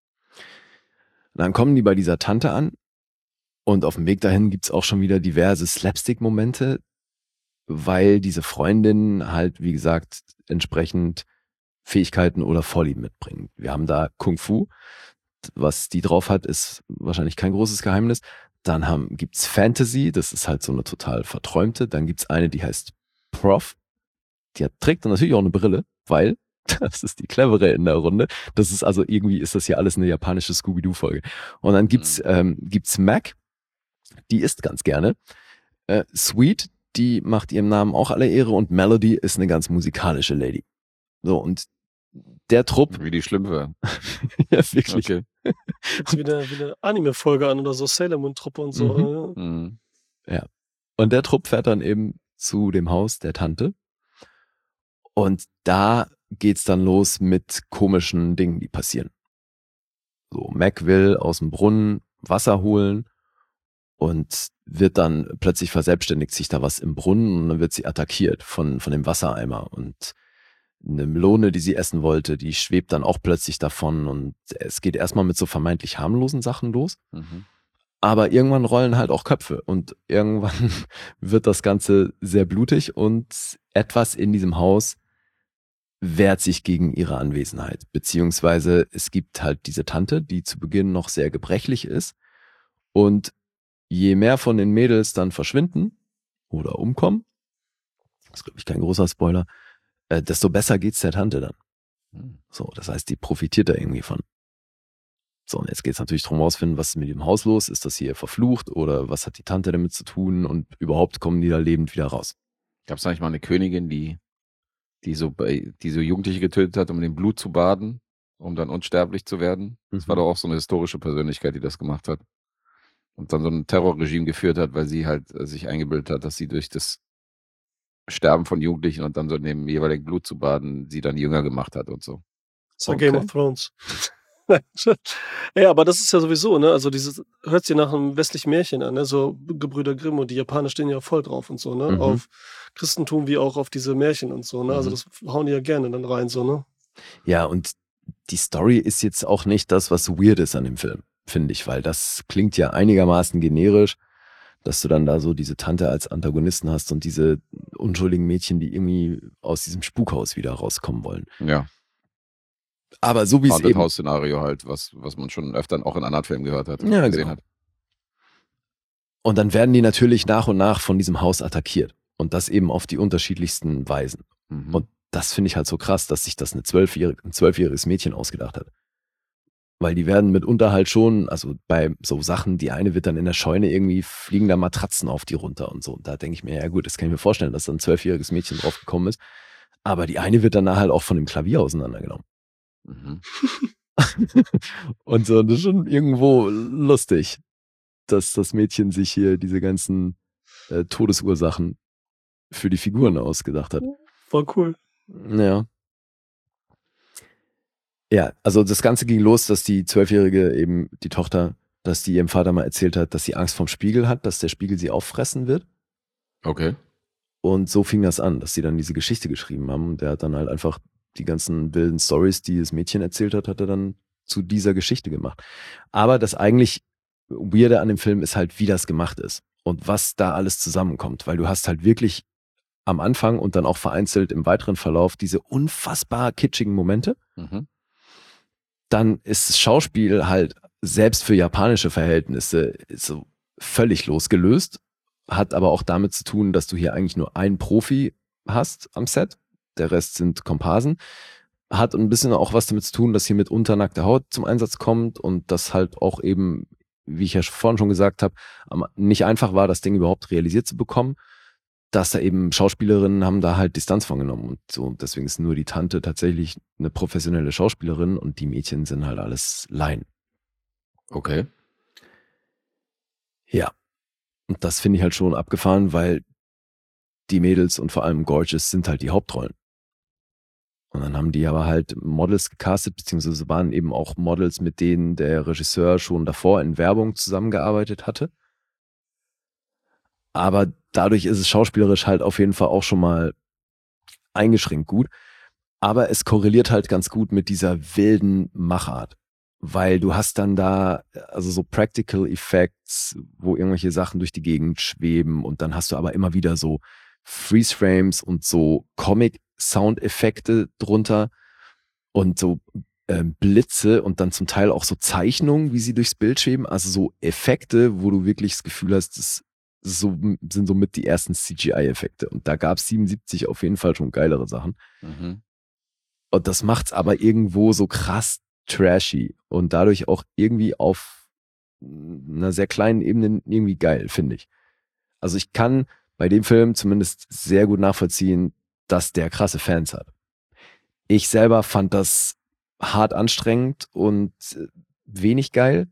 Und dann kommen die bei dieser Tante an und auf dem Weg dahin gibt's auch schon wieder diverse Slapstick-Momente, weil diese Freundinnen halt, wie gesagt, entsprechend Fähigkeiten oder Vorlieben mitbringen. Wir haben da Kung Fu. Was die drauf hat, ist wahrscheinlich kein großes Geheimnis. Dann gibt's Fantasy, das ist halt so eine total verträumte. Dann gibt's eine, die heißt Prof. Die trägt dann natürlich auch eine Brille, weil, das ist die clevere in der Runde, das ist also irgendwie, ist das hier alles eine japanische Scooby-Doo-Folge. Und dann gibt's Mac, die isst ganz gerne. Sweet, die macht ihrem Namen auch alle Ehre und Melody ist eine ganz musikalische Lady. So, und der Trupp. Wie die Schlümpfe. Ja, wirklich. Okay. Hört sich wie eine Anime-Folge an oder so, Sailor Moon-Truppe und so. Ja. Und der Trupp fährt dann eben zu dem Haus der Tante. Und da geht's dann los mit komischen Dingen, die passieren. So, Mac will aus dem Brunnen Wasser holen und wird dann plötzlich verselbstständigt sich da was im Brunnen und dann wird sie attackiert von dem Wassereimer und eine Melone, die sie essen wollte, die schwebt dann auch plötzlich davon und es geht erstmal mit so vermeintlich harmlosen Sachen los. Mhm. Aber irgendwann rollen halt auch Köpfe und irgendwann wird das Ganze sehr blutig und etwas in diesem Haus wehrt sich gegen ihre Anwesenheit. Beziehungsweise es gibt halt diese Tante, die zu Beginn noch sehr gebrechlich ist und je mehr von den Mädels dann verschwinden oder umkommen, das ist glaube ich kein großer Spoiler, desto besser geht's der Tante dann. So, das heißt, die profitiert da irgendwie von. So, und jetzt geht's natürlich darum rausfinden, was ist mit dem Haus los? Ist das hier verflucht oder was hat die Tante damit zu tun? Und überhaupt kommen die da lebend wieder raus. Gab es eigentlich mal eine Königin, die so Jugendliche getötet hat, um in dem Blut zu baden, um dann unsterblich zu werden? Das war doch auch so eine historische Persönlichkeit, die das gemacht hat. Und dann so ein Terrorregime geführt hat, weil sie halt sich eingebildet hat, dass sie durch das Sterben von Jugendlichen und dann so in dem jeweiligen Blut zu baden, sie dann jünger gemacht hat und so. Das war Game of Thrones. Ja, aber das ist ja sowieso, ne? Also dieses hört sich nach einem westlichen Märchen an, ne? So Gebrüder Grimm und die Japaner stehen ja voll drauf und so, ne? Mhm. Auf Christentum wie auch auf diese Märchen und so, ne? Also das hauen die ja gerne dann rein, so, ne? Ja, und die Story ist jetzt auch nicht das, was weird ist an dem Film, finde ich, weil das klingt ja einigermaßen generisch, dass du dann da so diese Tante als Antagonisten hast und diese unschuldigen Mädchen, die irgendwie aus diesem Spukhaus wieder rauskommen wollen. Ja. Aber so wie es Haunted eben... House-Szenario halt, was man schon öfter auch in anderen Filmen gehört hat und Ja, gesehen genau. hat. Und dann werden die natürlich nach und nach von diesem Haus attackiert. Und das eben auf die unterschiedlichsten Weisen. Mhm. Und das finde ich halt so krass, dass sich das ein 12-jähriges Mädchen ausgedacht hat. Weil die werden mitunter halt schon, also bei so Sachen, die eine wird dann in der Scheune irgendwie fliegen da Matratzen auf die runter und so. Und da denke ich mir, ja gut, das kann ich mir vorstellen, dass da ein 12-jähriges Mädchen drauf gekommen ist. Aber die eine wird dann halt auch von dem Klavier auseinandergenommen. Mhm. Und so, das ist schon irgendwo lustig, dass das Mädchen sich hier diese ganzen Todesursachen für die Figuren ausgedacht hat. Voll cool. Ja. Ja, also das Ganze ging los, dass die 12-jährige eben, die Tochter, dass die ihrem Vater mal erzählt hat, dass sie Angst vorm Spiegel hat, dass der Spiegel sie auffressen wird. Okay. Und so fing das an, dass sie dann diese Geschichte geschrieben haben. Und der hat dann halt einfach die ganzen wilden Stories, die das Mädchen erzählt hat, hat er dann zu dieser Geschichte gemacht. Aber das eigentlich Weirde an dem Film ist halt, wie das gemacht ist und was da alles zusammenkommt. Weil du hast halt wirklich am Anfang und dann auch vereinzelt im weiteren Verlauf diese unfassbar kitschigen Momente. Mhm. Dann ist das Schauspiel halt selbst für japanische Verhältnisse so völlig losgelöst. Hat aber auch damit zu tun, dass du hier eigentlich nur einen Profi hast am Set. Der Rest sind Komparsen. Hat ein bisschen auch was damit zu tun, dass hier mit unternackter Haut zum Einsatz kommt und das halt auch eben, wie ich ja vorhin schon gesagt habe, nicht einfach war, das Ding überhaupt realisiert zu bekommen. Dass da eben Schauspielerinnen haben da halt Distanz von genommen und so. Deswegen ist nur die Tante tatsächlich eine professionelle Schauspielerin und die Mädchen sind halt alles Laien. Okay. Ja. Und das finde ich halt schon abgefahren, weil die Mädels und vor allem Gorgeous sind halt die Hauptrollen. Und dann haben die aber halt Models gecastet, beziehungsweise waren eben auch Models, mit denen der Regisseur schon davor in Werbung zusammengearbeitet hatte. Aber dadurch ist es schauspielerisch halt auf jeden Fall auch schon mal eingeschränkt gut. Aber es korreliert halt ganz gut mit dieser wilden Machart. Weil du hast dann da, also so Practical Effects, wo irgendwelche Sachen durch die Gegend schweben und dann hast du aber immer wieder so Freeze-Frames und so Comic-Soundeffekte drunter und so Blitze und dann zum Teil auch so Zeichnungen, wie sie durchs Bild schweben. Also so Effekte, wo du wirklich das Gefühl hast, das sind somit die ersten CGI-Effekte. Und da gab es 77 auf jeden Fall schon geilere Sachen. Mhm. Und das macht's aber irgendwo so krass trashy und dadurch auch irgendwie auf einer sehr kleinen Ebene irgendwie geil, finde ich. Also ich kann bei dem Film zumindest sehr gut nachvollziehen, dass der krasse Fans hat. Ich selber fand das hart anstrengend und wenig geil,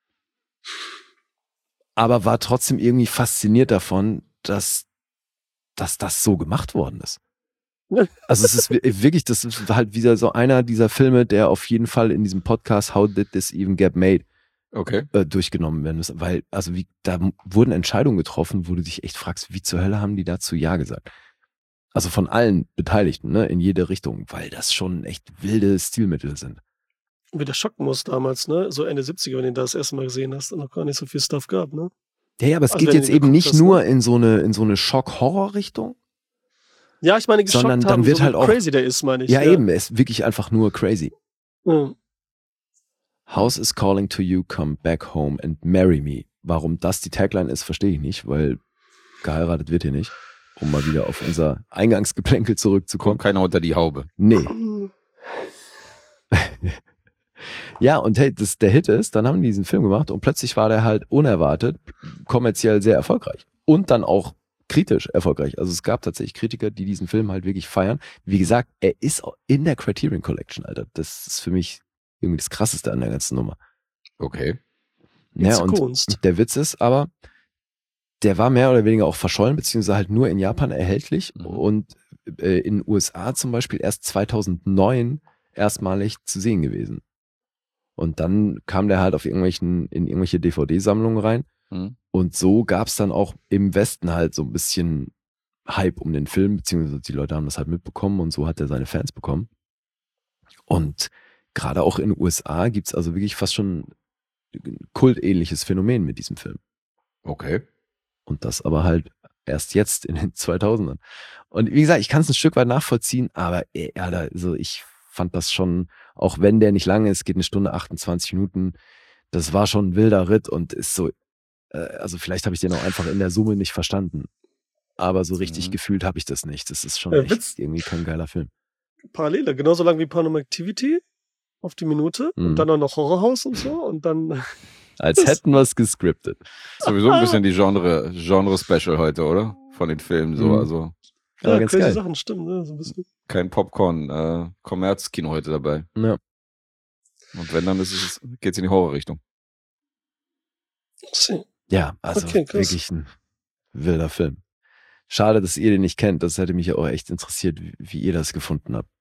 aber war trotzdem irgendwie fasziniert davon, dass dass das so gemacht worden ist. Also es ist wirklich, das ist halt wieder so einer dieser Filme, der auf jeden Fall in diesem Podcast How Did This Even Get Made durchgenommen werden muss. Weil, also da wurden Entscheidungen getroffen, wo du dich echt fragst, wie zur Hölle haben die dazu Ja gesagt? Also von allen Beteiligten, ne, in jede Richtung, weil das schon echt wilde Stilmittel sind. Wie der schocken muss damals, ne? So Ende 70er, wenn du das erste Mal gesehen hast und noch gar nicht so viel Stuff gab, ne? Ja, aber es geht jetzt eben nicht nur in so eine Schock-Horror-Richtung. Ja, ich meine, geschockt sondern dann haben, wird so halt auch crazy der ist, meine ich. Ja, eben, es ist wirklich einfach nur crazy. Mhm. House is calling to you, come back home and marry me. Warum das die Tagline ist, verstehe ich nicht, weil geheiratet wird hier nicht. Um mal wieder auf unser Eingangsgeplänkel zurückzukommen. Kommt keiner unter die Haube. Nee. Ja, und hey, der Hit ist, dann haben die diesen Film gemacht und plötzlich war der halt unerwartet kommerziell sehr erfolgreich. Und dann auch kritisch erfolgreich. Also es gab tatsächlich Kritiker, die diesen Film halt wirklich feiern. Wie gesagt, er ist in der Criterion Collection, Alter. Das ist für mich irgendwie das Krasseste an der ganzen Nummer. Okay. Ja, und der Witz ist aber, der war mehr oder weniger auch verschollen, beziehungsweise halt nur in Japan erhältlich und in den USA zum Beispiel erst 2009 erstmalig zu sehen gewesen. Und dann kam der halt in irgendwelche DVD-Sammlungen rein. Und so gab es dann auch im Westen halt so ein bisschen Hype um den Film, beziehungsweise die Leute haben das halt mitbekommen und so hat er seine Fans bekommen. Und gerade auch in den USA gibt es also wirklich fast schon ein kultähnliches Phänomen mit diesem Film. Okay. Und das aber halt erst jetzt in den 2000ern. Und wie gesagt, ich kann es ein Stück weit nachvollziehen, aber also ich fand das schon, auch wenn der nicht lange ist, geht 1 Stunde 28 Minuten, das war schon ein wilder Ritt und ist so, also vielleicht habe ich den auch einfach in der Summe nicht verstanden. Aber so richtig gefühlt habe ich das nicht. Das ist schon echt irgendwie kein geiler Film. Parallele, genauso lang wie Paranormal Activity auf die Minute und dann auch noch Horrorhaus und so und dann... Als hätten wir es gescriptet. Sowieso ein bisschen die Genre-Special heute, oder? Von den Filmen so, also... Ja, ganz crazy geil. Sachen, stimmt, ne? So ein bisschen. Kein Popcorn-Kommerzkino heute dabei. Ja. Und wenn, dann geht's in die Horrorrichtung. Ja, also Okay, wirklich ein wilder Film. Schade, dass ihr den nicht kennt. Das hätte mich ja auch echt interessiert, wie ihr das gefunden habt.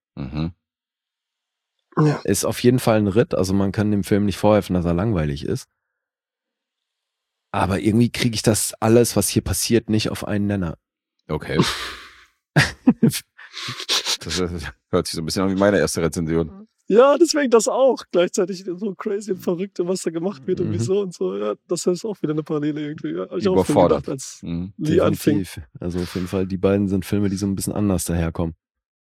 Ja. Ist auf jeden Fall ein Ritt. Also man kann dem Film nicht vorwerfen, dass er langweilig ist. Aber irgendwie kriege ich das alles, was hier passiert, nicht auf einen Nenner. Okay. Das hört sich so ein bisschen an wie meine erste Rezension. Ja, deswegen das auch. Gleichzeitig so crazy und verrückt, was da gemacht wird und wieso und so. Ja, das ist auch wieder eine Parallele irgendwie. Ja, hab ich auch schon gedacht, als Lee anfing. Definitiv. Also auf jeden Fall, die beiden sind Filme, die so ein bisschen anders daherkommen.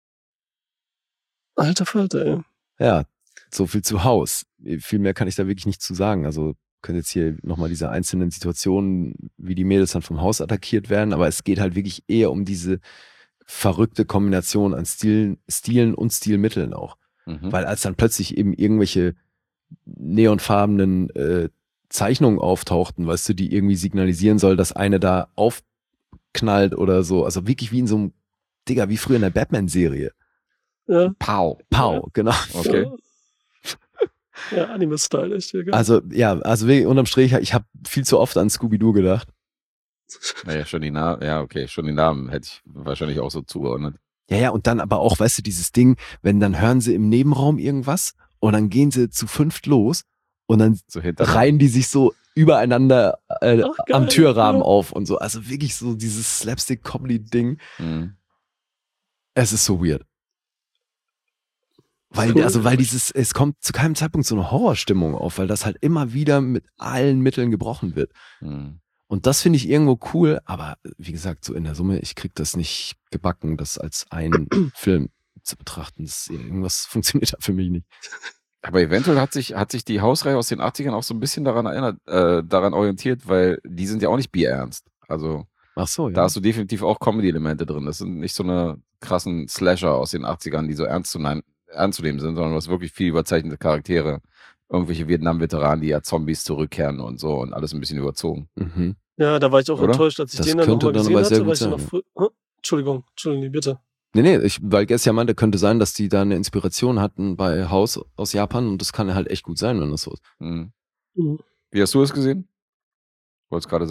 Alter Falter, ey. Ja, so viel zu Haus. Viel mehr kann ich da wirklich nicht zu sagen. Also können jetzt hier nochmal diese einzelnen Situationen, wie die Mädels dann vom Haus attackiert werden, aber es geht halt wirklich eher um diese verrückte Kombination an Stilen und Stilmitteln auch. Weil als dann plötzlich eben irgendwelche neonfarbenen Zeichnungen auftauchten, weißt du, die irgendwie signalisieren soll, dass eine da aufknallt oder so. Also wirklich wie in so einem, Digga, wie früher in der Batman-Serie. Ja. Pow, genau. Okay. Ja, Anime-Style ist hier geil. Also wirklich unterm Strich, ich habe viel zu oft an Scooby-Doo gedacht. Naja, schon die Namen hätte ich wahrscheinlich auch so zugeordnet. Ja, und dann aber auch, weißt du, dieses Ding, wenn dann hören sie im Nebenraum irgendwas und dann gehen sie zu 5 los und dann So reihen die sich so übereinander geil, am Türrahmen ja. auf und so. Also wirklich so dieses Slapstick-Comedy-Ding. Es ist so weird. Weil es kommt zu keinem Zeitpunkt so eine Horrorstimmung auf, weil das halt immer wieder mit allen Mitteln gebrochen wird. Und das finde ich irgendwo cool, aber wie gesagt, so in der Summe, ich krieg das nicht gebacken, das als einen Film zu betrachten. Irgendwas funktioniert da für mich nicht. Aber eventuell hat sich die Hausreihe aus den 80ern auch so ein bisschen daran orientiert, weil die sind ja auch nicht bierernst. Also Ach so, ja. da hast du definitiv auch Comedy-Elemente drin. Das sind nicht so eine krassen Slasher aus den 80ern, die so ernst zu nehmen sind, sondern du hast wirklich viel überzeichnete Charaktere. Irgendwelche Vietnam-Veteranen, die ja Zombies zurückkehren und so und alles ein bisschen überzogen. Ja, da war ich auch Oder? enttäuscht, als ich Das den dann könnte nochmal dann gesehen aber sehr hatte, weil gut ich dann sein, noch Entschuldigung, bitte. Nee, weil Guess ja meinte, könnte sein, dass die da eine Inspiration hatten bei House aus Japan und das kann halt echt gut sein, wenn das so ist. Wie hast du es gesehen? Wolltest gerade sagen?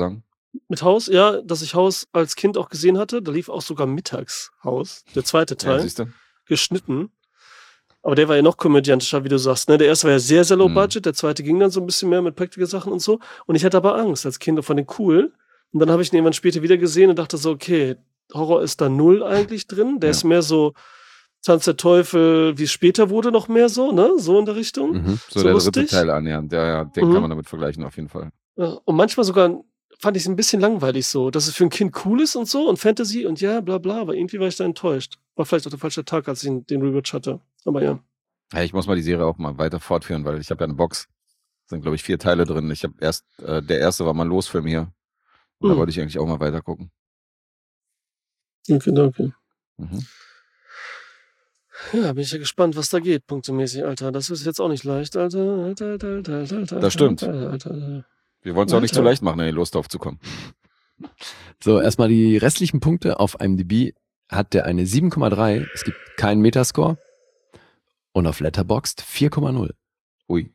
Mit Haus, ja, dass ich Haus als Kind auch gesehen hatte. Da lief auch sogar mittags Haus, der zweite Ja, Teil, siehst du? geschnitten. Aber der war ja noch komödiantischer, wie du sagst. Ne? Der erste war ja sehr, sehr low Mhm. budget. Der zweite ging dann so ein bisschen mehr mit Practical-Sachen und so. Und ich hatte aber Angst als Kind von den cool. Und dann habe ich ihn irgendwann später wieder gesehen und dachte so, okay, Horror ist da null eigentlich drin. Der Ja. ist mehr so Tanz der Teufel, wie es später wurde, noch mehr so, ne? So in der Richtung. Mhm. So So der lustig. dritte Teil annähernd. Ja, den Mhm. kann man damit vergleichen, auf jeden Fall. Ja, und manchmal sogar fand ich es ein bisschen langweilig so, dass es für ein Kind cool ist und so und Fantasy und ja, bla bla, aber irgendwie war ich da enttäuscht. War vielleicht auch der falsche Tag, als ich den Rewatch hatte. Aber ja. Ja, ich muss mal die Serie auch mal weiter fortführen, weil ich habe ja eine Box. Sind, glaube ich, 4 Teile drin. Ich habe erst, der erste war mal ein Losfilm hier. Und da wollte ich eigentlich auch mal weiter gucken. Okay, danke. Mhm. Ja, bin ich ja gespannt, was da geht, punktemäßig, Alter. Das ist jetzt auch nicht leicht, Alter. Das stimmt. Alter. Wir wollen es auch nicht zu Alter. leicht machen, in die Lust aufzukommen. So, erstmal die restlichen Punkte auf IMDb hat der eine 7,3. Es gibt keinen Metascore. Und auf Letterboxd 4,0. Ui.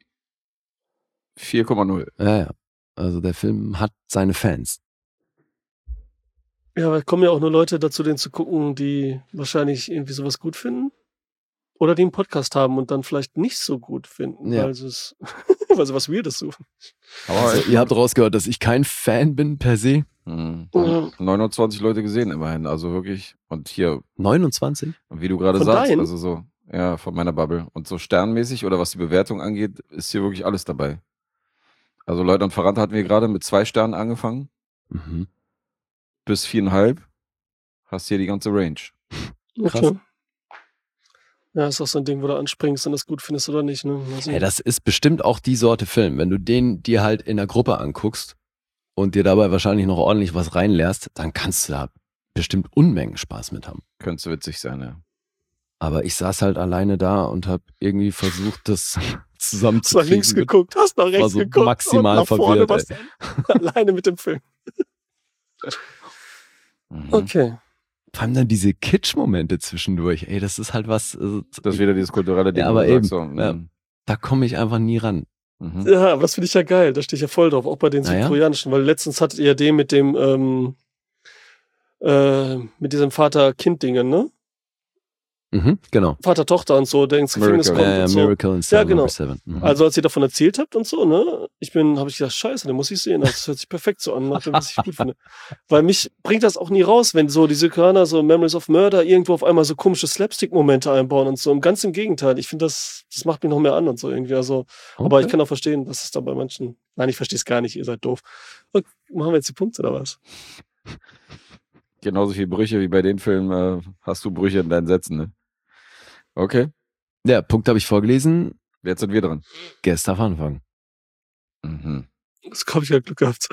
4,0. Ja. Also der Film hat seine Fans. Ja, aber kommen ja auch nur Leute dazu, den zu gucken, die wahrscheinlich irgendwie sowas gut finden. Oder die einen Podcast haben und dann vielleicht nicht so gut finden, Ja. weil sie was Weirdes suchen. Aber Also, ihr habt rausgehört, dass ich kein Fan bin per se. Mhm. Ja. 29 Leute gesehen immerhin, also wirklich. Und hier, 29? wie du gerade Von sagst, deinen? also so, ja, von meiner Bubble. Und so sternmäßig oder was die Bewertung angeht, ist hier wirklich alles dabei. Also Leute und Verrannte hatten wir gerade mit 2 Sternen angefangen, Mhm. bis 4,5. Hast hier die ganze Range. Krass. Okay. Ja, ist auch so ein Ding, wo du anspringst und das gut findest oder nicht, ne? Also, Hey, das ist bestimmt auch die Sorte Film. Wenn du den dir halt in der Gruppe anguckst und dir dabei wahrscheinlich noch ordentlich was reinlehrst, dann kannst du da bestimmt Unmengen Spaß mit haben. Könnte witzig sein, ja. Aber ich saß halt alleine da und habe irgendwie versucht, das hast nach zusammenzukriegen. links geguckt, hast nach rechts so geguckt maximal und nach vorne verwirrt, warst du alleine mit dem Film. Mhm. Okay. Vor allem dann diese Kitsch-Momente zwischendurch. Ey, das ist halt was, Das ist wieder dieses kulturelle Ding. Ja, aber wo du eben, sagst, so, ja. Da komme ich einfach nie ran. Mhm. Ja, aber das finde ich ja geil. Da stehe ich ja voll drauf, auch bei den Naja. südkoreanischen, weil letztens hattet ihr den mit dem mit diesem Vater-Kind-Dingen, ne? Mhm, genau. Vater-Tochter und so, der ins Gefängnis Miracle. kommt und so. Miracle in Cell genau. Number 7. Mhm. Also als ihr davon erzählt habt und so, ne, habe ich gedacht, scheiße, den muss ich sehen. Das hört sich perfekt so an, nach dem, was ich gut finde. Weil mich bringt das auch nie raus, wenn so diese Koreaner so Memories of Murder irgendwo auf einmal so komische Slapstick-Momente einbauen und so. Ganz im Gegenteil. Ich finde, das macht mich noch mehr an und so irgendwie. Also, aber ich kann auch verstehen, dass es da bei manchen. Nein, ich verstehe es gar nicht, ihr seid doof. Okay, machen wir jetzt die Punkte oder was? Genauso viele Brüche wie bei den Filmen hast du Brüche in deinen Sätzen, ne? Okay, Ja, Punkt habe ich vorgelesen. jetzt sind wir dran. Gäste auf Anfang. Mhm. Das habe ich ja Glück gehabt.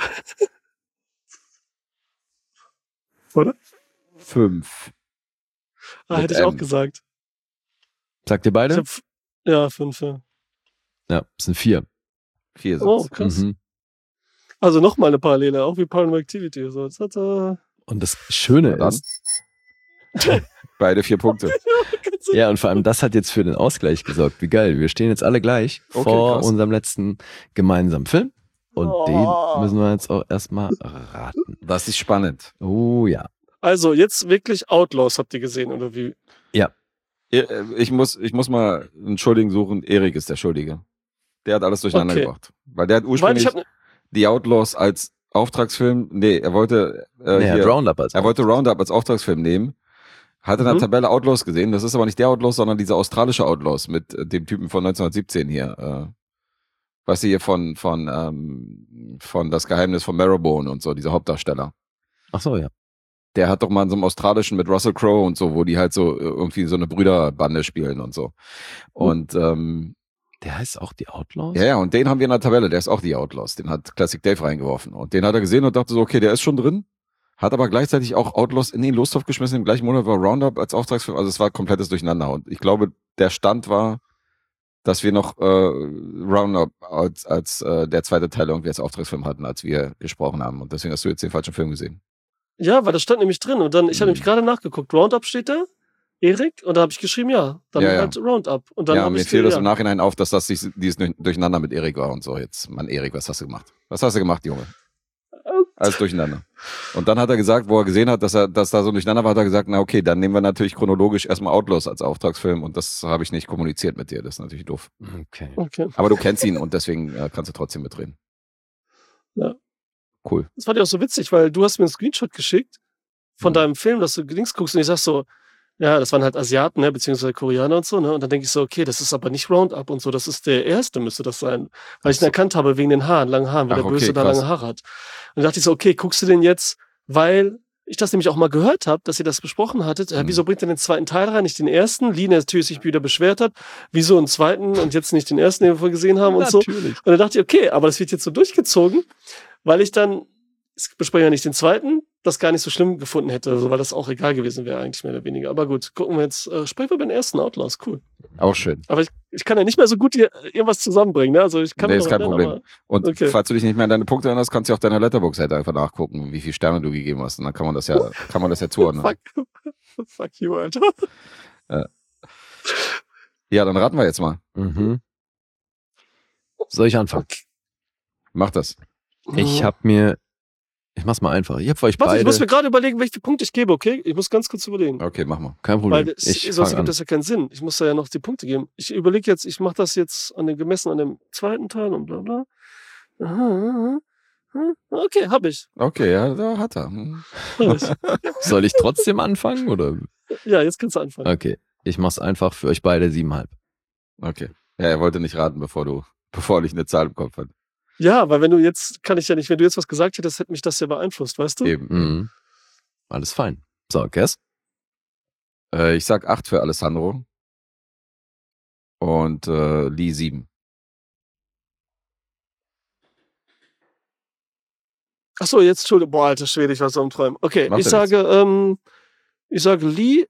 Oder? 5. Ah, hätte ich M. auch gesagt. Sagt ihr Ich beide? hab, ja, 5, ja. Ja, es sind 4. 4 sind's. Oh, krass. Mhm. Also nochmal eine Parallele, auch wie Paranormal Activity. So, Und das Schöne Na dann. ist, Beide 4 Punkte. ja, und vor allem das hat jetzt für den Ausgleich gesorgt. Wie geil. Wir stehen jetzt alle gleich Okay, vor krass. unserem letzten gemeinsamen Film. Und Oh. den müssen wir jetzt auch erstmal raten. Das ist spannend. Oh ja. Also jetzt wirklich Outlaws habt ihr gesehen, oder wie? Ich muss mal einen Schuldigen suchen. Erik ist der Schuldige. Der hat alles durcheinander Okay. gebracht. Weil der hat Weil ursprünglich ich habe die Outlaws als Auftragsfilm, er wollte Nee, er hat Roundup als er wollte Roundup als Auftragsfilm nehmen. Hat in der Mhm. Tabelle Outlaws gesehen. Das ist aber nicht der Outlaws, sondern dieser australische Outlaws mit dem Typen von 1917 hier. Was hier von Das Geheimnis von Marrowbone und so, dieser Hauptdarsteller. Ach so, ja. Der hat doch mal in so einem australischen mit Russell Crowe und so, wo die halt so irgendwie so eine Brüderbande spielen und so. Und Der heißt auch die Outlaws? ja, und den haben wir in der Tabelle, der ist auch die Outlaws. Den hat Classic Dave reingeworfen. Und den hat er gesehen und dachte so, okay, der ist schon drin. Hat aber gleichzeitig auch Outlaws in den Lostopf geschmissen. Im gleichen Monat war Roundup als Auftragsfilm. Also es war komplettes Durcheinander. Und ich glaube, der Stand war, dass wir noch Roundup als der zweite Teil irgendwie als Auftragsfilm hatten, als wir gesprochen haben. Und deswegen hast du jetzt den falschen Film gesehen. Ja, weil das stand nämlich drin. Und dann, ich habe nämlich gerade nachgeguckt. Roundup steht da, Erik, und da habe ich geschrieben, ja. Dann Ja, ja. halt Roundup. Und dann Ja, habe mir ich fiel das ja. im Nachhinein auf, dass das dieses Durcheinander mit Erik war und so. Jetzt, Mann, Erik, was hast du gemacht? Was hast du gemacht, Junge? Alles durcheinander. Und dann hat er gesagt, wo er gesehen hat, dass da so durcheinander war, hat er gesagt, na okay, dann nehmen wir natürlich chronologisch erstmal Outlaws als Auftragsfilm und das habe ich nicht kommuniziert mit dir. Das ist natürlich doof. Okay. Aber du kennst ihn und deswegen kannst du trotzdem mitreden. Ja. Cool. Das fand ich auch so witzig, weil du hast mir einen Screenshot geschickt von deinem Film, dass du links guckst und ich sag so, ja, das waren halt Asiaten, ne, beziehungsweise Koreaner und so, ne, und dann denke ich so, okay, das ist aber nicht Roundup und so, das ist der erste, müsste das sein, weil ich ihn erkannt habe wegen den Haaren, langen Haaren, weil Ach, der Böse okay, da krass. lange Haare hat. Und dann dachte ich so, okay, guckst du den jetzt, weil ich das nämlich auch mal gehört habe, dass ihr das besprochen hattet, wieso bringt ihr den zweiten Teil rein, nicht den ersten? Lee natürlich sich wieder beschwert hat, wieso einen zweiten und jetzt nicht den ersten, den wir vorher gesehen haben und so. Und dann dachte ich, okay, aber das wird jetzt so durchgezogen, weil ich dann, es besprechen wir nicht den zweiten, das gar nicht so schlimm gefunden hätte, also, weil das auch egal gewesen wäre, eigentlich mehr oder weniger. Aber gut, gucken wir jetzt, sprechen wir über den ersten Outlaws, cool. Auch schön. Aber ich kann ja nicht mehr so gut hier irgendwas zusammenbringen, ne? Also ich kann Nee, mich ist noch kein erinnern, Problem. Und okay. falls du dich nicht mehr an deine Punkte erinnerst, kannst du auf deiner Letterboxd-Seite einfach nachgucken, wie viele Sterne du gegeben hast. Und dann kann man das ja zuordnen. Fuck you, Alter. Ja, dann raten wir jetzt mal. Mhm. Soll ich anfangen? Mach das. Ich mach's mal einfach. Ich habe für euch Warte, ich beide. muss mir gerade überlegen, welche Punkte ich gebe, okay? Ich muss ganz kurz überlegen. Okay, mach mal. Kein Weil Problem. Ich sonst fang ergibt an. das ja keinen Sinn. Ich muss da ja noch die Punkte geben. Ich überlege jetzt, ich mache das jetzt gemessen an dem zweiten Teil und bla bla. Aha, aha. Okay, hab ich. Okay, ja, da hat er. Hab ich. Soll ich trotzdem anfangen oder? Ja, jetzt kannst du anfangen. Okay, ich mach's einfach für euch beide 7,5. Okay. Ja, er wollte nicht raten, bevor er nicht eine Zahl im Kopf hat. Ja, weil wenn du jetzt was gesagt hättest, hätte mich das ja beeinflusst, weißt du? Eben. Mhm. Alles fein. So, Guess? Ich sag 8 für Alessandro. Und Lee 7. Ach so, jetzt Entschuldigung. Boah, alter Schwede, ich war so am Träumen. Okay, Macht ich ja sage Lee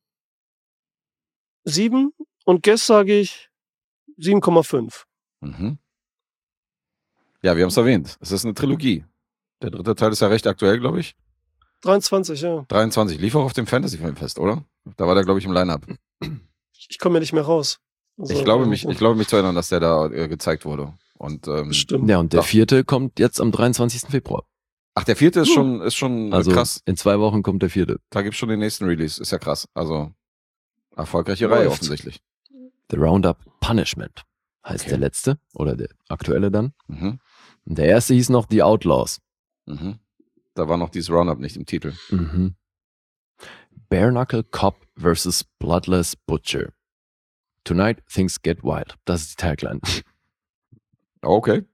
7 und Guess sage ich 7,5. Mhm. Ja, wir haben es erwähnt. Es ist eine Trilogie. Der dritte Teil ist ja recht aktuell, glaube ich. 23, ja. 23. Lief auch auf dem Fantasy-Filmfest, oder? Da war der, glaube ich, im Line-Up. Ich komme ja nicht mehr raus. Also, Ich glaube mich zu erinnern, dass der da gezeigt wurde. Und Bestimmt. Ja, und der Doch. 4. kommt jetzt am 23. Februar. ach, der 4. ist schon Also krass. in 2 Wochen kommt der 4. Da gibt's schon den nächsten Release. Ist ja krass. Also erfolgreiche Läuft. Reihe offensichtlich. The Roundup Punishment heißt Okay. der letzte oder der aktuelle dann. Mhm. Und der erste hieß noch The Outlaws. Mhm. Da war noch dieses Roundup nicht im Titel. Mhm. Bare Knuckle Cop vs. Bloodless Butcher. Tonight things get wild. Das ist die Tagline. Okay.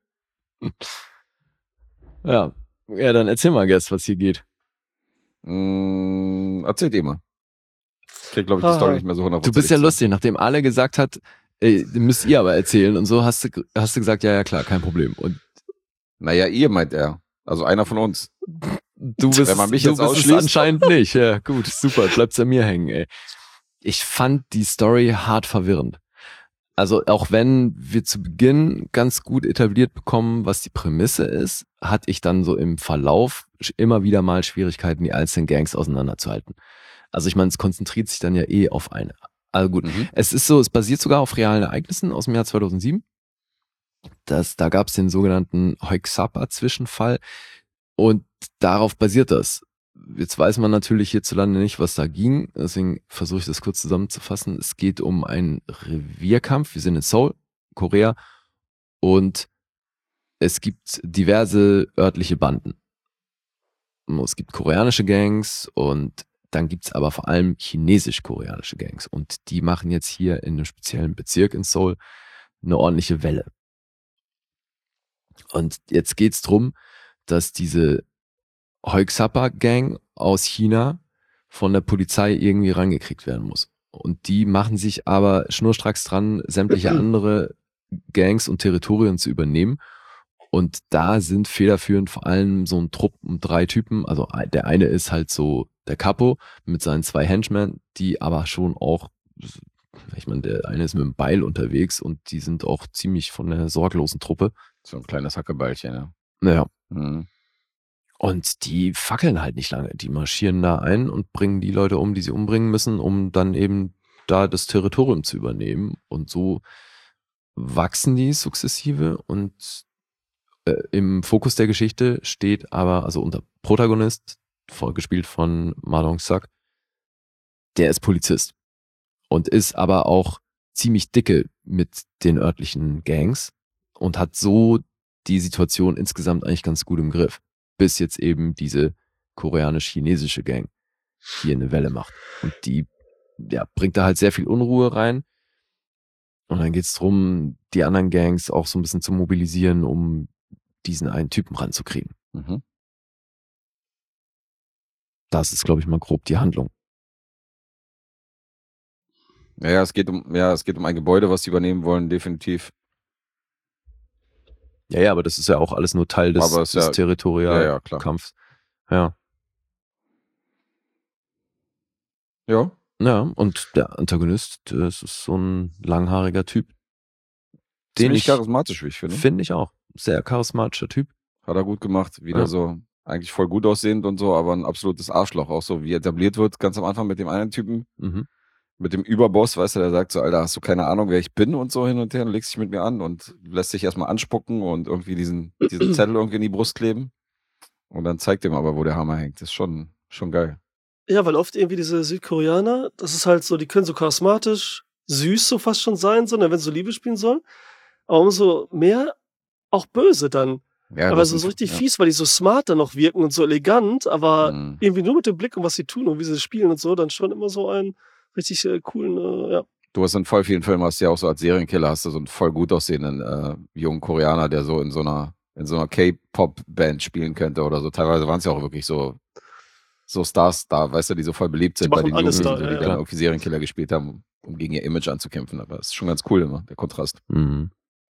Ja, dann erzähl mal, Guess, was hier geht. Erzählt ihr mal. Ich krieg, glaube ich, die Aha. Story nicht mehr so 100%. Du bist ja lustig, nachdem alle gesagt hat, müsst ihr aber erzählen und so hast du gesagt, ja klar, kein Problem. Und Naja, ihr meint er. Also einer von uns. du bist, Wenn man mich du jetzt bist es ausschließt. anscheinend nicht. Ja, gut, super, bleibt's an mir hängen, ey. Ich fand die Story hart verwirrend. Also auch wenn wir zu Beginn ganz gut etabliert bekommen, was die Prämisse ist, hatte ich dann so im Verlauf immer wieder mal Schwierigkeiten, die einzelnen Gangs auseinanderzuhalten. Also ich meine, es konzentriert sich dann ja auf eine. Also gut, es ist so, es basiert sogar auf realen Ereignissen aus dem Jahr 2007. Da gab es den sogenannten Hoyxapa-Zwischenfall und darauf basiert das. Jetzt weiß man natürlich hierzulande nicht, was da ging, deswegen versuche ich das kurz zusammenzufassen. Es geht um einen Revierkampf, wir sind in Seoul, Korea, und es gibt diverse örtliche Banden. Es gibt koreanische Gangs und dann gibt's aber vor allem chinesisch-koreanische Gangs und die machen jetzt hier in einem speziellen Bezirk in Seoul eine ordentliche Welle. Und jetzt geht's drum, dass diese Hoyxapa-Gang aus China von der Polizei irgendwie rangekriegt werden muss. Und die machen sich aber schnurstracks dran, sämtliche andere Gangs und Territorien zu übernehmen. Und da sind federführend vor allem so ein Trupp um 3 Typen. Also der eine ist halt so der Capo mit seinen 2 Henchmen, die aber schon auch, ich meine, der eine ist mit dem Beil unterwegs und die sind auch ziemlich von der sorglosen Truppe. So ein kleines Hackebeilchen, ja. Naja. Mhm. Und die fackeln halt nicht lange. Die marschieren da ein und bringen die Leute um, die sie umbringen müssen, um dann eben da das Territorium zu übernehmen. Und so wachsen die sukzessive und Im Fokus der Geschichte steht aber, also unser Protagonist, gespielt von Ma Dong-seok, der ist Polizist und ist aber auch ziemlich dicke mit den örtlichen Gangs und hat so die Situation insgesamt eigentlich ganz gut im Griff, bis jetzt eben diese koreanisch-chinesische Gang hier eine Welle macht. Und die bringt da halt sehr viel Unruhe rein. Und dann geht's drum, die anderen Gangs auch so ein bisschen zu mobilisieren, um diesen einen Typen ranzukriegen. Mhm. Das ist, glaube ich, mal grob die Handlung. Ja, es geht um ein Gebäude, was sie übernehmen wollen, definitiv. Ja, aber das ist ja auch alles nur Teil des Aber es ist ja- Territorialkampfs. Ja. Ja. Ja, und der Antagonist, das ist so ein langhaariger Typ. Den Ziemlich ich, charismatisch, wie ich finde. finde ich auch. Sehr charismatischer Typ. Hat er gut gemacht. Wieder Ja. so eigentlich voll gut aussehend und so, aber ein absolutes Arschloch. Auch so, wie etabliert wird, ganz am Anfang mit dem einen Typen, Mhm. mit dem Überboss, weißt du, der sagt so, Alter, hast du keine Ahnung, wer ich bin und so hin und her und legst dich mit mir an und lässt sich erstmal anspucken und irgendwie diesen Zettel irgendwie in die Brust kleben. Und dann zeigt ihm aber, wo der Hammer hängt. Das ist schon geil. Ja, weil oft irgendwie diese Südkoreaner, das ist halt so, die können so charismatisch, süß so fast schon sein, so, wenn sie so Liebe spielen sollen. Aber umso mehr auch böse dann. Ja, aber das so ist- richtig ja. fies, weil die so smart dann noch wirken und so elegant, aber Mhm. irgendwie nur mit dem Blick und was sie tun und wie sie spielen und so, dann schon immer so einen richtig coolen, ja. Du hast in voll vielen Filmen, hast du ja auch so als Serienkiller, hast du so einen voll gut aussehenden jungen Koreaner, der so in so einer K-Pop-Band spielen könnte oder so. Teilweise waren es ja auch wirklich so Stars da, weißt du, die so voll beliebt sind Die bei machen den alles Jugendlichen, da, die ja, dann ja. irgendwie Serienkiller gespielt haben, um gegen ihr Image anzukämpfen. Aber es ist schon ganz cool immer, der Kontrast. Mhm.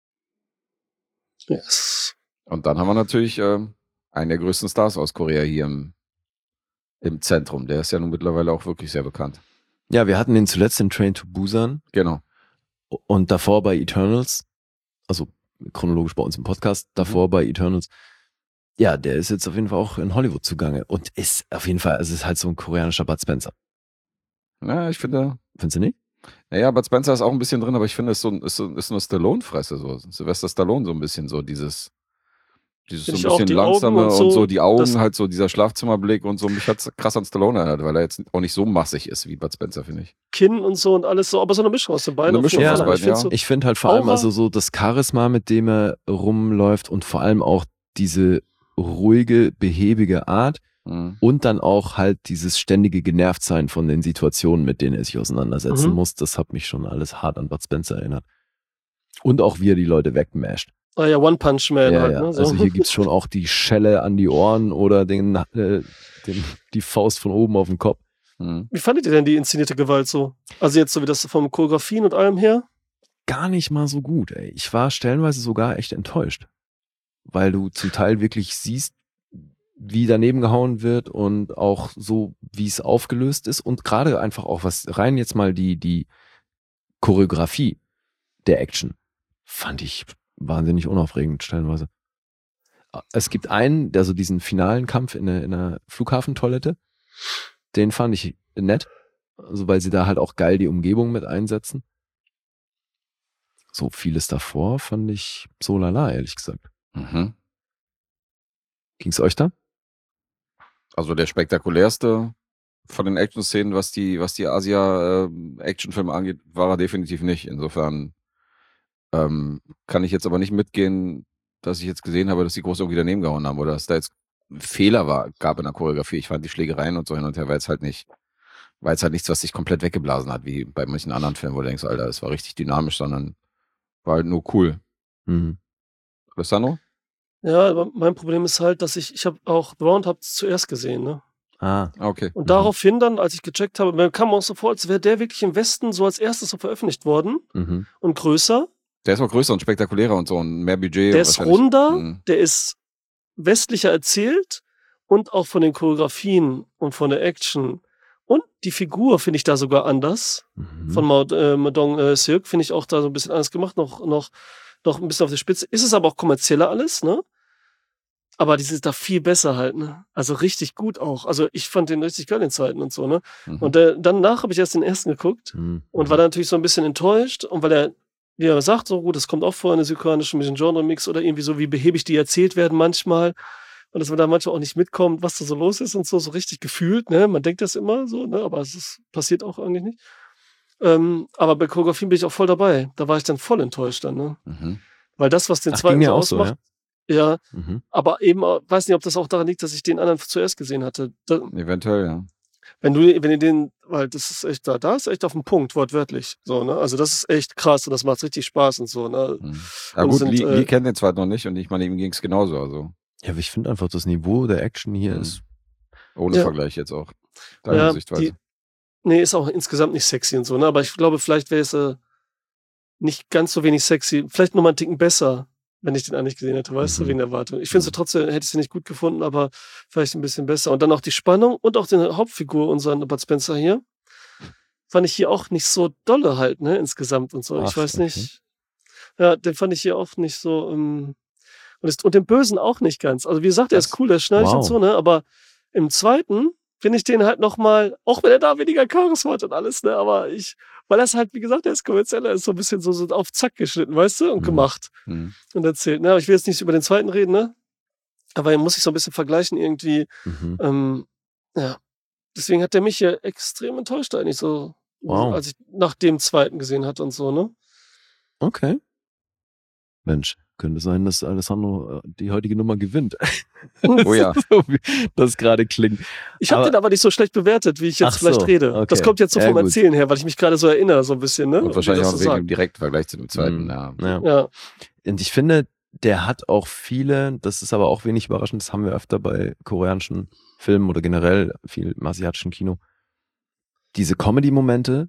Yes. Und dann haben wir natürlich einen der größten Stars aus Korea hier im Zentrum. Der ist ja nun mittlerweile auch wirklich sehr bekannt. Ja, wir hatten ihn zuletzt in Train to Busan Genau. und davor bei Eternals, also chronologisch bei uns im Podcast, davor bei Eternals. Ja, der ist jetzt auf jeden Fall auch in Hollywood zugange und ist auf jeden Fall, also ist halt so ein koreanischer Bud Spencer. Ja, ich finde, Findest du nicht? naja, Bud Spencer ist auch ein bisschen drin, aber ich finde, es ist eine Stallone-Fresse. So. Sylvester Stallone so ein bisschen so dieses so Find ein ich auch, bisschen die Augen langsame und und so so, die Augen, das- halt so dieser Schlafzimmerblick und so. Mich hat's krass an Stallone erinnert, weil er jetzt auch nicht so massig ist wie Bud Spencer, finde ich. Kinn und so und alles so, aber so eine Mischung aus den beiden. Eine auf Mischung jeden aus Fall. beiden, Ich find ja. so, Ich finde halt vor allem Aura. also so das Charisma, mit dem er rumläuft und vor allem auch diese ruhige, behäbige Art Mhm. und dann auch halt dieses ständige Genervtsein von den Situationen, mit denen er sich auseinandersetzen Mhm. muss. Das hat mich schon alles hart an Bud Spencer erinnert. Und auch wie er die Leute wegmasht. Ah ja, One Punch Man Ja, halt, ja. ne? So. Also hier gibt's schon auch die Schelle an die Ohren oder die Faust von oben auf den Kopf. Mhm. Wie fandet ihr denn die inszenierte Gewalt so? Also jetzt so wie das vom Choreografien und allem her? Gar nicht mal so gut, ey. Ich war stellenweise sogar echt enttäuscht. Weil du zum Teil wirklich siehst, wie daneben gehauen wird und auch so, wie es aufgelöst ist und gerade einfach auch was rein jetzt mal die Choreografie der Action fand ich wahnsinnig unaufregend stellenweise. Es gibt einen, der so diesen finalen Kampf in der Flughafentoilette, den fand ich nett, also weil sie da halt auch geil die Umgebung mit einsetzen. So vieles davor fand ich so lala, ehrlich gesagt. Mhm. Ging's euch da? Also der spektakulärste von den Action-Szenen, was die Asia-Actionfilme angeht, war er definitiv nicht. Insofern kann ich jetzt aber nicht mitgehen, dass ich jetzt gesehen habe, dass die groß irgendwie daneben gehauen haben oder dass da jetzt ein Fehler gab in der Choreografie. Ich fand die Schlägereien und so hin und her war jetzt halt nichts, was sich komplett weggeblasen hat, wie bei manchen anderen Filmen, wo du denkst, Alter, das war richtig dynamisch, sondern war halt nur cool. Mhm. Alessandro? Ja, aber mein Problem ist halt, dass ich habe auch The Round zuerst gesehen, ne? Ah, Okay. Und Mhm. daraufhin dann, als ich gecheckt habe, mir kam auch so vor, als wäre der wirklich im Westen so als erstes so veröffentlicht worden mhm. und größer. Der ist auch größer und spektakulärer und so und mehr Budget. Der ist wahrscheinlich. runder, Mhm. der ist westlicher erzählt und auch von den Choreografien und von der Action. Und die Figur finde ich da sogar anders. Mhm. Von Ma Dong-seok finde ich auch da so ein bisschen anders gemacht, noch ein bisschen auf der Spitze. Ist es aber auch kommerzieller alles, ne? Aber die sind da viel besser halt, ne? Also richtig gut auch. Also ich fand den richtig geil in Zeiten und so, ne? Mhm. Und danach habe ich erst den ersten geguckt Mhm. und war dann natürlich so ein bisschen enttäuscht. Und weil er wie er sagt, so gut, das kommt auch vor in der südkoreanischen mit dem Genre-Mix oder irgendwie so, wie behäbig die erzählt werden manchmal. Und dass man da manchmal auch nicht mitkommt, was da so los ist und so richtig gefühlt, ne? Man denkt das immer so, ne? Aber passiert auch eigentlich nicht. Aber bei Choreografien bin ich auch voll dabei. Da war ich dann voll enttäuscht dann, ne? Mhm. Weil das, was den Ach, zweiten ging so mir auch so, ausmacht, ja, Mhm. aber eben, weiß nicht, ob das auch daran liegt, dass ich den anderen zuerst gesehen hatte. Eventuell, ja. Wenn ihr den, weil das ist echt da ist echt auf den Punkt, wortwörtlich. So, ne? Also das ist echt krass und das macht richtig Spaß und so, ne? Ja Und gut, sind, Lee kennt den zweiten noch nicht und ich meine, ihm ging es genauso. Also Ja, aber ich finde einfach, das Niveau der Action hier ist. ohne Ja. Vergleich jetzt auch. Deine ja, Sichtweise. ist auch insgesamt nicht sexy und so, ne? Aber ich glaube, vielleicht wäre es nicht ganz so wenig sexy, vielleicht nur mal einen Ticken besser, wenn ich den eigentlich gesehen hätte, weißt du, wegen der Erwartung. Ich finde sie trotzdem, hätte ich sie nicht gut gefunden, aber vielleicht ein bisschen besser. Und dann auch die Spannung und auch die Hauptfigur, unseren Bud Spencer hier, fand ich hier auch nicht so dolle halt, ne, insgesamt und so. Ach, Ich weiß okay. nicht. Ja, den fand ich hier auch nicht so, und den Bösen auch nicht ganz. Also wie gesagt, er ist cool, der schnarcht und Wow. so, ne, aber im zweiten finde ich den halt nochmal, auch wenn er da weniger Charisma hat und alles, ne, aber weil er es halt, wie gesagt, er ist kommerziell, er ist so ein bisschen so auf Zack geschnitten, weißt du, und gemacht Mhm. und erzählt. Ne, aber ich will jetzt nicht über den zweiten reden, ne, aber er muss sich so ein bisschen vergleichen irgendwie. Mhm. Ja, deswegen hat der mich hier extrem enttäuscht eigentlich so, Wow. als ich nach dem zweiten gesehen hatte und so, ne. Okay. Mensch, könnte sein, dass Alessandro die heutige Nummer gewinnt. Oh ja. So wie das gerade klingt. Ich habe den aber nicht so schlecht bewertet, wie ich jetzt Ach vielleicht so, rede. okay. Das kommt jetzt so Ja, vom gut. Erzählen her, weil ich mich gerade so erinnere, so ein bisschen, ne? Und wahrscheinlich wie auch das wegen so dem direkten Vergleich zu dem zweiten. Ja. Ja. ja. Und ich finde, der hat auch viele, das ist aber auch wenig überraschend, das haben wir öfter bei koreanischen Filmen oder generell viel im asiatischen Kino, diese Comedy-Momente,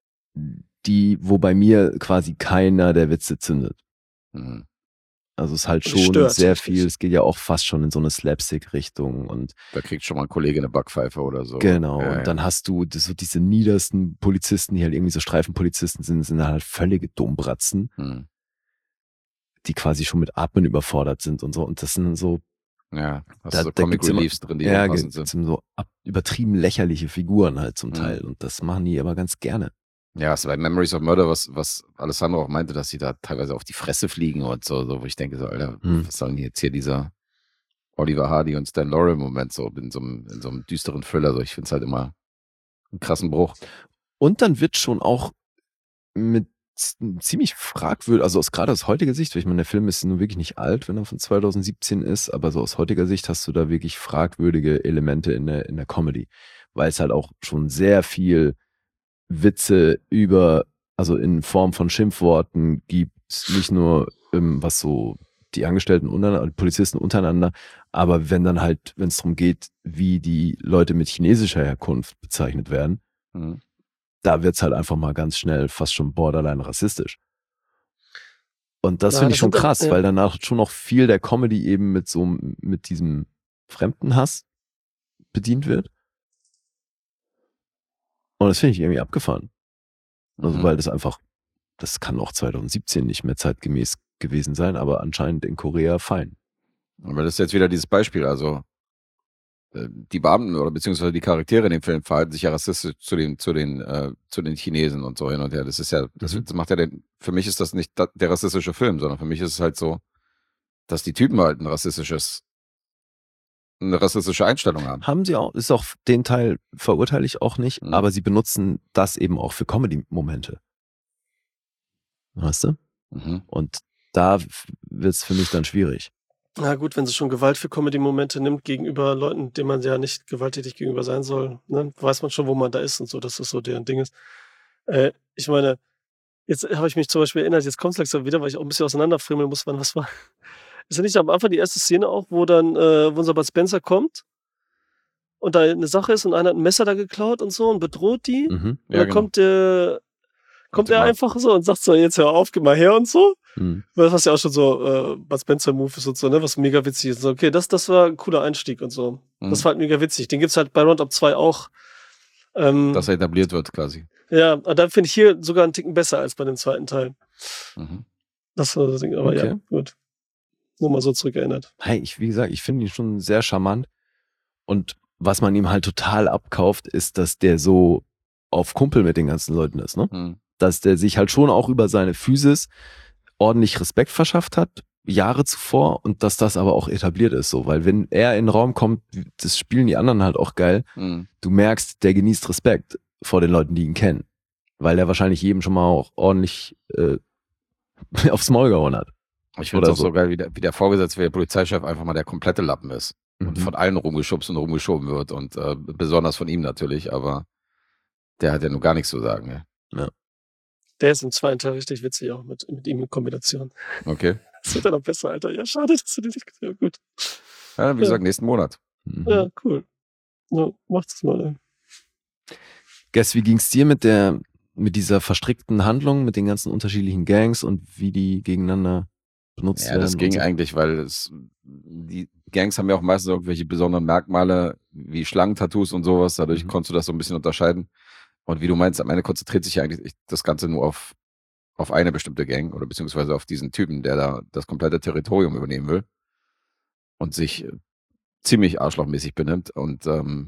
wo bei mir quasi keiner der Witze zündet. Mhm. Also es ist halt Und schon stört sehr richtig. viel, es geht ja auch fast schon in so eine Slapstick-Richtung und Da kriegt schon mal ein Kollege eine Backpfeife oder so. genau, Ja, und dann hast du so diese niedersten Polizisten, die halt irgendwie so Streifenpolizisten sind halt völlige Dummbratzen, Mhm. die quasi schon mit Atmen überfordert sind und so. Und das sind so, Ja, hast Da- du so da Comic gibt's immer- Reliefs drin, die ja, dann passend gibt's sind. so übertrieben lächerliche Figuren halt zum Mhm. Teil. Und das machen die aber ganz gerne. Ja, es ist bei Memories of Murder, was Alessandro auch meinte, dass sie da teilweise auf die Fresse fliegen und so wo ich denke, so, Alter, was sollen jetzt hier dieser Oliver Hardy und Stan Laurel-Moment so in so einem düsteren Thriller? So, ich finde es halt immer einen krassen Bruch. Und dann wird schon auch mit ziemlich fragwürdig, also gerade aus heutiger Sicht, weil ich meine, der Film ist nun wirklich nicht alt, wenn er von 2017 ist, aber so aus heutiger Sicht hast du da wirklich fragwürdige Elemente in der Comedy, weil es halt auch schon sehr viel Witze also in Form von Schimpfworten gibt, nicht nur was so die Angestellten die Polizisten untereinander, aber wenn es darum geht, wie die Leute mit chinesischer Herkunft bezeichnet werden, Mhm. da wird's halt einfach mal ganz schnell fast schon borderline rassistisch. Und das Ja, finde das ich schon sind dann- krass, ja. weil danach schon noch viel der Comedy eben mit diesem Fremdenhass bedient wird. Und das finde ich irgendwie abgefahren. Also, Mhm. weil das kann auch 2017 nicht mehr zeitgemäß gewesen sein, aber anscheinend in Korea fein. Aber das ist jetzt wieder dieses Beispiel, also die Beamten oder beziehungsweise die Charaktere in dem Film verhalten sich ja rassistisch zu den Chinesen und so hin und her. Das ist ja, das macht ja für mich ist das nicht der rassistische Film, sondern für mich ist es halt so, dass die Typen halt eine rassistische Einstellung haben. Haben sie auch, ist auch den Teil verurteile ich auch nicht, Mhm. aber sie benutzen das eben auch für Comedy-Momente. Weißt du? Mhm. Und da wird's für mich dann schwierig. Na gut, wenn sie schon Gewalt für Comedy-Momente nimmt gegenüber Leuten, denen man ja nicht gewalttätig gegenüber sein soll, ne, weiß man schon, wo man da ist und so, dass das so deren Ding ist. Ich meine, jetzt habe ich mich zum Beispiel erinnert, jetzt kommt es langsam wieder, weil ich auch ein bisschen auseinanderfriemeln muss, wann was war. Ist ja nicht am Anfang die erste Szene auch, wo dann wo unser Bud Spencer kommt und da eine Sache ist und einer hat ein Messer da geklaut und so und bedroht die. Mhm. Und Ja, dann genau. kommt er einfach so und sagt so, jetzt hör auf, geh mal her und so. Mhm. Was ja auch schon so Bud Spencer-Move ist und so, ne, was mega witzig ist. So, okay, das war ein cooler Einstieg und so. Mhm. Das war halt mega witzig. Den gibt's halt bei Roundup 2 auch. Dass er etabliert wird quasi. Ja, aber da finde ich hier sogar einen Ticken besser als bei dem zweiten Teil. Mhm. Das war das Ding, aber Okay. ja, gut. Nur mal so zurückerinnert. Hey, wie gesagt, ich finde ihn schon sehr charmant. Und was man ihm halt total abkauft, ist, dass der so auf Kumpel mit den ganzen Leuten ist, ne? Mhm. dass der sich halt schon auch über seine Physis ordentlich Respekt verschafft hat, Jahre zuvor, und dass das aber auch etabliert ist, so, weil wenn er in den Raum kommt, das spielen die anderen halt auch geil, du merkst, der genießt Respekt vor den Leuten, die ihn kennen, weil der wahrscheinlich jedem schon mal auch ordentlich aufs Maul gehauen hat. Ich finde es auch so geil, wie der Vorgesetzte, wie der Polizeichef einfach mal der komplette Lappen ist und von allen rumgeschubst und rumgeschoben wird und besonders von ihm natürlich, aber der hat ja nur gar nichts zu sagen. Ja. Der ist im zweiten Teil richtig witzig auch mit ihm in Kombination. Okay. Das wird dann noch besser, Alter. Ja, schade, dass du den nicht gesehen hast. Gut. Ja, wie gesagt, nächsten Monat. Ja, cool. Ja, macht's das mal, ey. Guess, wie ging's dir mit dieser verstrickten Handlung, mit den ganzen unterschiedlichen Gangs und wie die gegeneinander benutzt werden? Ja, das ging eigentlich, weil die Gangs haben ja auch meistens irgendwelche besonderen Merkmale, wie Schlangentattoos und sowas, dadurch konntest du das so ein bisschen unterscheiden. Und wie du meinst, am Ende konzentriert sich ja eigentlich das Ganze nur auf eine bestimmte Gang oder beziehungsweise auf diesen Typen, der da das komplette Territorium übernehmen will und sich ziemlich arschlochmäßig benimmt. Und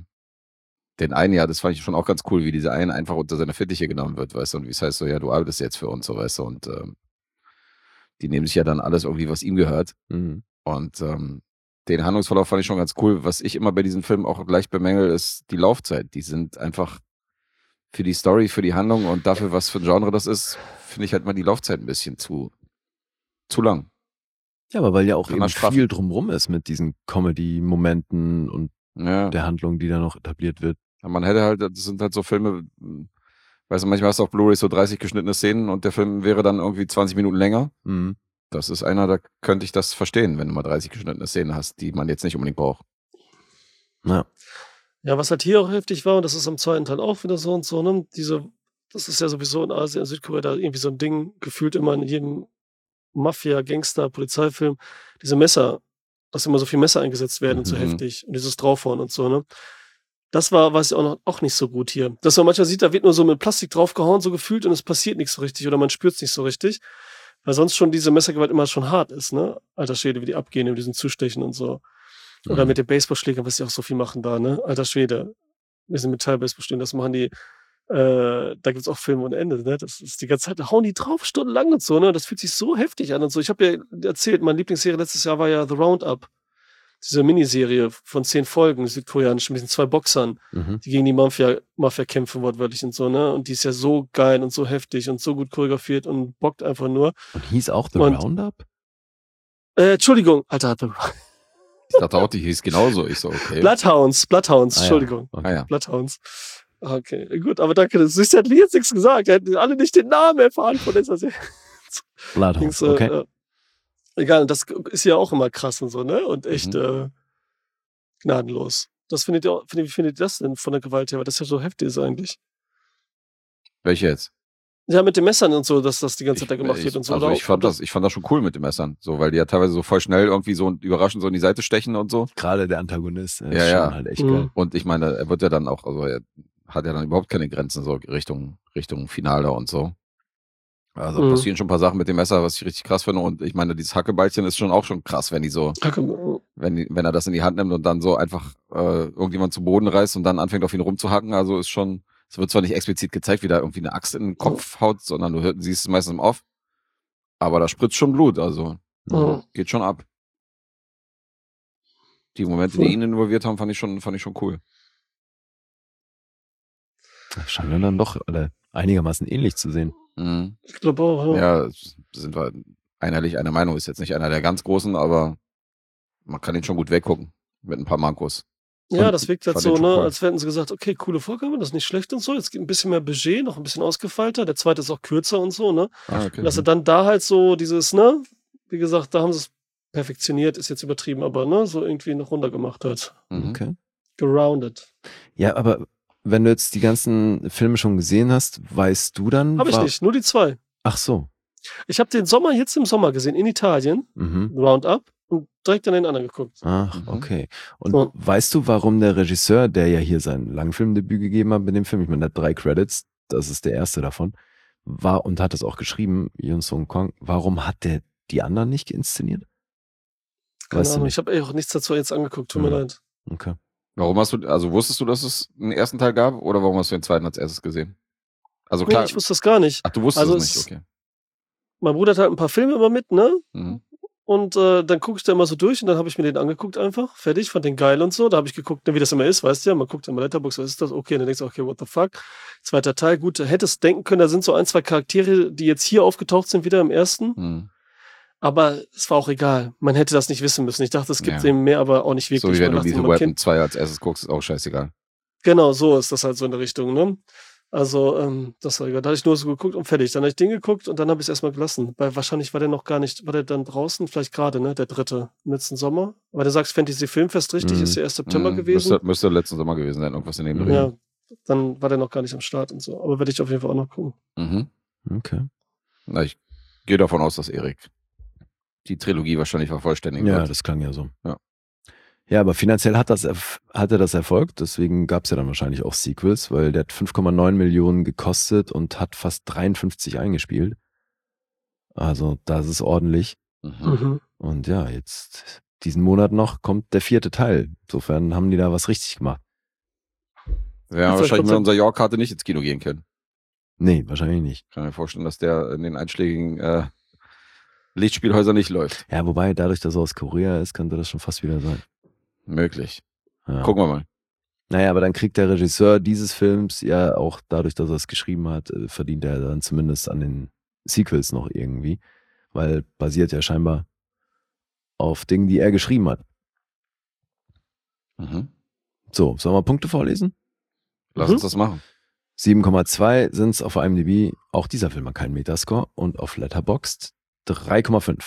den einen, ja, das fand ich schon auch ganz cool, wie dieser eine einfach unter seine Fittiche genommen wird, weißt du, und wie es heißt so, ja, du arbeitest jetzt für uns, so, weißt du, und die nehmen sich ja dann alles irgendwie, was ihm gehört. Und den Handlungsverlauf fand ich schon ganz cool. Was ich immer bei diesen Filmen auch gleich bemängel, ist die Laufzeit. Die sind einfach für die Story, für die Handlung und dafür, was für ein Genre das ist, finde ich halt mal die Laufzeit ein bisschen zu lang. Ja, aber weil ja auch Kann eben man straffen. viel drumrum ist mit diesen Comedy-Momenten und der Handlung, die da noch etabliert wird. Ja, man hätte halt, das sind halt so Filme, weißt du, manchmal hast du auf Blu-ray so 30 geschnittene Szenen und der Film wäre dann irgendwie 20 Minuten länger. Das ist einer, da könnte ich das verstehen, wenn du mal 30 geschnittene Szenen hast, die man jetzt nicht unbedingt braucht. Ja. Ja, was halt hier auch heftig war, und das ist am zweiten Teil auch wieder so und so, ne? Das ist ja sowieso in Asien, in Südkorea, da irgendwie so ein Ding, gefühlt immer in jedem Mafia-, Gangster-, Polizeifilm, diese Messer, dass immer so viel Messer eingesetzt werden und so heftig und dieses Draufhauen und so, ne? Das war, weiß ich auch nicht so gut hier. Dass man manchmal sieht, da wird nur so mit Plastik draufgehauen, so gefühlt, und es passiert nichts so richtig oder man spürt es nicht so richtig. Weil sonst schon diese Messergewalt immer schon hart ist, ne? Alter Schwede, wie die abgehen mit diesen Zustechen und so. Oder mit den Baseballschlägern, was die auch so viel machen da, ne? Alter Schwede. Wir sind Metall-Baseballschläger, das machen die, da gibt's auch Filme ohne Ende, ne? Das ist die ganze Zeit, da hauen die drauf, stundenlang und so, ne? Das fühlt sich so heftig an und so. Ich habe ja erzählt, meine Lieblingsserie letztes Jahr war ja The Roundup. Diese Miniserie von 10 Folgen, südkoreanisch, mit diesen 2 Boxern, die gegen die Mafia kämpfen, wortwörtlich und so, ne? Und die ist ja so geil und so heftig und so gut choreografiert und bockt einfach nur. Und hieß auch The Roundup? Entschuldigung, Alter, Ich dachte auch, die hieß genauso. Ich so, okay. Bloodhounds, Entschuldigung. Ja. Okay. Ja. Bloodhounds. Okay, gut, aber danke. Du siehst, hätten jetzt nichts gesagt. Hätten alle nicht den Namen erfahren von dieser Serie. Bloodhounds, okay. Egal, das ist ja auch immer krass und so, ne? Und echt gnadenlos. Wie findet ihr das denn von der Gewalt her? Weil das ja so heftig ist eigentlich. Welche jetzt? Ja, mit den Messern und so, dass das die ganze Zeit da gemacht wird und so. Also oder ich fand das schon cool mit den Messern. So, weil die ja teilweise so voll schnell irgendwie so überraschend so in die Seite stechen und so. Gerade der Antagonist ist Ja. schon halt echt geil. Und ich meine, er wird ja dann auch, also er hat ja dann überhaupt keine Grenzen so Richtung Finale und so. Also passieren schon ein paar Sachen mit dem Messer, was ich richtig krass finde. Und ich meine, dieses Hackebeilchen ist schon auch schon krass, wenn die so, wenn er das in die Hand nimmt und dann so einfach irgendjemand zu Boden reißt und dann anfängt auf ihn rumzuhacken. Also ist schon, es wird zwar nicht explizit gezeigt, wie da irgendwie eine Axt in den Kopf haut, sondern du siehst es meistens im Off. Aber da spritzt schon Blut, also geht schon ab. Die Momente, die ihn involviert haben, fand ich schon cool. Scheinen dann doch alle einigermaßen ähnlich zu sehen. Ich glaube auch, ja. Ja, sind wir einheitlich einer Meinung. Ist jetzt nicht einer der ganz großen, aber man kann ihn schon gut weggucken. Mit ein paar Mankos. Ja, das wirkt halt fand so, den ne, schon cool. als hätten sie gesagt, okay, coole Vorgabe, das ist nicht schlecht und so. Jetzt gibt ein bisschen mehr Budget, noch ein bisschen ausgefeilter. Der zweite ist auch kürzer und so, ne? Okay. Dass er dann da halt so dieses, ne, wie gesagt, da haben sie es perfektioniert, ist jetzt übertrieben, aber ne, so irgendwie noch runtergemacht hat. Okay. Gerounded. Ja, aber wenn du jetzt die ganzen Filme schon gesehen hast, weißt du dann... Habe ich nicht, nur die 2. Ach so. Ich habe den Sommer jetzt im Sommer gesehen, in Italien, Roundup, und direkt an den anderen geguckt. Ach, okay. Und weißt du, warum der Regisseur, der ja hier sein Langfilmdebüt gegeben hat mit dem Film, ich meine, der hat 3 Credits, das ist der erste davon, war und hat das auch geschrieben, Yoon Sung Kang, warum hat der die anderen nicht inszeniert? Keine Weißt du Ahnung, nicht? ich habe auch nichts dazu jetzt angeguckt, tut mir leid. Okay. Warum wusstest du, dass es einen ersten Teil gab oder warum hast du den zweiten als erstes gesehen? Also Nee, klar. ich wusste das gar nicht. Ach, du wusstest Also es nicht, okay. Mein Bruder hat halt ein paar Filme immer mit, ne? Mhm. Und dann gucke ich da immer so durch und dann habe ich mir den angeguckt einfach. Fertig, fand den geil und so. Da habe ich geguckt, ne, wie das immer ist, weißt du ja. Man guckt immer Letterboxd, was ist das? Okay, und dann denkst du, okay, what the fuck? Zweiter Teil, gut, hättest denken können, da sind so 1, 2 Charaktere, die jetzt hier aufgetaucht sind, wieder im ersten. Mhm. Aber es war auch egal. Man hätte das nicht wissen müssen. Ich dachte, es gibt Ja. eben mehr, aber auch nicht wirklich. So wie wenn Man du dachte, Lethal man Weapon kennt- 2 als erstes guckst, ist auch scheißegal. Genau, so ist das halt so in der Richtung, ne? Also, das war egal. Da hatte ich nur so geguckt und fertig. Dann habe ich den geguckt und dann habe ich es erstmal gelassen. Weil wahrscheinlich war der noch gar nicht, war der dann draußen, vielleicht gerade, ne? Der 3. im letzten Sommer. Aber du sagst Fantasy Filmfest, richtig, ist ja erst September Mhm. gewesen. Müsste letzten Sommer gewesen sein, irgendwas in dem Dreh. Ja, dann war der noch gar nicht am Start und so. Aber werde ich auf jeden Fall auch noch gucken. Mhm. Okay. Na, ich gehe davon aus, dass Erik die Trilogie wahrscheinlich vervollständigen Ja, wird. das klang ja so. Ja. Ja, aber finanziell hat er das Erfolg, deswegen gab es ja dann wahrscheinlich auch Sequels, weil der hat 5,9 Millionen gekostet und hat fast 53 eingespielt. Also das ist ordentlich. Mhm. Mhm. Und ja, jetzt diesen Monat noch kommt der 4. Teil. Insofern haben die da was richtig gemacht. Wir haben Vielleicht wahrscheinlich kommt mit dann- unserer York-Karte nicht ins Kino gehen können. Nee, wahrscheinlich nicht. Ich kann mir vorstellen, dass der in den einschlägigen Lichtspielhäusern nicht läuft. Ja, wobei, dadurch, dass er aus Korea ist, könnte das schon fast wieder sein. Möglich. Ja. Gucken wir mal. Naja, aber dann kriegt der Regisseur dieses Films ja auch dadurch, dass er es geschrieben hat, verdient er dann zumindest an den Sequels noch irgendwie. Weil basiert ja scheinbar auf Dingen, die er geschrieben hat. Mhm. So, sollen wir Punkte vorlesen? Lass Mhm. uns das machen. 7,2 sind es auf IMDb. Auch dieser Film hat keinen Metascore. Und auf Letterboxd 3,5.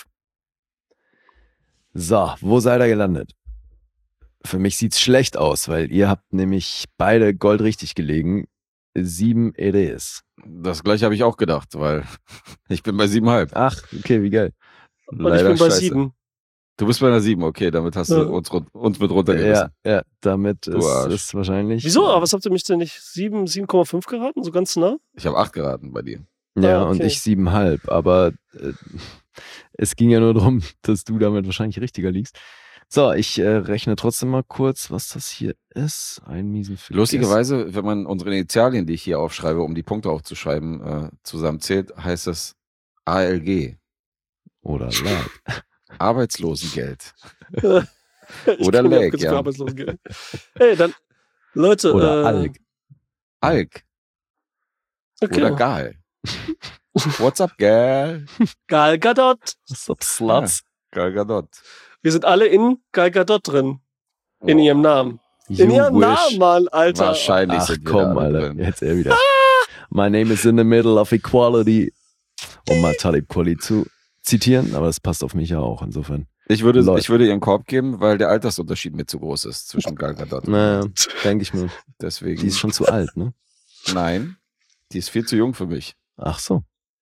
So, wo seid ihr gelandet? Für mich sieht's schlecht aus, weil ihr habt nämlich beide goldrichtig gelegen. 7 EDs. Das gleiche habe ich auch gedacht, weil ich bin bei 7,5. Ach, okay, wie geil. Und ich bin bei 7. Du bist bei einer 7, okay, damit hast du Ja. uns mit runtergerissen. Ja, damit Du ist Arsch. es wahrscheinlich. Wieso? Aber was habt ihr mich denn nicht 7,5 geraten? So ganz nah? Ich habe 8 geraten bei dir. Ja, Ah, okay. und ich 7,5. Aber es ging ja nur darum, dass du damit wahrscheinlich richtiger liegst. So, ich rechne trotzdem mal kurz, was das hier ist. Ein miesen Fick Lustigerweise, wenn man unsere Initialien, die ich hier aufschreibe, um die Punkte aufzuschreiben, zusammenzählt, heißt das ALG. Oder lag. Arbeitslosengeld. Ich Oder kenn die Leg, Abkürzung für ja. Arbeitslosengeld. Ey, dann, Leute. Oder Alk. Alk. Okay. Oder Gal. What's up, Gal? Gal Gadot. What's up, Sluts? Gal Gadot. Wir sind alle in Gal Gadot drin. In Oh, ihrem Namen. You In ihrem wish. Namen, Mann, Alter. Wahrscheinlich Ach sind wir komm, da alle Alter. drin. Jetzt er wieder. My name is in the middle of equality. Um mal Talib Kweli zu zitieren, aber das passt auf mich ja auch insofern. Ich würde Leute. ihr einen Korb geben, weil der Altersunterschied mir zu groß ist zwischen Gal Gadot. Naja, denke ich mir. Deswegen. Die ist schon zu alt, ne? Nein, die ist viel zu jung für mich. Ach so,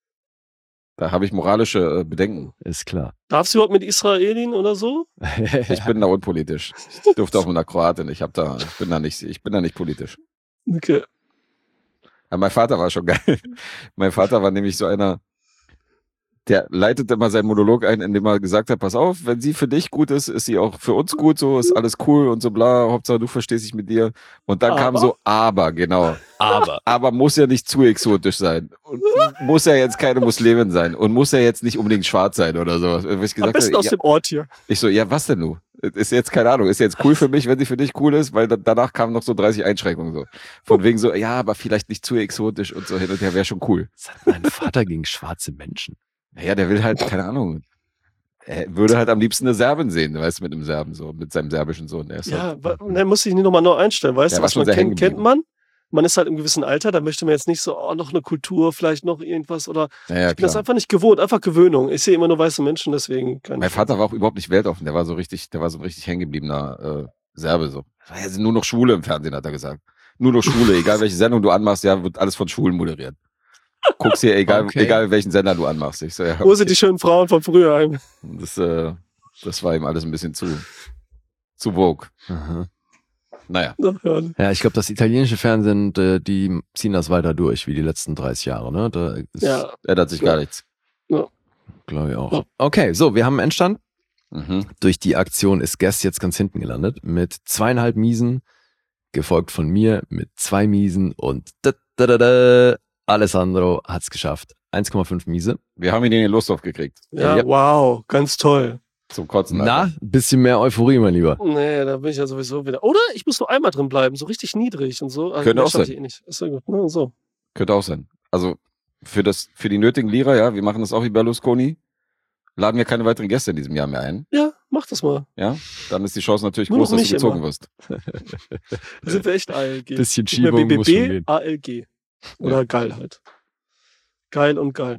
Da habe ich moralische Bedenken. ist klar. Darf sie überhaupt mit Israelin oder so? Ich bin da unpolitisch. Ich durfte auch mit einer Kroatin. Ich bin da nicht politisch. Okay. Aber mein Vater war schon geil. Mein Vater war nämlich so einer, der leitete immer seinen Monolog ein, indem er gesagt hat, pass auf, wenn sie für dich gut ist, ist sie auch für uns gut, so ist alles cool und so bla, Hauptsache du verstehst dich mit dir. Und dann kam Aber? so, aber, genau. Aber muss ja nicht zu exotisch sein. Und muss ja jetzt keine Muslimin sein. Und muss ja jetzt nicht unbedingt schwarz sein oder sowas. Ich Am gesagt besten habe, aus dem Ort hier. ich so, ja, was denn du? Ist jetzt, keine Ahnung, ist jetzt cool für mich, wenn sie für dich cool ist, weil danach kamen noch so 30 Einschränkungen so. Von wegen so, ja, aber vielleicht nicht zu exotisch und so hin und her, wäre schon cool. Was hat mein Vater gegen schwarze Menschen? Naja, der will halt, keine Ahnung, er würde halt am liebsten eine Serbin sehen, weißt du, mit einem Serben so, mit seinem serbischen Sohn. Er ist Ja, halt, dann muss ich nicht nochmal neu einstellen. Weißt Der du, war was schon man sehr hängen kennt, kennt geblieben. man. Man ist halt im gewissen Alter, da möchte man jetzt nicht so, noch eine Kultur, vielleicht noch irgendwas oder naja, ich bin das klar. einfach nicht gewohnt, einfach Gewöhnung. Ich sehe immer nur weiße Menschen, deswegen kann Mein ich. Vater war auch überhaupt nicht weltoffen, der war so ein richtig hängen gebliebener Serbe so. Also nur noch Schwule im Fernsehen, hat er gesagt. Nur noch Schwule, egal welche Sendung du anmachst, ja, wird alles von Schwulen moderiert. Guck's hier, egal welchen Sender du anmachst. Ich so, ja, Wo sind die schönen Frauen von früher? Das war ihm alles ein bisschen zu vogue. Aha. Naja, Ja, ich glaube, das italienische Fernsehen, die ziehen das weiter durch, wie die letzten 30 Jahre, ne? Da ist, Ja, ändert sich gar nichts. glaube ich auch. Ja. Okay, so, wir haben einen Endstand. Mhm. Durch die Aktion ist Guest jetzt ganz hinten gelandet mit 2,5 Miesen, gefolgt von mir mit 2 Miesen und Alessandro hat's geschafft. 1,5 Miese. Wir haben ihn in den Losthof gekriegt. Ja, Ja. wow, ganz toll. Zum Kotzen. Na, Alter. ein bisschen mehr Euphorie, mein Lieber. Nee, da bin ich ja sowieso wieder. Oder ich muss nur einmal drin bleiben, so richtig niedrig und so. Könnte mehr auch schaff sein. ich eh nicht. Ist ja gut, ne? So. Könnte auch sein. Also für die nötigen Lira, ja, wir machen das auch wie Berlusconi. Laden wir keine weiteren Gäste in diesem Jahr mehr ein. Ja, mach das mal. Ja, dann ist die Chance natürlich Nur groß, noch dass du mich gezogen immer. wirst. Da sind wir echt ALG. Bisschen Nicht mehr Schiebung muss schon BBB, gehen. ALG. Oder geil halt. Geil und geil.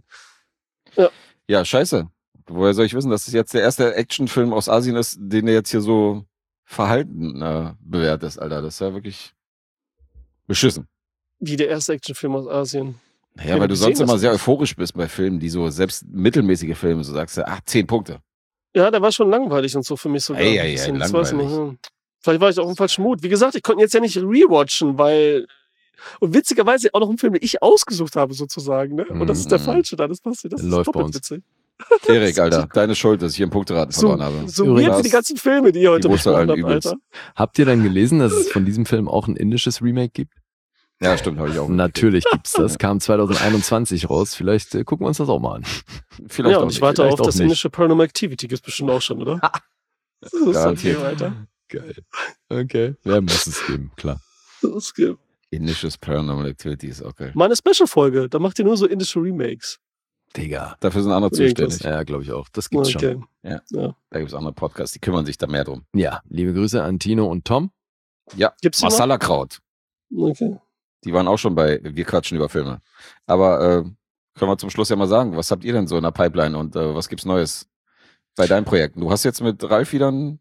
Ja, scheiße. Woher soll ich wissen, dass es jetzt der erste Actionfilm aus Asien ist, den du jetzt hier so verhalten bewertest, Alter. Das ist ja wirklich beschissen. Wie der erste Actionfilm aus Asien. Naja, Ja, weil du wir sonst sehen immer das sehr nicht. euphorisch bist bei Filmen, die so, selbst mittelmäßige Filme, so sagst du, 10 Punkte. Ja, der war schon langweilig und so für mich sogar. Ei, ei, Ein ei, bisschen, das weiß ich langweilig. nicht, hm. Vielleicht war ich auch im falschen Mut. Wie gesagt, ich konnte ihn jetzt ja nicht rewatchen, weil. Und witzigerweise auch noch ein Film, den ich ausgesucht habe, sozusagen. Ne? Und das ist der Mhm. falsche da, das passiert. Das ist Läuft bei doppelt uns. witzig. Erik, Alter, deine Schuld, dass ich hier im Punkteraten So, verloren habe. so Übrigens- weird wie die ganzen Filme, die ihr heute Die Wurzel besprochen allen habt, Übels. Alter. Habt ihr dann gelesen, dass es von diesem Film auch ein indisches Remake gibt? Ja, stimmt, habe ich auch. Natürlich gibt's das. Kam 2021 raus. Vielleicht gucken wir uns das auch mal an. Vielleicht Ja, auch und ich nicht. warte vielleicht auf auch das nicht. indische Paranormal Activity, gibt's bestimmt auch schon, oder? Das ist Garantiert. okay, Alter. Geil. Okay. Ja, muss es geben, klar. Das ist geil. Indisches Paranormal Activity ist auch geil. Meine Special-Folge, da macht ihr nur so indische Remakes. Digga. Dafür sind andere Irgendwas. zuständig. Ja, glaube ich auch. Das gibt's Okay. schon. Da gibt es andere Podcasts, die kümmern sich da mehr drum. Ja, liebe Grüße an Tino und Tom. Ja, Gibt's die noch? Masala-Kraut. Okay. Die waren auch schon bei Wir quatschen über Filme. Aber können wir zum Schluss ja mal sagen, was habt ihr denn so in der Pipeline und was gibt's Neues bei deinen Projekten? Du hast jetzt mit Ralf wieder einen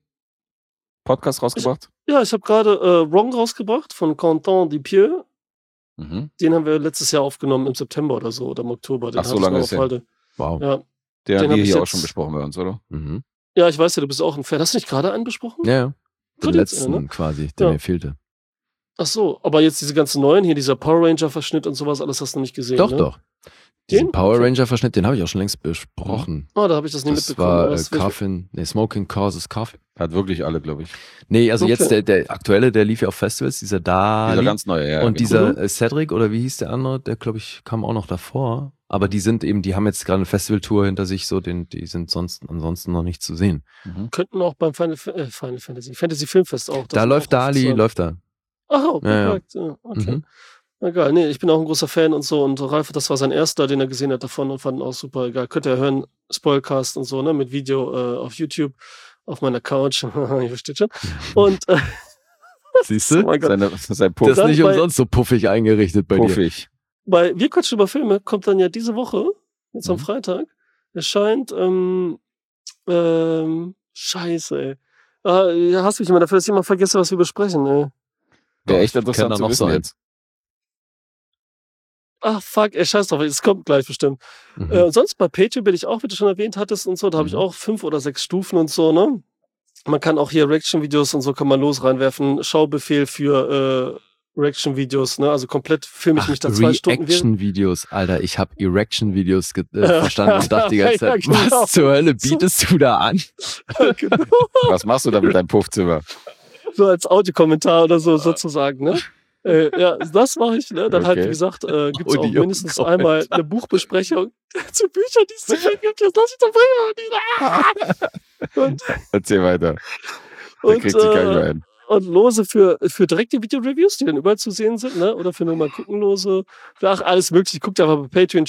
Podcast rausgebracht? Ja, ich habe gerade Wrong rausgebracht von Quentin Dupieux. Mhm. Den haben wir letztes Jahr aufgenommen im September oder so oder im Oktober. Den Ach, so hab ich lange noch ist auf her. Halde. Wow. Ja. Den Den haben hab wir ich hier auch jetzt- schon besprochen bei uns, oder? Mhm. Ja, ich weiß ja, du bist auch ein Fan. Hast du nicht gerade einen besprochen? Ja, ja. Den Gerade jetzt, letzten ne? quasi, der Ja. mir fehlte. Ach so, aber jetzt diese ganzen neuen hier, dieser Power Ranger Verschnitt und sowas, alles hast du nicht gesehen, Doch, ne? doch. Diesen Den? Power Okay. Ranger Verschnitt, den habe ich auch schon längst besprochen. Oh, da habe ich das nicht Das mitbekommen. war aber das will ich- Coffin, Smoking Causes Coffin. Hat wirklich alle, glaube ich. Nee, also Okay. jetzt der aktuelle, der lief ja auf Festivals, dieser Dali Dieser ganz neue, ja. und genau. dieser Cedric, oder wie hieß der andere, der glaube ich kam auch noch davor. Aber die haben jetzt gerade eine Festivaltour hinter sich, so die sind ansonsten noch nicht zu sehen. Mhm. Könnten auch beim Final Fantasy Filmfest auch. Da sind läuft auch Dali, läuft da. Ach, oh, Ja, ja. perfekt. Ja, okay. Mhm. Na geil. Nee, ich bin auch ein großer Fan und so. Und Ralf, das war sein erster, den er gesehen hat davon und fand ihn auch super geil. Könnt ihr hören, Spoilcast und so, ne, mit Video auf YouTube, auf meiner Couch. Ihr versteht schon. Und Siehst oh du? mein Gott. Sein Das Puff. ist nicht Dann bei- umsonst so puffig eingerichtet bei dir. Puffig. Bei Wir quatschen über Filme kommt dann ja diese Woche, jetzt am Mhm. Freitag, erscheint, scheiße, ey. Ja, hast mich immer dafür, dass ich immer vergesse, was wir besprechen, ey. Wäre echt Kann interessant da zu noch wissen sein. jetzt. Ach, fuck, ey, scheiß drauf, es kommt gleich bestimmt. Mhm. Und sonst bei Patreon bin ich auch, wie du schon erwähnt hattest und so, da habe ich Mhm. auch 5 oder 6 Stufen und so, ne? Man kann auch hier Reaction-Videos und so kann man los reinwerfen. Schaubefehl für Reaction-Videos, ne? Also komplett filme ich mich da 2 Stunden während. Reaction-Videos, Alter, ich habe Erection-Videos verstanden und dachte die ganze Ja, Zeit, genau. was zur Hölle bietest du da an? Genau. Was machst du da mit deinem Puffzimmer? So als Audiokommentar oder so sozusagen, ne? Ja, das mache ich, ne? Dann halt, Okay. wie gesagt, gibt es auch Audio- mindestens Kommentar. einmal eine Buchbesprechung zu Büchern, die es zu finden gibt. Jetzt lass ich doch bringen. Und, Erzähl weiter. Der und, kriegt sich gar nicht mehr ein. und Lose für direkte Video-Reviews, die dann überall zu sehen sind, ne? Oder für nur mal gucken Lose. Ach, alles mögliche. Guckt einfach bei Patreon,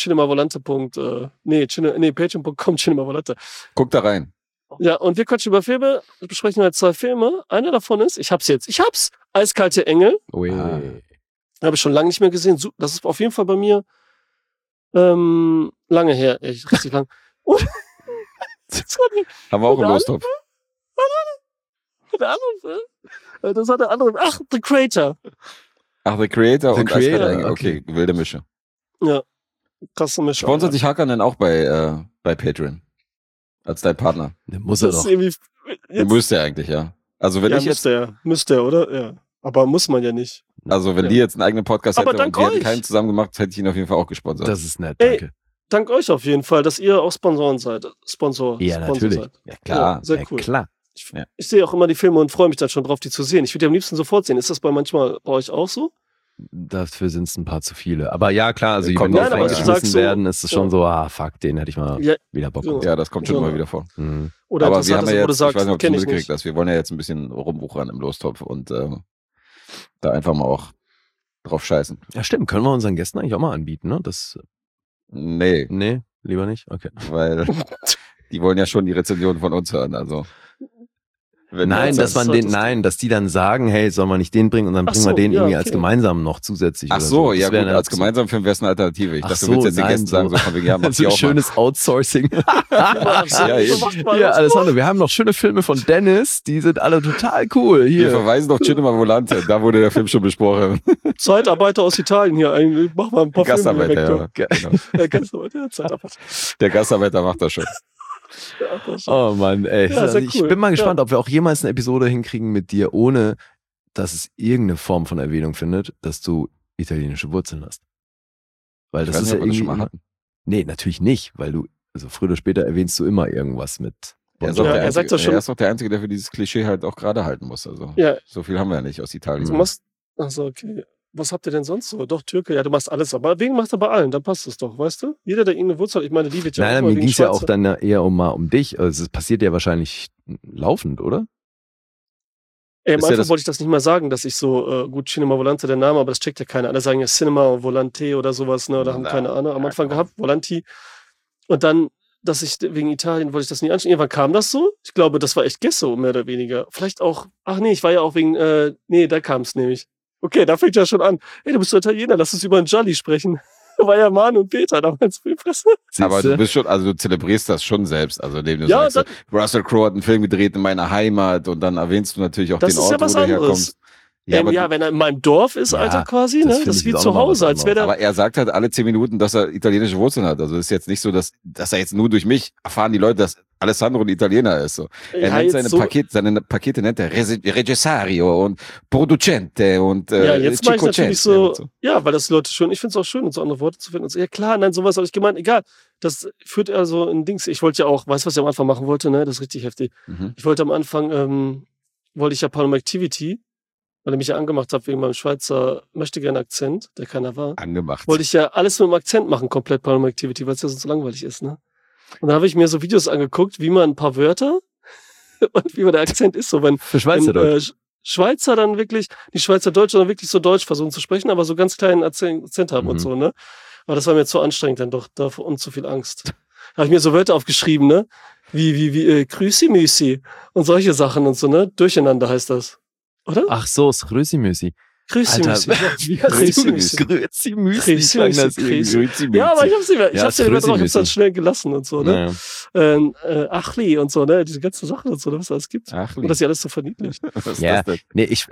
patreon.com, Cinemavolante. Guck da rein. Ja, und wir quatschen über Filme, besprechen halt 2 Filme. Einer davon ist, ich hab's! Eiskalte Engel. Ui. Ah. Habe ich schon lange nicht mehr gesehen. Das ist auf jeden Fall bei mir lange her. Echt, richtig lang. Und das war Haben wir auch im Und Lostopf. der andere Film. Das war der andere. Ach, The Creator. Ach, The Creator The und Creator, Eiskalte Engel. Okay, wilde Mische. Ja. Krasse Mischung. Sponsert sich Hakan denn auch bei Patreon? Als dein Partner? Der muss er Das ist doch. irgendwie. Du müsste ja eigentlich, ja. Also wenn Ja, ich jetzt, müsste er, oder? Ja. Aber muss man ja nicht. also wenn Ja. die jetzt einen eigenen Podcast Aber hätte und dank wir hätten euch. keinen zusammen gemacht, hätte ich ihn auf jeden Fall auch gesponsert. Das ist nett, Ey, danke. Dank euch auf jeden Fall, dass ihr auch Sponsoren seid. Sponsor natürlich. seid. Ja, klar. Ja, sehr Ja, cool. klar. Ich, Ja. ich sehe auch immer die Filme und freue mich dann schon drauf, die zu sehen. Ich würde die am liebsten sofort sehen. Ist das manchmal bei euch auch so? dafür sind es ein paar zu viele. Aber ja, klar, also wenn Kommt die drauf an, ja. reingeschmissen So, werden, ist es schon ja. so, fuck, den hätte ich mal Ja, wieder Bock so. auf. Ja, das kommt schon So. immer wieder vor. Mhm. Oder Aber wir interessant haben ist, ja wo du jetzt, ich sagst, weiß nicht, ob du kenne ich mitgekriegt nicht. hast, wir wollen ja jetzt ein bisschen rumwuchern im Lostopf und da einfach mal auch drauf scheißen. Ja, stimmt. Können wir unseren Gästen eigentlich auch mal anbieten, ne? Nee, Nee, lieber nicht? Okay. weil die wollen ja schon die Rezension von uns hören, also. Wenn wir Nein, jetzt dass sagen- dass die dann sagen, hey, soll man nicht den bringen und dann Ach bringen wir so, den ja, irgendwie als okay. gemeinsam noch zusätzlich. Ach oder so, Das ja wäre gut, eine als Option. gemeinsamen Film wäre es eine Alternative. Ich Ach dachte, so, du willst jetzt den nein, Gästen sagen, so von wegen, ja, mach so die ein auch mal. schönes Outsourcing. Ja, eben. Hier, Alessandro, wir haben noch schöne Filme von Dennis, die sind alle total cool. Wir Hier. verweisen auf Cinema Volante, da wurde der Film schon besprochen. Zeitarbeiter aus Italien hier. Mach mal ein paar Gastarbeiter, Filme ja. weg. Genau. Gastarbeiter, ja, Zeitarbeiter. Der Gastarbeiter macht das schon. Ja, das schon. Oh Mann, ey. Ja, Also sehr ich cool. bin mal gespannt, ob wir auch jemals eine Episode hinkriegen mit dir, ohne dass es irgendeine Form von Erwähnung findet, dass du italienische Wurzeln hast. Weil Ich das weiß ist nicht, ja ob wir das schon irgendwie. mal hatten. Nee, natürlich nicht, weil also früher oder später erwähnst du immer irgendwas mit. Er ist, Ja, auch der er sagt Einzige, doch schon- er ist doch der Einzige, der für dieses Klischee halt auch gerade halten muss. Also Ja, so viel haben wir ja nicht aus Italien. du machst. Achso, okay. Was habt ihr denn sonst so? Doch, Türke, ja, du machst alles. Aber wegen machst du bei allen, dann passt es doch, weißt du? Jeder, der irgendeine Wurzel hat, ich meine, die wird ja Nein, auch nein, mal mir wegen ging es ja auch Schweizer- dann eher um dich. Also es passiert ja wahrscheinlich laufend, oder? Am ist ja Anfang das- wollte ich das nicht mal sagen, dass ich so, gut, Cinema Volante, der Name, aber das checkt ja keiner. Alle sagen ja Cinema Volante oder sowas, ne, oder haben Na, keine Ahnung am ja, Anfang komm. gehabt, Volanti. Und dann, dass ich wegen Italien wollte ich das nie anschauen. Irgendwann kam das so. Ich glaube, das war echt Gesso, mehr oder weniger. Vielleicht auch, ach nee, ich war ja auch wegen, nee, da kam es nämlich. Okay, da fängt ja schon an. Ey, du bist doch Italiener, lass uns über einen Jolly sprechen. War ja Manu und Peter damals für die Presse. Aber Siehste? du bist schon, also du zelebrierst das schon selbst. Also indem du Ja, sagst, so, Russell Crowe hat einen Film gedreht in meiner Heimat und dann erwähnst du natürlich auch Das den ist ja Ort, was wo du anderes. herkommst. Ja, aber, Ja, wenn er in meinem Dorf ist, Ja, Alter, quasi, das ne? finde Das ich ist wie jetzt auch zu noch mal Hause, was als wäre der. aber er sagt halt alle 10 Minuten, dass er italienische Wurzeln hat. Also es ist jetzt nicht so, dass er jetzt nur durch mich erfahren die Leute, dass Alessandro ein Italiener ist. So. Er Ja, nennt jetzt seine Pakete nennt er Regessario und Producente und Ja, jetzt mache ich Cicocente natürlich so, und ja, weil das die Leute schön, ich finde es auch schön, so andere Worte zu finden. Und so, ja klar, nein, sowas habe ich gemeint, egal. Das führt also in Dings. Ich wollte ja auch, weißt du, was ich am Anfang machen wollte, ne? Das ist richtig heftig. Mhm. Ich wollte am Anfang, wollte ich ja Paranormal Activity, weil er mich ja angemacht hat wegen meinem Schweizer Möchtegern-Akzent, der keiner war. Angemacht. Wollte ich ja alles mit dem Akzent machen, komplett Paranormal Activity, weil es ja sonst so langweilig ist, ne? Und dann habe ich mir so Videos angeguckt, wie man ein paar Wörter und wie man der Akzent ist, so wenn Für Schweizerdeutsch. Schweizer dann wirklich, die Schweizerdeutsche dann wirklich so Deutsch versuchen zu sprechen, aber so ganz kleinen Akzent haben und Mhm. so, ne? Aber das war mir zu anstrengend dann doch, davor und zu viel Angst. Da habe ich mir so Wörter aufgeschrieben, ne? Wie Grüßi Müsi und solche Sachen und so, ne? Durcheinander heißt das. Oder? Ach so, ist Grüßi-Müsi. Grüßi Alter, Müsi. wie hast du Grüßi-Müsi. Grüßi-Müsi? Grüßi-Müsi, klang das irgendwie. Grüezi, Ja, aber ich hab's nicht mehr, ich Ja, hab's ja ist nicht mehr drauf, ich hab's Grüßi-Müsi. dann schnell gelassen und so, ne? Naja. Achli und so, ne? Diese ganzen Sachen und so, ne? Was es alles gibt. Ach, Und das ja alles so verniedlicht. was ist Ja. das denn? Nee, Ist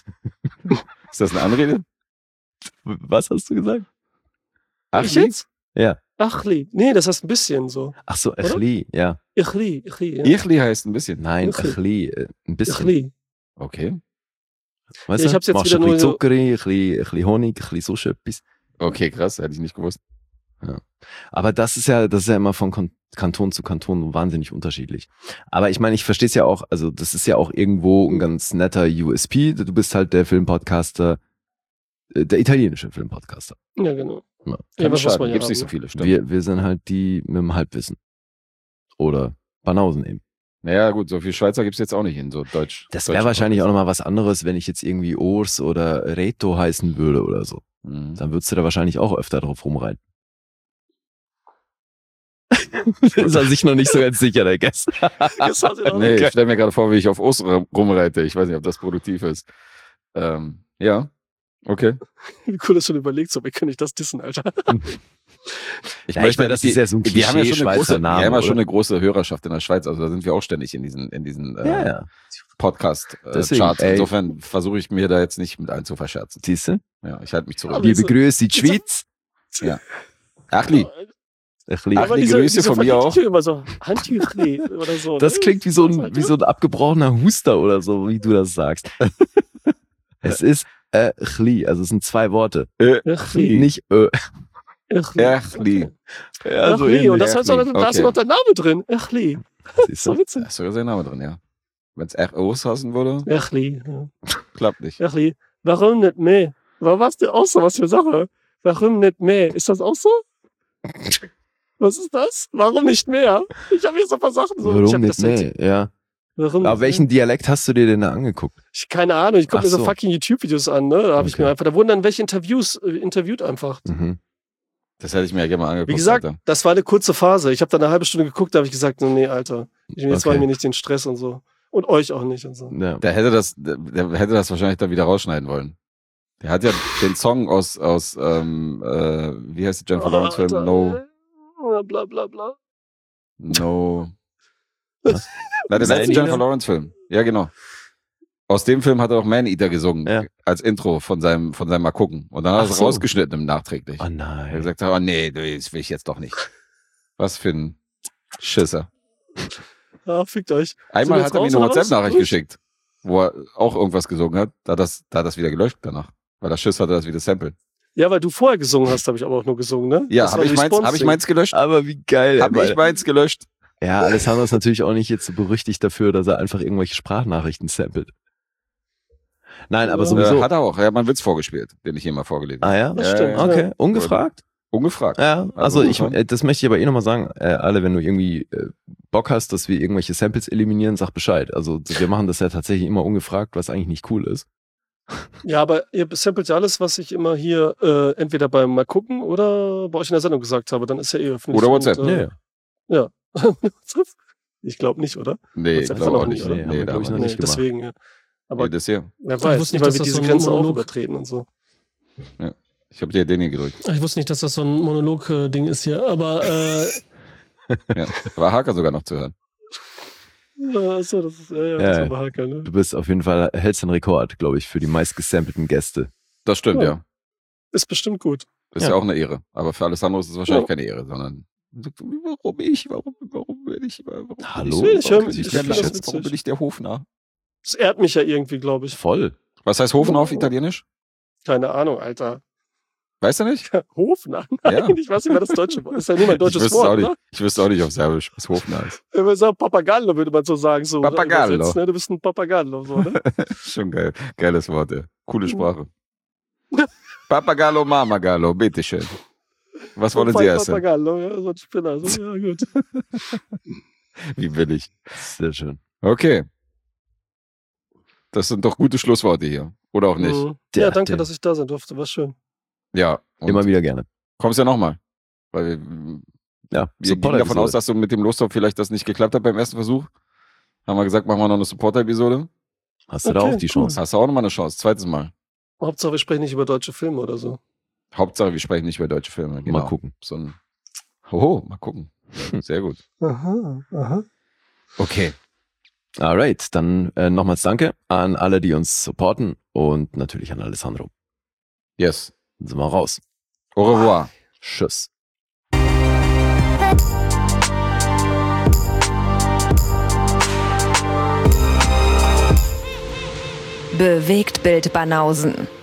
das eine Anrede? was hast du gesagt? Ich jetzt? Ja. Achli. Nee, das heißt ein bisschen so. Ach so, Echli, ja. Ichli, ja. Irchli heißt ein bisschen. Nein, Echli. Echli, ein bisschen. Ichli. Okay. Weißt Ja, ich du? hab's jetzt Machst wieder ein bisschen nur so- Zucker, ein bisschen Honig, ein bisschen sonst etwas. Okay, krass, hätte ich nicht gewusst. Aber das ist ja immer von Kanton zu Kanton wahnsinnig unterschiedlich. Aber ich meine, ich verstehe es ja auch, also das ist ja auch irgendwo ein ganz netter USP. Du bist halt der Filmpodcaster, der italienische Filmpodcaster. Ja, genau. Ja. Ja, Keine was muss Schaden, man ja gibt's haben, nicht so ne? viele, stimmt. Wir sind halt die mit dem Halbwissen. Oder Banausen eben. Naja, gut, so viel Schweizer gibt's jetzt auch nicht in so Deutsch. Das wäre wahrscheinlich auch nochmal was anderes, wenn ich jetzt irgendwie Urs oder Reto heißen würde oder so. Mhm. Dann würdest du da wahrscheinlich auch öfter drauf rumreiten. Ist er sich noch nicht so ganz sicher, der Gast. Jetzt hat er noch Nee, nicht- ich stelle mir gerade vor, wie ich auf Ost rumreite. Ich weiß nicht, ob das produktiv ist. Ja, okay. Wie cool, dass du überlegt, so, wie kann ich das dissen, Alter? Ja, ich meine, das ist ja so ein wir haben ja schon Klischee eine große, Schweizer Name, wir haben ja schon oder? eine große Hörerschaft in der Schweiz, also da sind wir auch ständig in diesen Ja. Podcast-Charts. Deswegen, ey. Insofern versuche ich mir da jetzt nicht mit allen zu verscherzen. Siehst du? Ja, ich halte mich zurück. Aber Wir so- begrüßen die Schweiz. Achli, Echli. Ach, Aber die diese- Grüße diese von mir auch. Verniedlichung Immer so, Handtüchli oder so. Das ne? klingt wie so ein abgebrochener Huster oder so, wie du das sagst. Es ist Echli, also es sind 2 Worte. Ichli. Nicht Achli. Ja, so Ichli. Und ähnlich. das heißt auch, da ist Okay. noch der Name drin. Ichli. Siehst So du? witzig. Da ist sogar sein Name drin, ja. Wenn es ROs hassen würde, Ichli. Ja. klappt nicht. Ichli. Warum nicht mehr? Warum war's dir auch so? Was für eine Sache? Warum nicht mehr? Ist das auch so? Was ist das? Warum nicht mehr? Ich habe hier so ein paar Sachen so. Warum nicht mehr? Ja. Warum Aber welchen Dialekt hast du dir denn da angeguckt? Keine Ahnung, ich gucke Ach mir so so. fucking YouTube-Videos an, ne? Da habe ich Okay. mir einfach, da wurden dann welche interviewt einfach. Mhm. Das hätte ich mir ja gerne mal angeguckt. Wie gesagt, Alter. das war eine kurze Phase. Ich habe dann eine halbe Stunde geguckt, da habe ich gesagt, nee, Alter, jetzt Okay. mache ich mir nicht den Stress und so. Und euch auch nicht und so. Ja. Der hätte das wahrscheinlich dann wieder rausschneiden wollen. Der hat ja den Song aus wie heißt der Jennifer Lawrence Film? Bla bla bla. No. Was? Na, der letzte Man-Eater? Jennifer Lawrence Film. Ja, genau. Aus dem Film hat er auch Man-Eater gesungen. Ja. Als Intro von seinem Mal gucken. Und dann hat er Ach es so. rausgeschnitten nachträglich. Oh Er hat nein. gesagt, oh nee, das will ich jetzt doch nicht. Was für ein Schisser. Ja, fickt euch. Einmal wir hat jetzt er mir raus, eine oder was? WhatsApp-Nachricht Gut. geschickt, wo er auch irgendwas gesungen hat. Da hat das wieder gelöscht danach. Weil der Schiss hatte das wieder sample. Ja, weil du vorher gesungen hast, habe ich aber auch nur gesungen, ne? Ja, Das habe war ich meins Response-Ding. gelöscht? Aber wie geil. Habe ich meins gelöscht? Ja, Alessandro ist natürlich auch nicht jetzt so berüchtigt dafür, dass er einfach irgendwelche Sprachnachrichten samplet. Nein, aber Ja. sowieso. Hat er auch. Er hat mal einen Witz vorgespielt, den ich hier mal vorgelesen habe. Ah ja? Das stimmt, Okay, ja. ungefragt? Ungefragt. Ja, Also, also das möchte ich aber nochmal sagen, alle, wenn du irgendwie Bock hast, dass wir irgendwelche Samples eliminieren, sag Bescheid. Also wir machen das ja tatsächlich immer ungefragt, was eigentlich nicht cool ist. Ja, aber ihr samplet ja alles, was ich immer hier entweder beim Mal gucken oder bei euch in der Sendung gesagt habe. Dann ist ja eh öffentlich. Oder WhatsApp. Und, Ja. WhatsApp? Ich glaube nicht, oder? Nee, WhatsApp glaube ist auch noch nicht. nie, oder? Nee, haben wir, da glaub ich, haben noch wir nicht gemacht. Deswegen, ja. Aber Nee, das hier. wer Ich weiß, wusste nicht, weil dass wir das diese so ein Grenze auch Monolog- übertreten und so. Ich habe dir den hier gedrückt. Ich wusste nicht, dass das so ein Monolog-Ding ist hier, aber Ja. War Haker sogar noch zu hören. Ja, so, das ist, Ja, das ja. war Hacker, ne? Du bist auf jeden Fall, hältst den Rekord, glaube ich, für die meist gesampelten Gäste. Das stimmt, Ja. ja. Ist bestimmt gut. Das ist ja auch eine Ehre. Aber für Alessandro ist es wahrscheinlich keine Ehre, sondern warum ich? Warum bin ich? Warum Hallo? will ich hören, Warum ich bin finde das jetzt? witzig. Warum bin ich der Hofnarr? Das ehrt mich ja irgendwie, glaube ich. Voll. Was heißt Hofnarr auf Italienisch? Keine Ahnung, Alter. Weißt du nicht? Hofnarr? Nein, Ja. ich weiß nicht mehr das deutsche Wort. Ist ja nur mein deutsches wüsste es Wort, auch nicht. oder? Ich wüsste auch nicht auf Serbisch, was Hofnarr ist. Wenn man sagt Papagallo, würde man so sagen. So, oder? Papagallo. Übersetzt, ne? Du bist ein Papagallo. So, ne? Schon geil. Geiles Wort, ja. Coole Sprache. Papagallo, Mamagallo, bitteschön. Was wollen So Sie ein essen? Papagallo, ja, so ein Spinner. So, ja, gut. Wie billig. Sehr schön. Okay. Das sind doch gute Schlussworte hier. Oder auch nicht. Mhm. Der- Ja, danke, der- dass ich da sein durfte. War schön. Ja. Und Immer wieder gerne. kommst ja nochmal. Weil wir Ja, gehen davon aus, dass du mit dem Lostopf vielleicht das nicht geklappt hat beim ersten Versuch. Haben wir gesagt, machen wir noch eine Supporter-Episode. Hast du da Okay, auch die cool. Chance? Hast du auch nochmal eine Chance. Zweites Mal. Hauptsache, wir sprechen nicht über deutsche Filme oder so. Hauptsache, wir sprechen nicht über deutsche Filme. Genau. Mal gucken. So ein mal gucken. Ja, sehr gut. Aha, aha. Okay. Alright, dann nochmals danke an alle, die uns supporten und natürlich an Alessandro. Yes. Dann sind wir raus. Au revoir. Tschüss. Bewegt Bild Banausen.